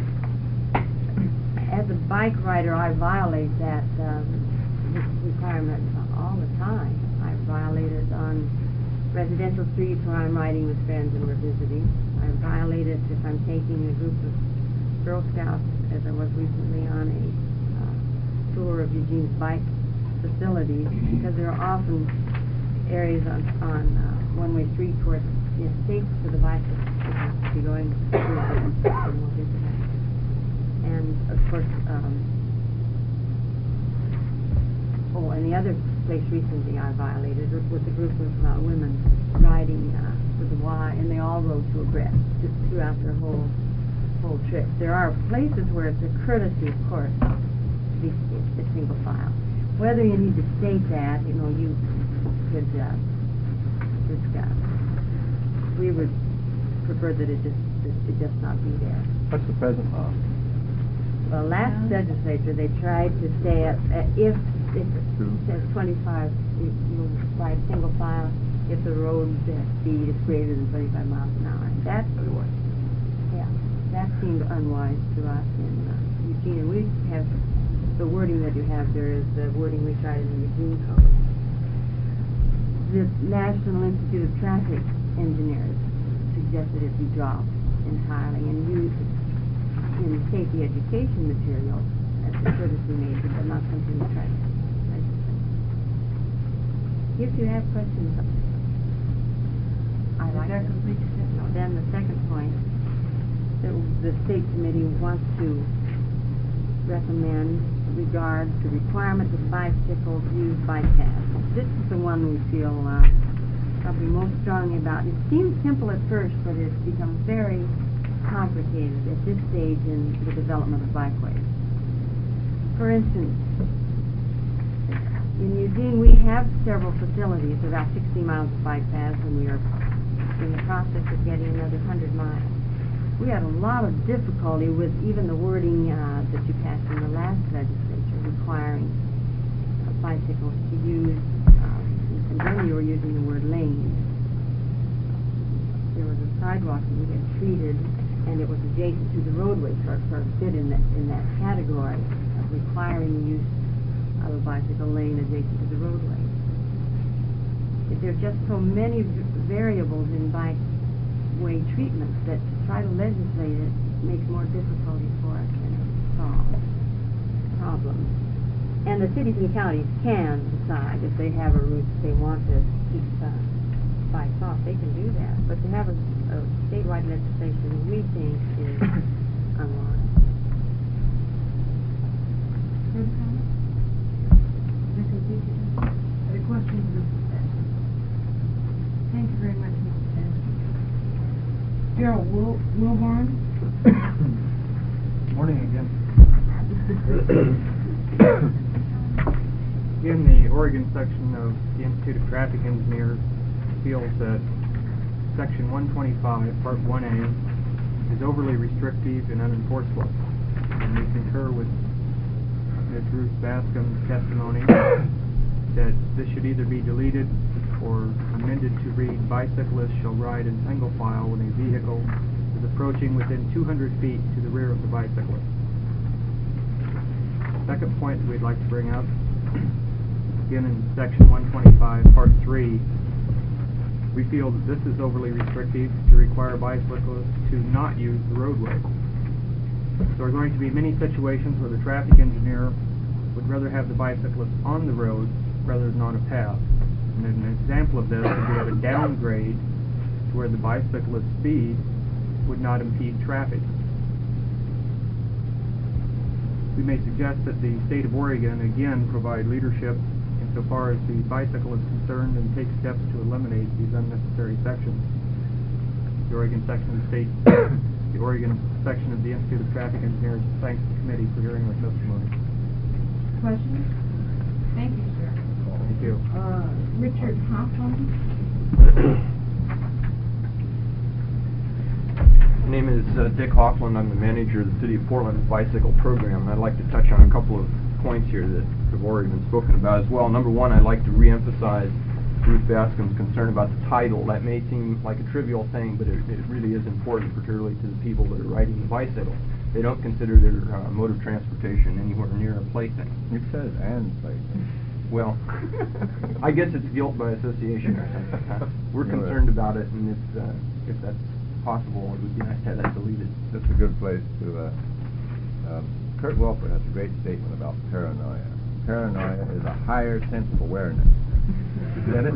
As a bike rider, I violate that um, this requirement all the time. I violate it on residential streets where I'm riding with friends and we're visiting. I violate it if I'm taking a group of Girl Scouts, as I was recently on a uh, tour of Eugene's bike facilities, because there are often areas on, on uh, one-way streets where it's safe for the bicycles to be going through and we'll visit that. And of course, um, oh, and the other place recently I violated was with a group of uh, women riding uh, with a Y, and they all rode to abreast just throughout their whole whole trip. There are places where it's a courtesy, of course, to be a single file. Whether you need to state that, you know, you could uh, discuss. We would prefer that it just it just not be there. What's the present law? Well, last Yeah. legislature, they tried to say uh, uh, if it says twenty-five, you, you ride single file if the road uh, speed is greater than twenty-five miles an hour. That, yeah, that seemed unwise to us in uh, Eugene. And we have the wording that you have there is the wording we tried in the Eugene code. The National Institute of Traffic Engineers suggested it be dropped entirely and used in safety education material as a courtesy measure, but not something to try to legislate. If you have questions, I like that to. complete your sentence? No, then the second point, the, the state committee wants to recommend regard to requirement that bicycles use bike paths. This is the one we feel uh, probably most strongly about. It seems simple at first, but it's become very complicated at this stage in the development of bikeways. For instance, in Eugene we have several facilities, about sixty miles of bike paths, and we are in the process of getting another one hundred miles. We had a lot of difficulty with even the wording uh, that you passed in the last legislature requiring uh, bicycles to use, uh, and then you were using the word lane. There was a sidewalk that we had treated, and it was adjacent to the roadway, so it sort of fit in that, in that category of requiring the use of a bicycle lane adjacent to the roadway. There are just so many v variables in bikeway treatments that to try to legislate it makes more difficulty for us than it solves problems. And the cities and counties can decide if they have a route they want to keep uh, bikes off, they can do that. But to have a, a statewide legislation, we think is unlawful. Further comment? Is that complete? Other questions, Missus Bass? Thank you very much, Missus Bass. Gerald Wil- Wilborn? Morning again. In the Oregon section of the Institute of Traffic Engineers feels that Section one twenty-five, Part one A, is overly restrictive and unenforceable. And we concur with Miz Ruth Bascom's testimony that this should either be deleted or amended to read, bicyclists shall ride in single file when a vehicle is approaching within two hundred feet to the rear of the bicyclist. Second point that we'd like to bring up, again in Section one twenty-five, Part three, we feel that this is overly restrictive to require bicyclists to not use the roadway. There are going to be many situations where the traffic engineer would rather have the bicyclist on the road rather than on a path. And an example of this would be at a downgrade where the bicyclist speed would not impede traffic. We may suggest that the state of Oregon again provide leadership insofar as the bicycle is concerned and take steps to eliminate these unnecessary sections. The Oregon section of the state, the Oregon section of the Institute of Traffic Engineers thanks the committee for hearing our testimony. Questions? Thank you, sir. Thank you. Uh, Richard Hoffman? My name is uh, Dick Hoffland. I'm the manager of the City of Portland Bicycle Program, and I'd like to touch on a couple of points here that have already been spoken about as well. Number one, I'd like to re-emphasize Ruth Bascom's concern about the title. That may seem like a trivial thing, but it, it really is important, particularly to the people that are riding the bicycle. They don't consider their uh, mode of transportation anywhere near a plaything. It says and plaything. Well, I guess it's guilt by association or something. Huh? We're No, concerned about it, and if, uh, if that's possible, it would be nice to have that deleted. That's a good place to, uh, um, Kurt Wolfert has a great statement about paranoia. Paranoia is a higher sense of awareness. Get it?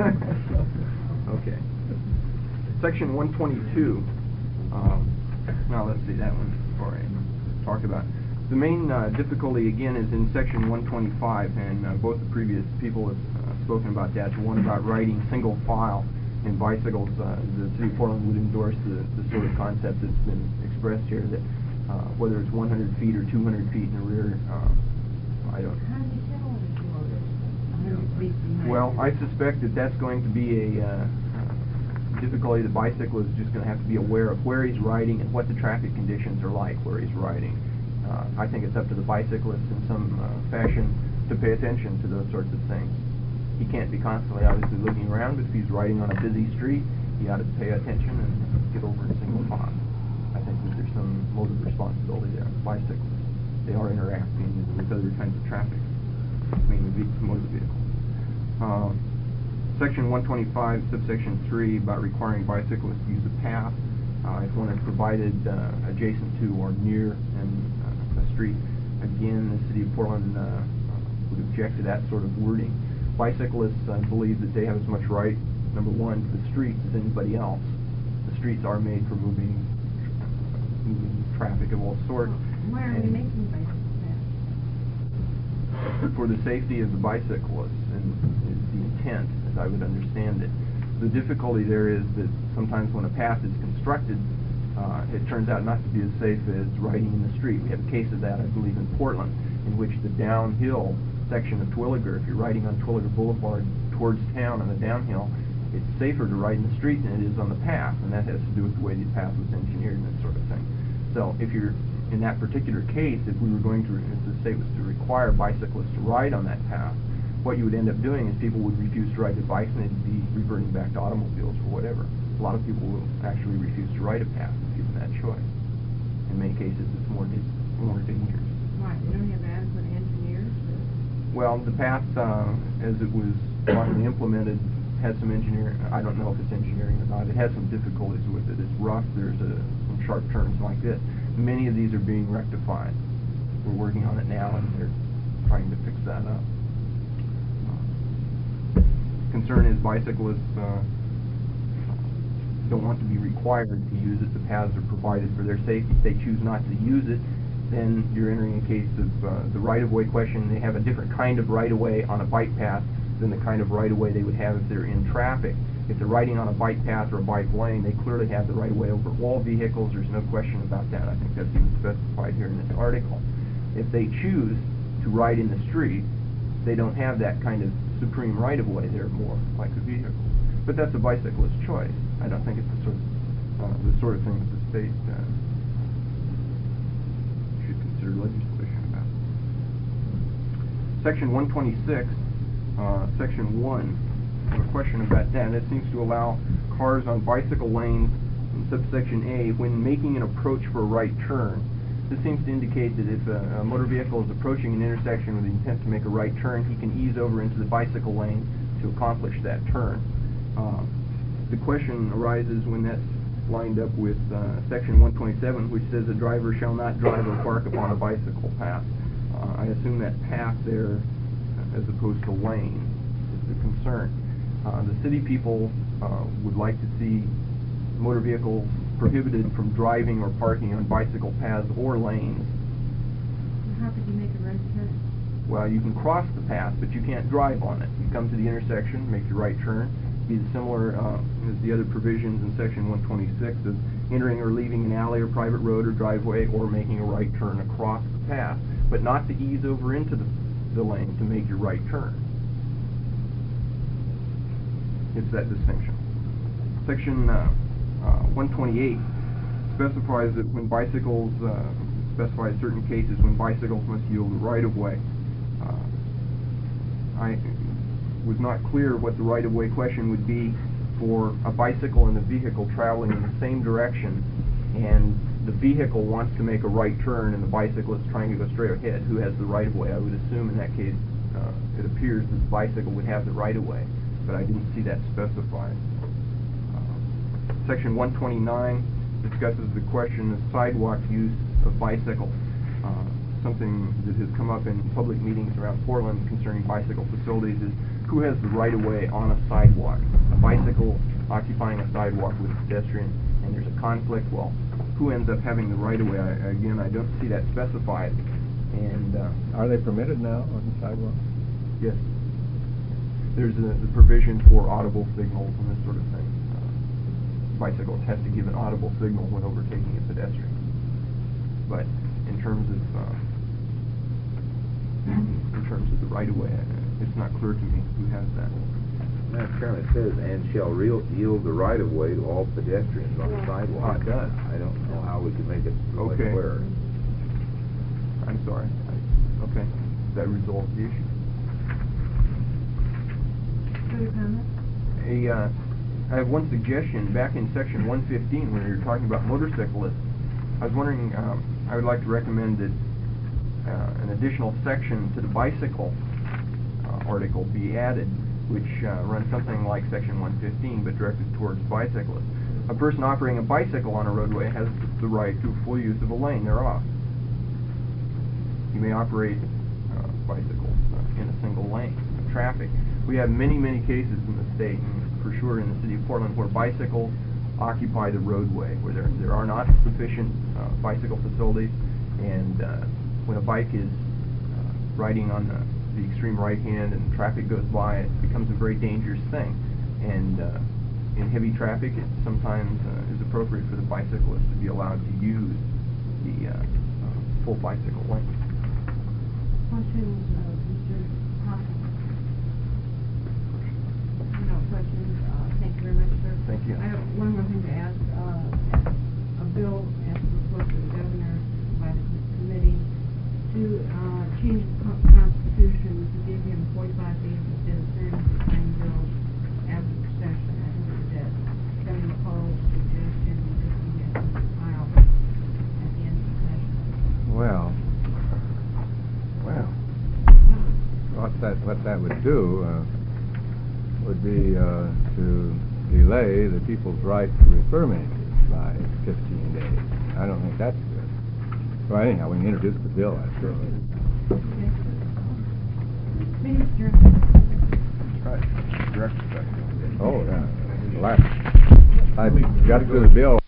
Okay. Section one twenty-two. Um, now let's see that one before I talk about it. The main uh, difficulty again is in Section one twenty-five, and uh, both the previous people have uh, spoken about that. The one about riding single file in bicycles. Uh, the City of Portland would endorse the, the sort of concept that's been expressed here, that uh, whether it's one hundred feet or two hundred feet in the rear, uh, I don't. How do you tell when it's more than one hundred feet behind? Well, I suspect that that's going to be a uh, uh, difficulty. The bicyclist is just going to have to be aware of where he's riding and what the traffic conditions are like where he's riding. Uh, I think it's up to the bicyclist in some uh, fashion to pay attention to those sorts of things. He can't be constantly obviously looking around, but if he's riding on a busy street, he ought to pay attention and get over in single file. I think that there's some mode of responsibility there. Bicyclists, they are interacting with other kinds of traffic, mainly motor vehicles. Uh, Section one twenty-five, subsection three, about requiring bicyclists to use a path. Uh, if one is provided uh, adjacent to or near an, uh, a street, again, the City of Portland uh, would object to that sort of wording. Bicyclists uh, believe that they have as much right, number one, to the street as anybody else. The streets are made for moving, moving traffic of all sorts. Why are we making bicycle paths? For the safety of the bicyclists, and is the intent, as I would understand it. The difficulty there is that sometimes when a path is constructed, uh, it turns out not to be as safe as riding in the street. We have a case of that, I believe, in Portland, in which the downhill section of Twilliger, if you're riding on Twilliger Boulevard towards town on the downhill, it's safer to ride in the street than it is on the path, and that has to do with the way the path was engineered and that sort of thing. So if you're in that particular case, if we were going to, if the state was to require bicyclists to ride on that path, what you would end up doing is people would refuse to ride their bikes and they'd be reverting back to automobiles or whatever. A lot of people will actually refuse to ride a path if given that choice. In many cases, it's more, more dangerous. Why, we don't have adequate engineers? Or? Well, the path, uh, as it was finally implemented, had some engineering. I don't know if it's engineering or not. It has some difficulties with it. It's rough. There's a, some sharp turns like this. Many of these are being rectified. We're working on it now, and they're trying to fix that up. Concern is bicyclists uh, don't want to be required to use it. The paths are provided for their safety. If they choose not to use it, then you're entering a case of uh, the right-of-way question. They have a different kind of right-of-way on a bike path than the kind of right-of-way they would have if they're in traffic. If they're riding on a bike path or a bike lane, they clearly have the right-of-way over all vehicles. There's no question about that. I think that's even specified here in this article. If they choose to ride in the street, they don't have that kind of supreme right-of-way. They're more like a vehicle. But that's a bicyclist's choice. I don't think it's the sort of, uh, the sort of thing that the state uh, should consider legislation about. Section one twenty-six, uh, Section one, I have a question about that. It seems to allow cars on bicycle lanes in subsection A when making an approach for a right turn. This seems to indicate that if a, a motor vehicle is approaching an intersection with the intent to make a right turn, he can ease over into the bicycle lane to accomplish that turn. Uh, the question arises when that's lined up with uh, Section one twenty-seven, which says a driver shall not drive or park upon a bicycle path. Uh, I assume that path there, uh, as opposed to lane, is the concern. Uh, the city people uh, would like to see motor vehicles prohibited from driving or parking on bicycle paths or lanes. How could you make a right turn? Well, you can cross the path, but you can't drive on it. You come to the intersection, make your right turn. Be similar uh, as the other provisions in Section one twenty-six of entering or leaving an alley or private road or driveway or making a right turn across the path, but not to ease over into the, the lane to make your right turn. It's that distinction. Section uh, uh, one twenty-eight specifies that when bicycles, uh, specifies certain cases when bicycles must yield the right-of-way. Uh, I was not clear what the right-of-way question would be for a bicycle and a vehicle traveling in the same direction, and the vehicle wants to make a right turn and the bicycle is trying to go straight ahead. Who has the right-of-way? I would assume in that case uh, it appears that the bicycle would have the right-of-way, but I didn't see that specified. Uh, Section one twenty-nine discusses the question of sidewalk use of bicycles. Uh, something that has come up in public meetings around Portland concerning bicycle facilities is who has the right-of-way on a sidewalk. A bicycle occupying a sidewalk with a pedestrian, and there's a conflict. Well, who ends up having the right-of-way? I, again, I don't see that specified. And uh, are they permitted now on the sidewalk? Yes. There's a, the provision for audible signals and this sort of thing. Uh, bicyclist has to give an audible signal when overtaking a pedestrian. But in terms of uh, in terms of the right-of-way, it's not clear to me who has that. Madam Chairman, it says, and shall real, yield the right-of-way to all pedestrians on the sidewalk. Ah, it does. I don't know how we could make it much Okay. clearer. I'm sorry. I, okay. That resolves the issue. Further comment? A, uh, I have one suggestion. Back in Section one fifteen, when you were talking about motorcyclists, I was wondering, um, I would like to recommend that uh, an additional section to the bicycle uh, article be added, which uh, runs something like Section one fifteen, but directed towards bicyclists. A person operating a bicycle on a roadway has the right to full use of a lane thereof. You may operate uh, bicycles uh, in a single lane of traffic. We have many, many cases in the state, and for sure in the city of Portland, where bicycles occupy the roadway, where there, there are not sufficient uh, bicycle facilities, and uh, when a bike is uh, riding on the, the extreme right hand and traffic goes by, it becomes a very dangerous thing. And uh, in heavy traffic, it sometimes uh, is appropriate for the bicyclist to be allowed to use the uh, uh, full bicycle lane. Questions, uh, Mister Hoffman? No questions. Uh, thank you very much, sir. Thank you. I have one more thing to ask. Uh, a bill as proposed to the governor by the committee to uh, change the co Constitution to give him forty-five days instead of thirty to sign bills after the session. I think that Governor Poe's suggestion that he had filed at the end of the session. Well, well, what that what that would do uh, would be uh, to delay the people's right to refer mandates by fifteen days. I don't think that's good. Well, anyhow, we can introduce the bill, I suppose. Minister. Right. Director. Oh, yeah. Last. I got through the bill